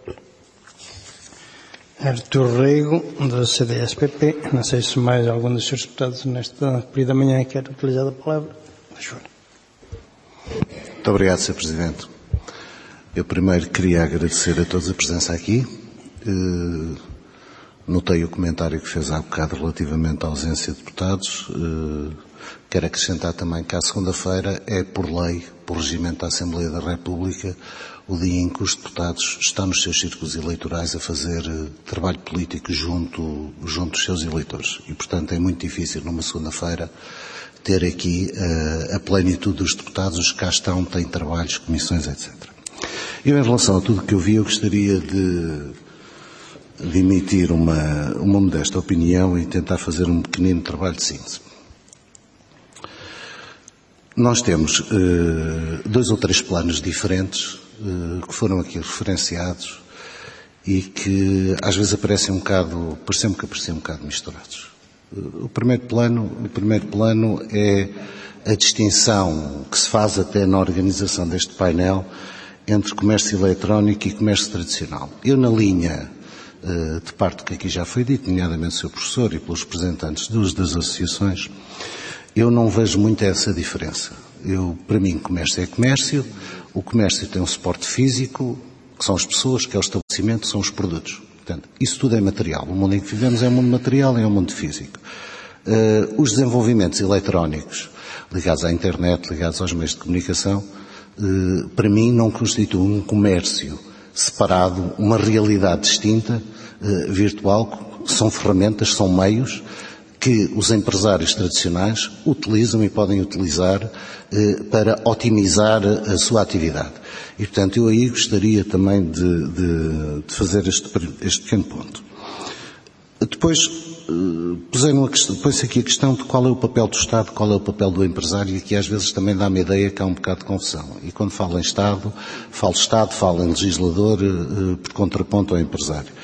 Artur Rego, da C D S P P. Não sei se mais algum dos senhores deputados nesta período da manhã quer utilizar a palavra. Por favor. Muito obrigado, senhor Presidente. Eu primeiro queria agradecer a todos a presença aqui. Uh, notei o comentário que fez há bocado relativamente à ausência de deputados. Uh, quero acrescentar também que à segunda-feira é, por lei, por regimento da Assembleia da República, o dia em que os deputados estão nos seus círculos eleitorais a fazer uh, trabalho político junto, junto dos seus eleitores. E, portanto, é muito difícil, numa segunda-feira, ter aqui uh, a plenitude dos deputados, os que cá estão, têm trabalhos, comissões, etcétera. Eu, em relação a tudo o que eu vi, eu gostaria de, de emitir uma, uma modesta opinião e tentar fazer um pequenino trabalho de síntese. Nós temos uh, dois ou três planos diferentes uh, que foram aqui referenciados e que às vezes aparecem um bocado, parecem-me que aparecem um bocado misturados. Uh, o primeiro plano, o primeiro plano é a distinção que se faz até na organização deste painel entre comércio eletrónico e comércio tradicional. Eu, na linha uh, de parte do que aqui já foi dito, nomeadamente o seu professor e pelos representantes dos, das associações, eu não vejo muito essa diferença. Eu, para mim, comércio é comércio, o comércio tem um suporte físico, que são as pessoas, que é o estabelecimento, são os produtos. Portanto, isso tudo é material. O mundo em que vivemos é um mundo material, é um mundo físico. Uh, os desenvolvimentos eletrónicos, ligados à internet, ligados aos meios de comunicação, uh, para mim não constituem um comércio separado, uma realidade distinta, uh, virtual, são ferramentas, são meios que os empresários tradicionais utilizam e podem utilizar eh, para otimizar a sua atividade. E, portanto, eu aí gostaria também de, de, de fazer este, este pequeno ponto. Depois, eh, põe-se aqui a questão de qual é o papel do Estado, qual é o papel do empresário, e que às vezes também dá-me a ideia que há um bocado de confusão. E quando falo em Estado, falo Estado, falo em legislador, eh, por contraponto ao empresário.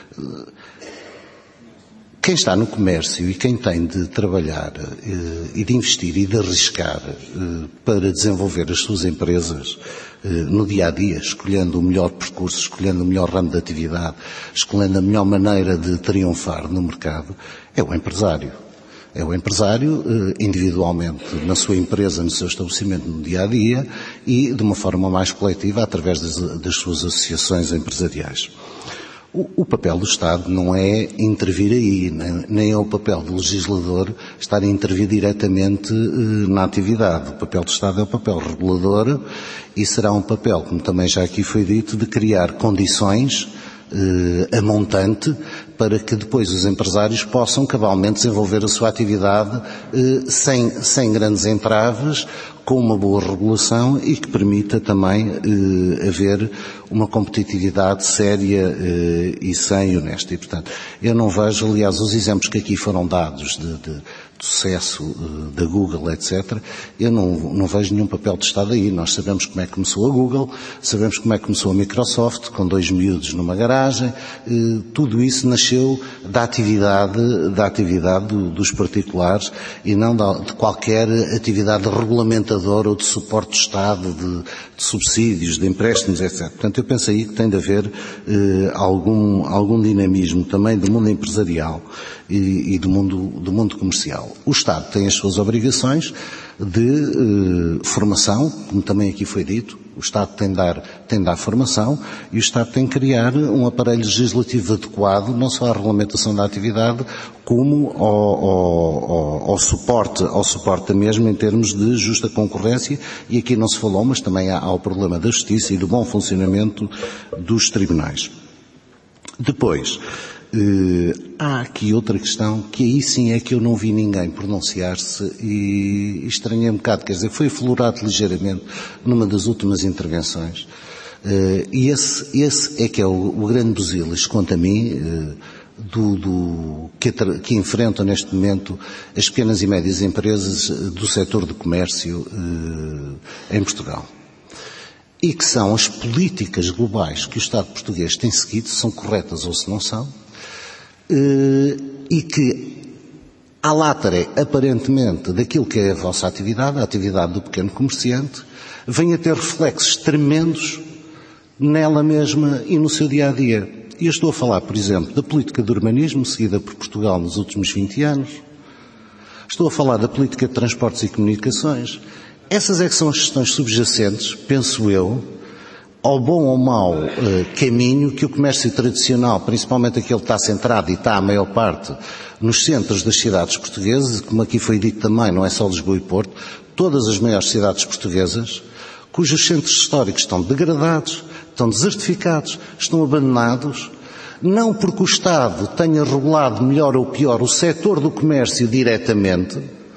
Quem está no comércio e quem tem de trabalhar eh, e de investir e de arriscar eh, para desenvolver as suas empresas eh, no dia-a-dia, escolhendo o melhor percurso, escolhendo o melhor ramo de atividade, escolhendo a melhor maneira de triunfar no mercado, é o empresário. É o empresário eh, individualmente na sua empresa, no seu estabelecimento no dia-a-dia e de uma forma mais coletiva através das, das suas associações empresariais. O, o papel do Estado não é intervir aí, nem, nem é o papel do legislador estar a intervir diretamente eh, na atividade. O papel do Estado é o papel regulador e será um papel, como também já aqui foi dito, de criar condições eh, a montante para que depois os empresários possam cabalmente desenvolver a sua atividade eh, sem, sem grandes entraves, com uma boa regulação e que permita também eh, haver uma competitividade séria eh, e sã e honesta. E, portanto, eu não vejo, aliás, os exemplos que aqui foram dados de, de, de sucesso eh, da Google, etcétera, eu não, não vejo nenhum papel de Estado aí. Nós sabemos como é que começou a Google, sabemos como é que começou a Microsoft, com dois miúdos numa garagem, eh, tudo isso nasceu da atividade, da atividade do, dos particulares e não da, de qualquer atividade regulamentada ou de suporte do Estado, de, de subsídios, de empréstimos, etcétera. Portanto, eu penso aí que tem de haver eh, algum, algum dinamismo também do mundo empresarial e, e do, mundo, do mundo comercial. O Estado tem as suas obrigações de eh, formação, como também aqui foi dito. O Estado tem de, dar, tem de dar formação e o Estado tem de criar um aparelho legislativo adequado, não só à regulamentação da atividade, como ao, ao, ao, ao, suporte, ao suporte mesmo em termos de justa concorrência, e aqui não se falou, mas também há, há o problema da justiça e do bom funcionamento dos tribunais. Depois, eh, há aqui outra questão que aí sim é que eu não vi ninguém pronunciar-se e estranhei um bocado, quer dizer, foi aflorado ligeiramente numa das últimas intervenções, eh, e esse, esse é que é o, o grande busilis, quanto a mim, eh, do, do, que, que enfrentam neste momento as pequenas e médias empresas do setor do comércio eh, em Portugal. E que são as políticas globais que o Estado português tem seguido, se são corretas ou se não são, e que, à látare, aparentemente, daquilo que é a vossa atividade, a atividade do pequeno comerciante, vem a ter reflexos tremendos nela mesma e no seu dia-a-dia. E eu estou a falar, por exemplo, da política de urbanismo seguida por Portugal nos últimos vinte anos, estou a falar da política de transportes e comunicações, Essas é que são as questões subjacentes, penso eu, ao bom ou mau eh, caminho que o comércio tradicional, principalmente aquele que está centrado e está a maior parte nos centros das cidades portuguesas, como aqui foi dito também, não é só Lisboa e Porto, todas as maiores cidades portuguesas, cujos centros históricos estão degradados, estão desertificados, estão abandonados, não porque o Estado tenha regulado melhor ou pior o setor do comércio diretamente.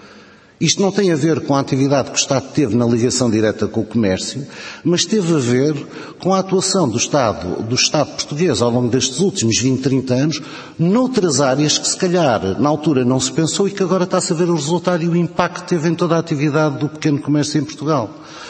Isto não tem a ver com a atividade que o Estado teve na ligação direta com o comércio, mas teve a ver com a atuação do Estado, do Estado português ao longo destes últimos vinte, trinta anos, noutras áreas que se calhar na altura não se pensou e que agora está-se a ver o resultado e o impacto que teve em toda a atividade do pequeno comércio em Portugal.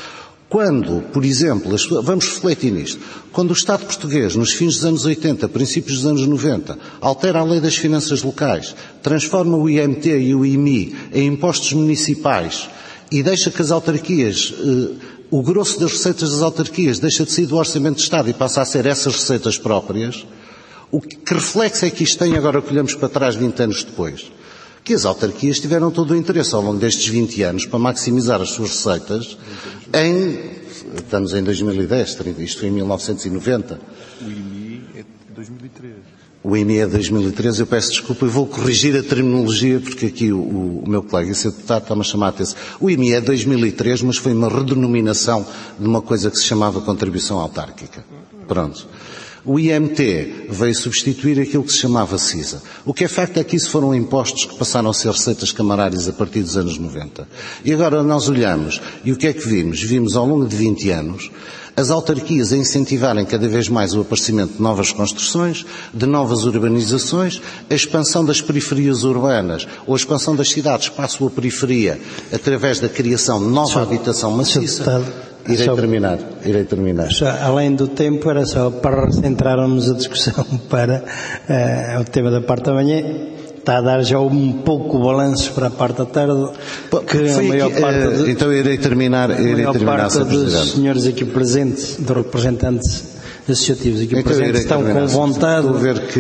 Quando, por exemplo, vamos refletir nisto, quando o Estado português, nos fins dos anos oitenta, princípios dos anos noventa, altera a lei das finanças locais, transforma o I M T e o I M I em impostos municipais e deixa que as autarquias, eh, o grosso das receitas das autarquias deixa de sair do Orçamento de Estado e passa a ser essas receitas próprias, o que, que reflexo é que isto tem agora que olhamos para trás vinte anos depois? Que as autarquias tiveram todo o interesse ao longo destes vinte anos para maximizar as suas receitas em, estamos em dois mil e dez, isto foi em mil novecentos e noventa. O I M I é de dois mil e três. O I M I é de dois mil e treze, eu peço desculpa e vou corrigir a terminologia porque aqui o, o meu colega, esse deputado, está-me a chamar a atenção. O I M I é de dois mil e três, mas foi uma redenominação de uma coisa que se chamava contribuição autárquica. Pronto. O I M T veio substituir aquilo que se chamava C I S A. O que é facto é que isso foram impostos que passaram a ser receitas camarárias a partir dos anos noventa. E agora nós olhamos, e o que é que vimos? Vimos ao longo de vinte anos as autarquias a incentivarem cada vez mais o aparecimento de novas construções, de novas urbanizações, a expansão das periferias urbanas ou a expansão das cidades para a sua periferia através da criação de nova habitação maciça. Irei terminar, irei terminar. Já, além do tempo, era só para centrarmos a discussão para uh, o tema da parte da manhã. Está a dar já um pouco o balanço para a parte da tarde. Que Foi a maior aqui, parte uh, de, então irei terminar, irei a maior terminar, parte dos senhores aqui presentes, dos representantes associativos aqui então presentes, estão com vontade que...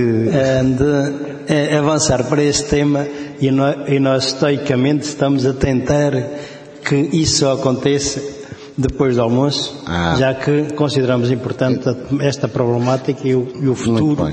uh, de uh, avançar para esse tema e nós, e nós estoicamente estamos a tentar que isso aconteça depois do almoço, ah. já que consideramos importante esta problemática e o, e o futuro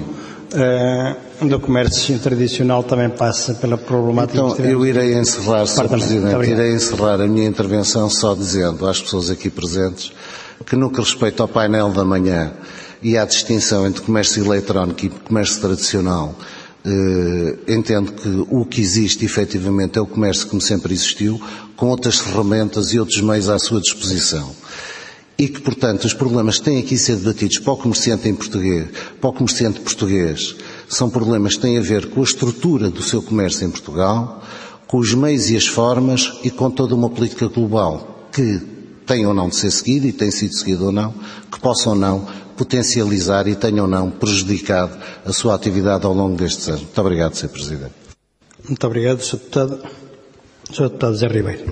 uh, do comércio tradicional também passa pela problemática. Então, eu irei encerrar, senhor Presidente, irei encerrar a minha intervenção só dizendo às pessoas aqui presentes que no que respeita ao painel da manhã e à distinção entre comércio eletrónico e comércio tradicional, Uh, entendo que o que existe efetivamente é o comércio como sempre existiu, com outras ferramentas e outros meios à sua disposição. E que, portanto, os problemas que têm aqui a ser debatidos para o comerciante em português, para o comerciante português, são problemas que têm a ver com a estrutura do seu comércio em Portugal, com os meios e as formas e com toda uma política global que tem ou não de ser seguida e tem sido seguida ou não, que possa ou não potencializar e tenha ou não prejudicado a sua atividade ao longo destes anos. Muito obrigado, senhor Presidente. Muito obrigado, senhor Deputado. senhor Deputado Zé Ribeiro.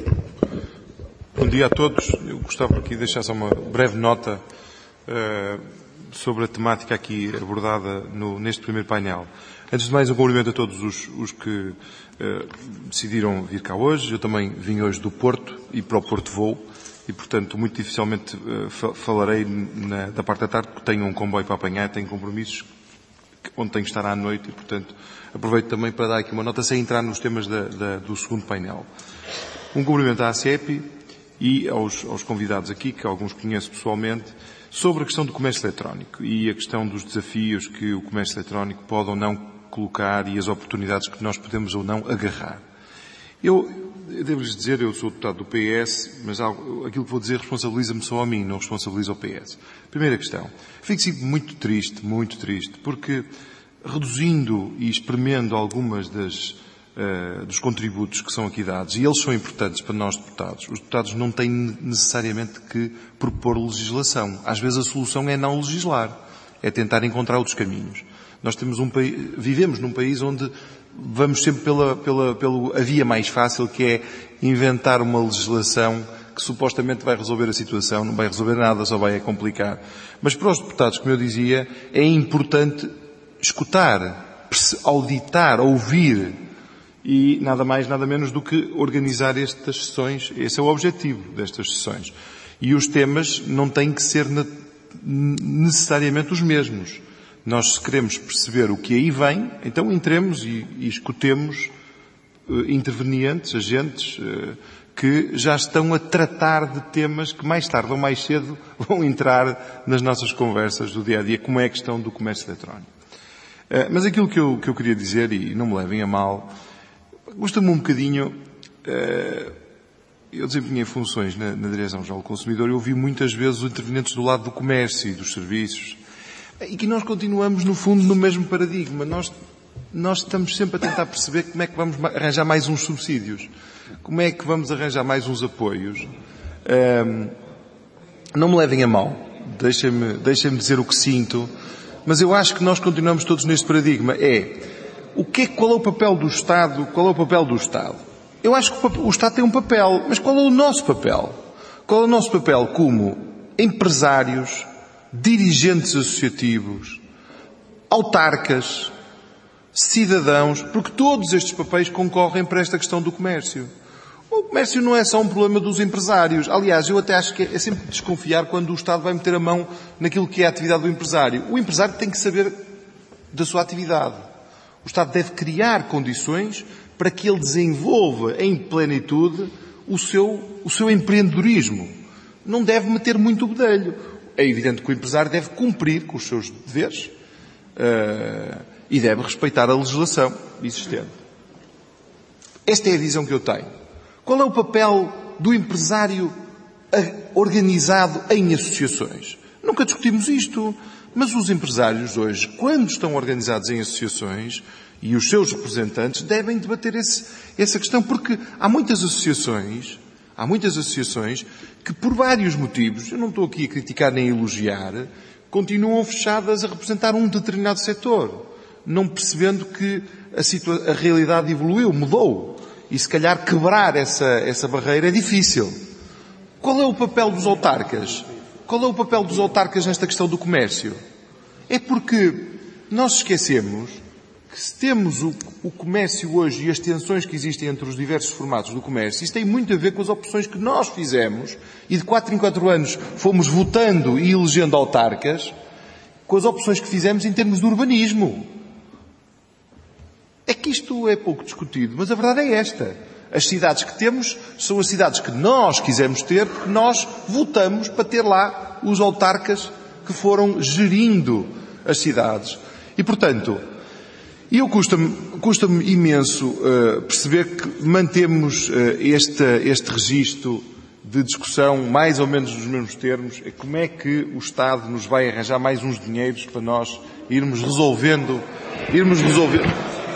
Bom dia a todos. Eu gostava aqui de deixar só uma breve nota uh, sobre a temática aqui abordada no, neste primeiro painel. Antes de mais, um cumprimento a todos os, os que uh, decidiram vir cá hoje. Eu também vim hoje do Porto e para o Porto vou. E, portanto, muito dificilmente uh, falarei na, da parte da tarde, porque tenho um comboio para apanhar, tenho compromissos onde tenho que estar à noite e, portanto, aproveito também para dar aqui uma nota, sem entrar nos temas da, da, do segundo painel. Um cumprimento à A C E P I e aos, aos convidados aqui, que alguns conheço pessoalmente, sobre a questão do comércio eletrónico e a questão dos desafios que o comércio eletrónico pode ou não colocar e as oportunidades que nós podemos ou não agarrar. Eu... Eu devo-lhes dizer, eu sou deputado do P S, mas aquilo que vou dizer responsabiliza-me só a mim, não responsabiliza o P S. Primeira questão. Fico sempre muito triste, muito triste, porque reduzindo e espremendo algumas das, uh, dos contributos que são aqui dados, e eles são importantes para nós deputados, os deputados não têm necessariamente que propor legislação. Às vezes a solução é não legislar, é tentar encontrar outros caminhos. Nós temos um país, vivemos num país onde vamos sempre pela, pela, pela a via mais fácil, que é inventar uma legislação que supostamente vai resolver a situação, não vai resolver nada, só vai complicar. Mas para os deputados, como eu dizia, é importante escutar, auditar, ouvir e nada mais, nada menos do que organizar estas sessões. Esse é o objetivo destas sessões. E os temas não têm que ser necessariamente os mesmos. Nós, se queremos perceber o que aí vem, então entremos e, e escutemos uh, intervenientes, agentes, uh, que já estão a tratar de temas que mais tarde ou mais cedo vão entrar nas nossas conversas do dia a dia, como é a questão do comércio eletrónico. Uh, mas aquilo que eu, que eu queria dizer, e não me levem a mal, gusta-me um bocadinho. Uh, eu desempenhei funções na, na Direção-Geral do Consumidor e ouvi muitas vezes os intervenientes do lado do comércio e dos serviços. E que nós continuamos, no fundo, no mesmo paradigma. Nós, nós estamos sempre a tentar perceber como é que vamos arranjar mais uns subsídios. Como é que vamos arranjar mais uns apoios. Um, não me levem a mal. Deixem-me, deixem-me dizer o que sinto. Mas eu acho que nós continuamos todos neste paradigma. É, o que é, qual é o papel do Estado? Qual é o papel do Estado? Eu acho que o Estado tem um papel. Mas qual é o nosso papel? Qual é o nosso papel como empresários, dirigentes associativos, autarcas, cidadãos, porque todos estes papéis concorrem para esta questão do comércio. O comércio não é só um problema dos empresários. Aliás, eu até acho que é sempre desconfiar quando o Estado vai meter a mão naquilo que é a atividade do empresário. O empresário tem que saber da sua atividade. O Estado deve criar condições para que ele desenvolva em plenitude o seu, o seu empreendedorismo. Não deve meter muito o bedelho. É evidente que o empresário deve cumprir com os seus deveres uh, e deve respeitar a legislação existente. Esta é a visão que eu tenho. Qual é o papel do empresário organizado em associações? Nunca discutimos isto, mas os empresários hoje, quando estão organizados em associações, e os seus representantes devem debater esse, essa questão, porque há muitas associações, há muitas associações que, por vários motivos, eu não estou aqui a criticar nem a elogiar, continuam fechadas a representar um determinado setor, não percebendo que a, situa- a realidade evoluiu, mudou, e se calhar quebrar essa, essa barreira é difícil. Qual é o papel dos autarcas? Qual é o papel dos autarcas nesta questão do comércio? É porque nós esquecemos que se temos o, o comércio hoje e as tensões que existem entre os diversos formatos do comércio, isso tem muito a ver com as opções que nós fizemos e de quatro em quatro anos fomos votando e elegendo autarcas, com as opções que fizemos em termos de urbanismo. É que isto é pouco discutido, mas a verdade é esta. As cidades que temos são as cidades que nós quisemos ter, porque nós votamos para ter lá os autarcas que foram gerindo as cidades. E, portanto, eu custa-me, custa-me imenso uh, perceber que mantemos uh, este, este registro de discussão mais ou menos nos mesmos termos. Como é que o Estado nos vai arranjar mais uns dinheiros para nós irmos resolvendo, irmos resolvendo...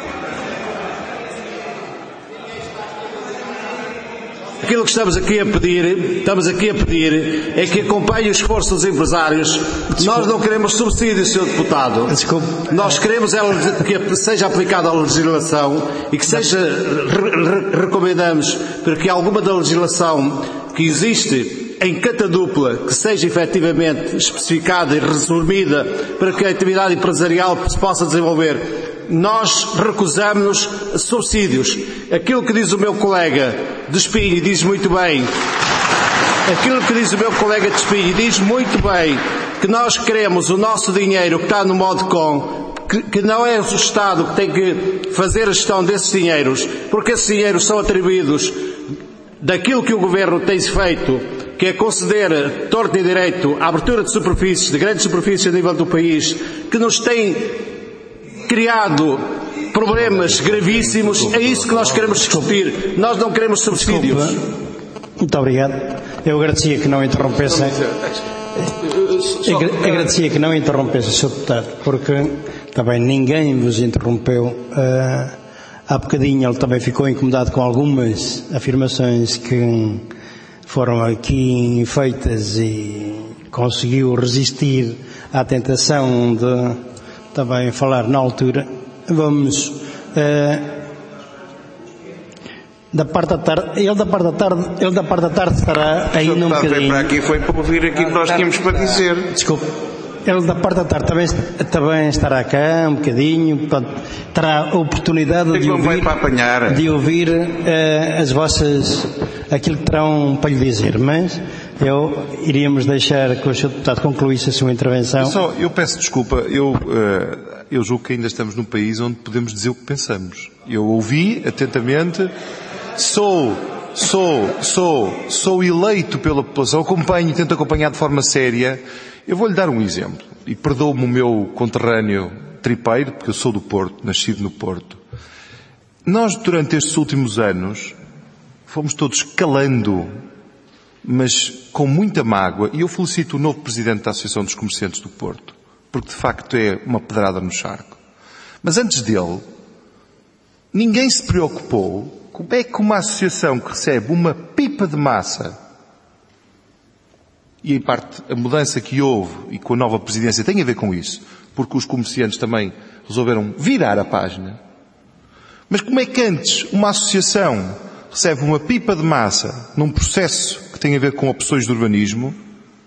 Aquilo que estamos aqui a pedir, estamos aqui a pedir, é que acompanhe o esforço dos empresários. Desculpe. Nós não queremos subsídio, senhor Deputado. Desculpe. Nós queremos que seja aplicada a legislação e que seja, re, recomendamos, para que alguma da legislação que existe em catadupla, que seja efetivamente especificada e resumida para que a atividade empresarial se possa desenvolver. Nós recusamos subsídios. Aquilo que diz o meu colega de Espinho diz muito bem. Aquilo que diz o meu colega de Espinho diz muito bem que nós queremos o nosso dinheiro que está no Modcom, que, que não é o Estado que tem que fazer a gestão desses dinheiros, porque esses dinheiros são atribuídos daquilo que o Governo tem feito, que é conceder torto e direito à abertura de superfícies, de grandes superfícies a nível do país, que nos tem criado problemas gravíssimos. É isso que nós queremos discutir. Nós não queremos subsídios. Muito obrigado. Eu agradecia que não interrompessem. Agradecia que não interrompessem, senhor Deputado, porque também ninguém vos interrompeu. Uh, há bocadinho ele também ficou incomodado com algumas afirmações que foram aqui feitas e conseguiu resistir à tentação de também falar na altura. Vamos uh, da parte da tarde, ele da parte da tarde, ele da parte da tarde estará aí num bocadinho. Para aqui foi para ouvir aquilo que nós tínhamos para dizer. Desculpe. ele da parte da tarde também, também estará cá um bocadinho, portanto, terá a oportunidade de ouvir, para apanhar. de ouvir uh, as vossas, aquilo que terão para lhe dizer, mas eu iríamos deixar que o senhor Deputado concluísse a sua intervenção. Eu, só, eu peço desculpa, eu, uh, eu julgo que ainda estamos num país onde podemos dizer o que pensamos. Eu ouvi atentamente, sou, sou, sou, sou eleito pela população, acompanho e tento acompanhar de forma séria. Eu vou-lhe dar um exemplo, e perdoe-me o meu conterrâneo tripeiro, porque eu sou do Porto, nascido no Porto. Nós, durante estes últimos anos, fomos todos calando, mas com muita mágoa, e eu felicito o novo Presidente da Associação dos Comerciantes do Porto, porque de facto é uma pedrada no charco. Mas antes dele, ninguém se preocupou como é que uma associação que recebe uma pipa de massa, e em parte a mudança que houve e com a nova presidência tem a ver com isso, porque os comerciantes também resolveram virar a página. Mas como é que antes uma associação recebe uma pipa de massa num processo que tem a ver com opções de urbanismo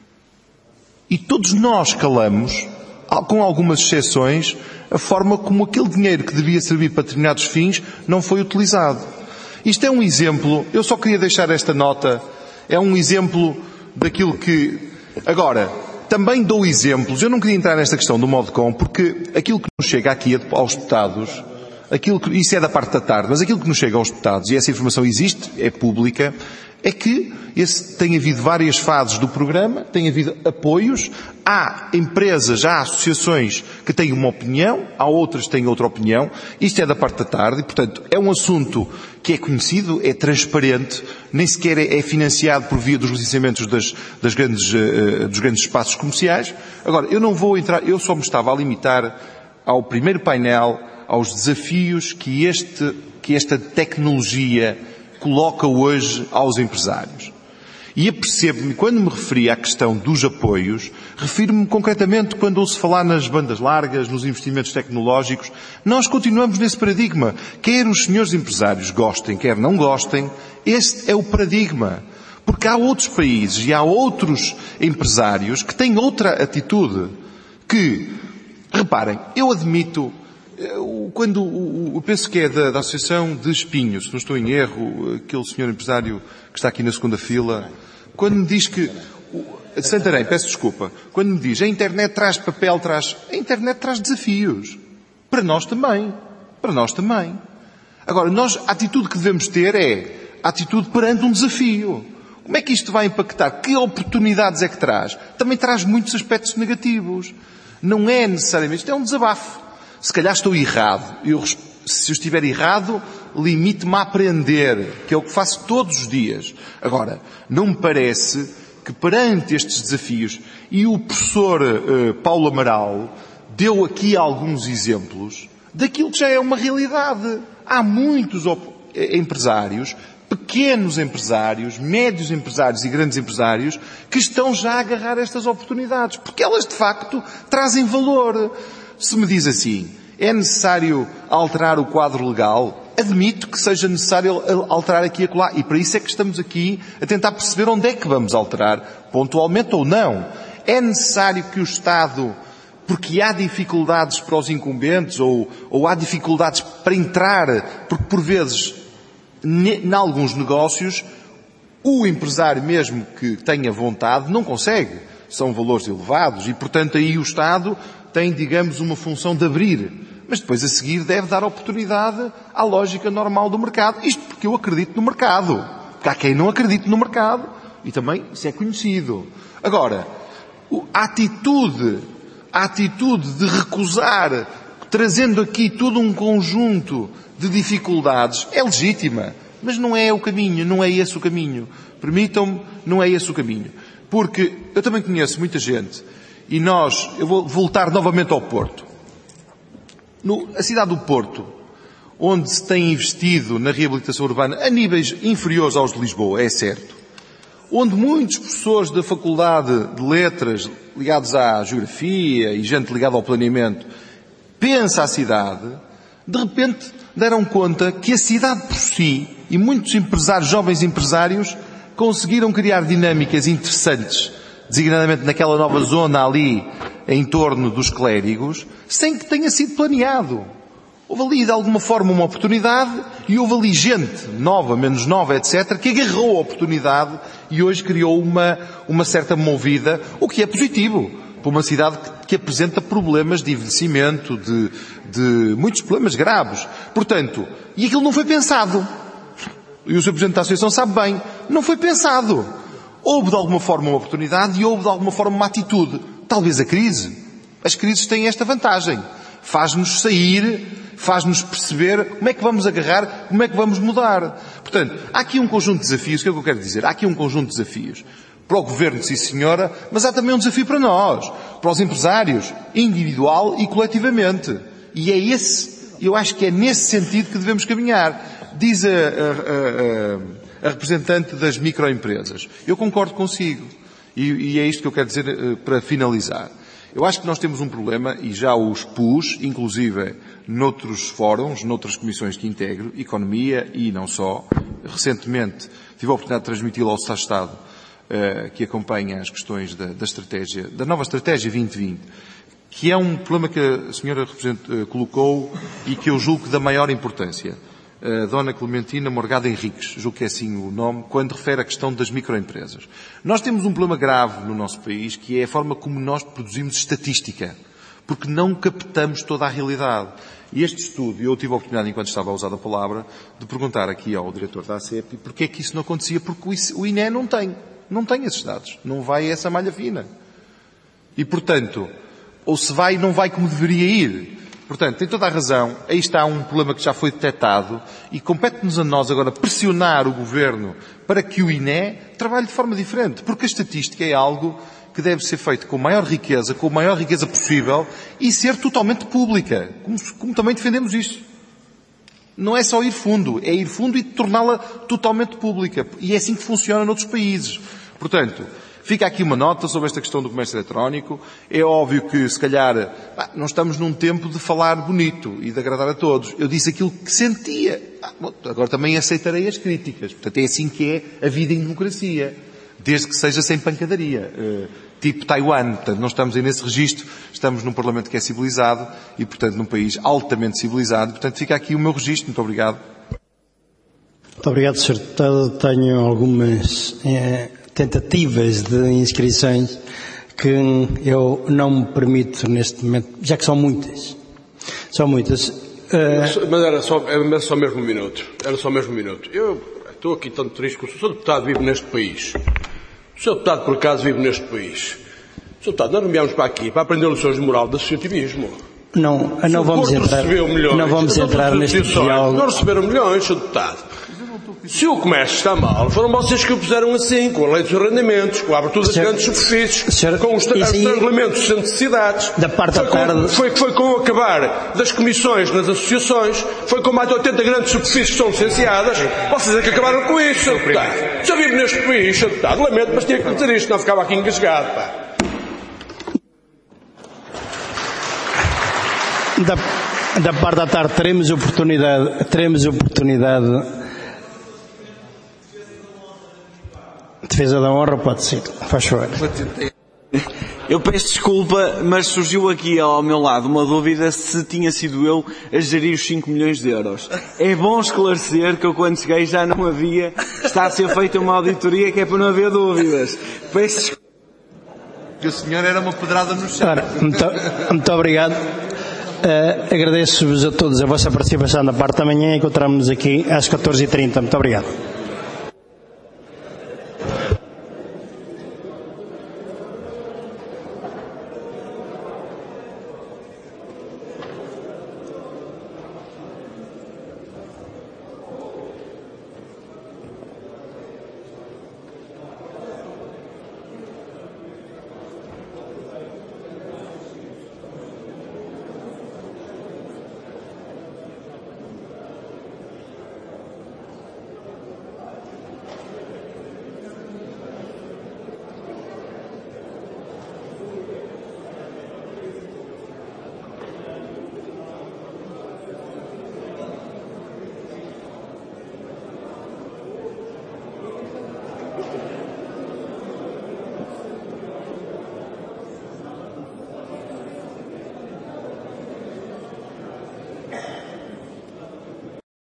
e todos nós calamos, com algumas exceções, a forma como aquele dinheiro que devia servir para determinados fins não foi utilizado. Isto é um exemplo, eu só queria deixar esta nota, é um exemplo daquilo que... Agora, também dou exemplos, eu não queria entrar nesta questão do Modcom, porque aquilo que nos chega aqui aos deputados, aquilo que, isso é da parte da tarde, mas aquilo que nos chega aos deputados, e essa informação existe, é pública, é que esse, tem havido várias fases do programa, tem havido apoios, há empresas, há associações que têm uma opinião, há outras que têm outra opinião, isto é da parte da tarde, e portanto é um assunto que é conhecido, é transparente, nem sequer é financiado por via dos licenciamentos das, das grandes, uh, dos grandes espaços comerciais. Agora, eu não vou entrar, eu só me estava a limitar ao primeiro painel, aos desafios que, este, que esta tecnologia coloca hoje aos empresários. E apercebo-me, quando me referi à questão dos apoios, refiro-me concretamente quando ouço falar nas bandas largas, nos investimentos tecnológicos. Nós continuamos nesse paradigma. Quer os senhores empresários gostem, quer não gostem, este é o paradigma. Porque há outros países e há outros empresários que têm outra atitude. Que, reparem, eu admito... Quando, eu penso que é da, da Associação de Espinhos, se não estou em erro, aquele senhor empresário que está aqui na segunda fila, quando me diz que, Santarém, peço desculpa, quando me diz a internet traz papel, traz, a internet traz desafios. Para nós também. Para nós também. Agora, nós, a atitude que devemos ter é a atitude perante um desafio. Como é que isto vai impactar? Que oportunidades é que traz? Também traz muitos aspectos negativos. Não é necessariamente, isto é um desabafo. Se calhar estou errado. Eu, se eu estiver errado, limite-me a aprender, que é o que faço todos os dias. Agora, não me parece que perante estes desafios, e o professor uh, Paulo Amaral deu aqui alguns exemplos daquilo que já é uma realidade. Há muitos op- empresários, pequenos empresários, médios empresários e grandes empresários, que estão já a agarrar estas oportunidades, porque elas de facto trazem valor. Se me diz assim, é necessário alterar o quadro legal, admito que seja necessário alterar aqui e acolá. E para isso é que estamos aqui a tentar perceber onde é que vamos alterar, pontualmente ou não. É necessário que o Estado, porque há dificuldades para os incumbentes, ou, ou há dificuldades para entrar, porque por vezes, em alguns negócios, o empresário mesmo que tenha vontade não consegue. São valores elevados e, portanto, aí o Estado tem, digamos, uma função de abrir. Mas depois, a seguir, deve dar oportunidade à lógica normal do mercado. Isto porque eu acredito no mercado. Porque há quem não acredite no mercado. E também isso é conhecido. Agora, a atitude, a atitude de recusar, trazendo aqui todo um conjunto de dificuldades, é legítima. Mas não é o caminho, não é esse o caminho. Permitam-me, não é esse o caminho. Porque eu também conheço muita gente, e nós, eu vou voltar novamente ao Porto. No, a cidade do Porto, onde se tem investido na reabilitação urbana a níveis inferiores aos de Lisboa, é certo. Onde muitos professores da Faculdade de Letras, ligados à Geografia e gente ligada ao planeamento, pensa a cidade, de repente deram conta que a cidade por si, e muitos empresários, jovens empresários, conseguiram criar dinâmicas interessantes designadamente naquela nova zona ali em torno dos clérigos, sem que tenha sido planeado. Houve ali, de alguma forma, uma oportunidade e houve ali gente nova, menos nova, etcétera, que agarrou a oportunidade e hoje criou uma, uma certa movida, o que é positivo para uma cidade que, que apresenta problemas de envelhecimento, de, de muitos problemas graves. Portanto, e aquilo não foi pensado. E o senhor Presidente da Associação sabe bem, não foi pensado. Houve de alguma forma uma oportunidade e houve de alguma forma uma atitude. Talvez a crise. As crises têm esta vantagem. Faz-nos sair, faz-nos perceber como é que vamos agarrar, como é que vamos mudar. Portanto, há aqui um conjunto de desafios, o que é que eu quero dizer? Há aqui um conjunto de desafios. Para o Governo, sim senhora, mas há também um desafio para nós, para os empresários, individual e coletivamente. E é esse, eu acho que é nesse sentido que devemos caminhar. Diz a, a, a, a representante das microempresas. Eu concordo consigo. E, e é isto que eu quero dizer uh, para finalizar. Eu acho que nós temos um problema, e já o expus, inclusive noutros fóruns, noutras comissões que integro, Economia e não só. Recentemente tive a oportunidade de transmiti-lo ao Estado uh, que acompanha as questões da, da estratégia, da nova estratégia vinte vinte, que é um problema que a senhora representante uh, colocou e que eu julgo da maior importância. Uh, Dona Clementina Morgado Henriques, julgo que é assim o nome, quando refere à questão das microempresas. Nós temos um problema grave no nosso país, que é a forma como nós produzimos estatística, porque não captamos toda a realidade. E este estudo, eu tive a oportunidade, enquanto estava a usar a palavra, de perguntar aqui ao diretor da A C E P porque é que isso não acontecia, porque o I N E não tem, não tem esses dados, não vai a essa malha fina. E, portanto, ou se vai, não vai como deveria ir. Portanto, tem toda a razão, aí está um problema que já foi detectado e compete-nos a nós agora pressionar o Governo para que o I N E trabalhe de forma diferente, porque a estatística é algo que deve ser feito com maior riqueza, com a maior riqueza possível e ser totalmente pública, como, como também defendemos isto. Não é só ir fundo, é ir fundo e torná-la totalmente pública. E é assim que funciona noutros países. Portanto, fica aqui uma nota sobre esta questão do comércio eletrónico. É óbvio que, se calhar, ah, não estamos num tempo de falar bonito e de agradar a todos. Eu disse aquilo que sentia. Ah, bom, agora também aceitarei as críticas. Portanto, é assim que é a vida em democracia. Desde que seja sem pancadaria. Uh, tipo Taiwan. Portanto, não estamos aí nesse registro. Estamos num Parlamento que é civilizado e, portanto, num país altamente civilizado. Portanto, fica aqui o meu registro. Muito obrigado. Muito obrigado, senhor Deputado. Tenho algumas eh, tentativas de inscrições que eu não me permito neste momento, já que são muitas. São muitas. Uh... Mas era só, era só mesmo um minuto. Era só mesmo um minuto. Eu estou aqui tanto triste que o senhor Deputado vive neste país. O senhor Deputado, por acaso, vive neste país. O senhor Deputado, nós não viemos para aqui para aprender lições de moral de associativismo. Não, não vamos entrar, milhões, não vamos entrar neste diálogo. Não receberam milhões, senhor Deputado. Se o comércio está mal, foram vocês que o puseram assim, com a lei dos arrendamentos, com a abertura das grandes superfícies, senhor, com os regulamentos de necessidades. Da parte da tarde. Foi, foi com o acabar das comissões nas associações, foi com mais de oitenta grandes superfícies que são licenciadas. Vocês é que acabaram com isso, senhor Deputado. Já vive neste país, senhor Deputado. Lamento, mas tinha que dizer isto, não ficava aqui engasgado, pá. Da, da parte da tarde teremos oportunidade, teremos oportunidade. Defesa da honra, pode ser. Faz favor. Eu peço desculpa, mas surgiu aqui ao meu lado uma dúvida se tinha sido eu a gerir os cinco milhões de euros. É bom esclarecer que eu, quando cheguei, já não havia. Está a ser feita uma auditoria que é para não haver dúvidas. Peço desculpa. Que o senhor era uma pedrada no chão. Ora, muito, muito obrigado. Uh, agradeço-vos a todos a vossa participação na parte da manhã e encontramos-nos aqui às catorze e trinta. Muito obrigado.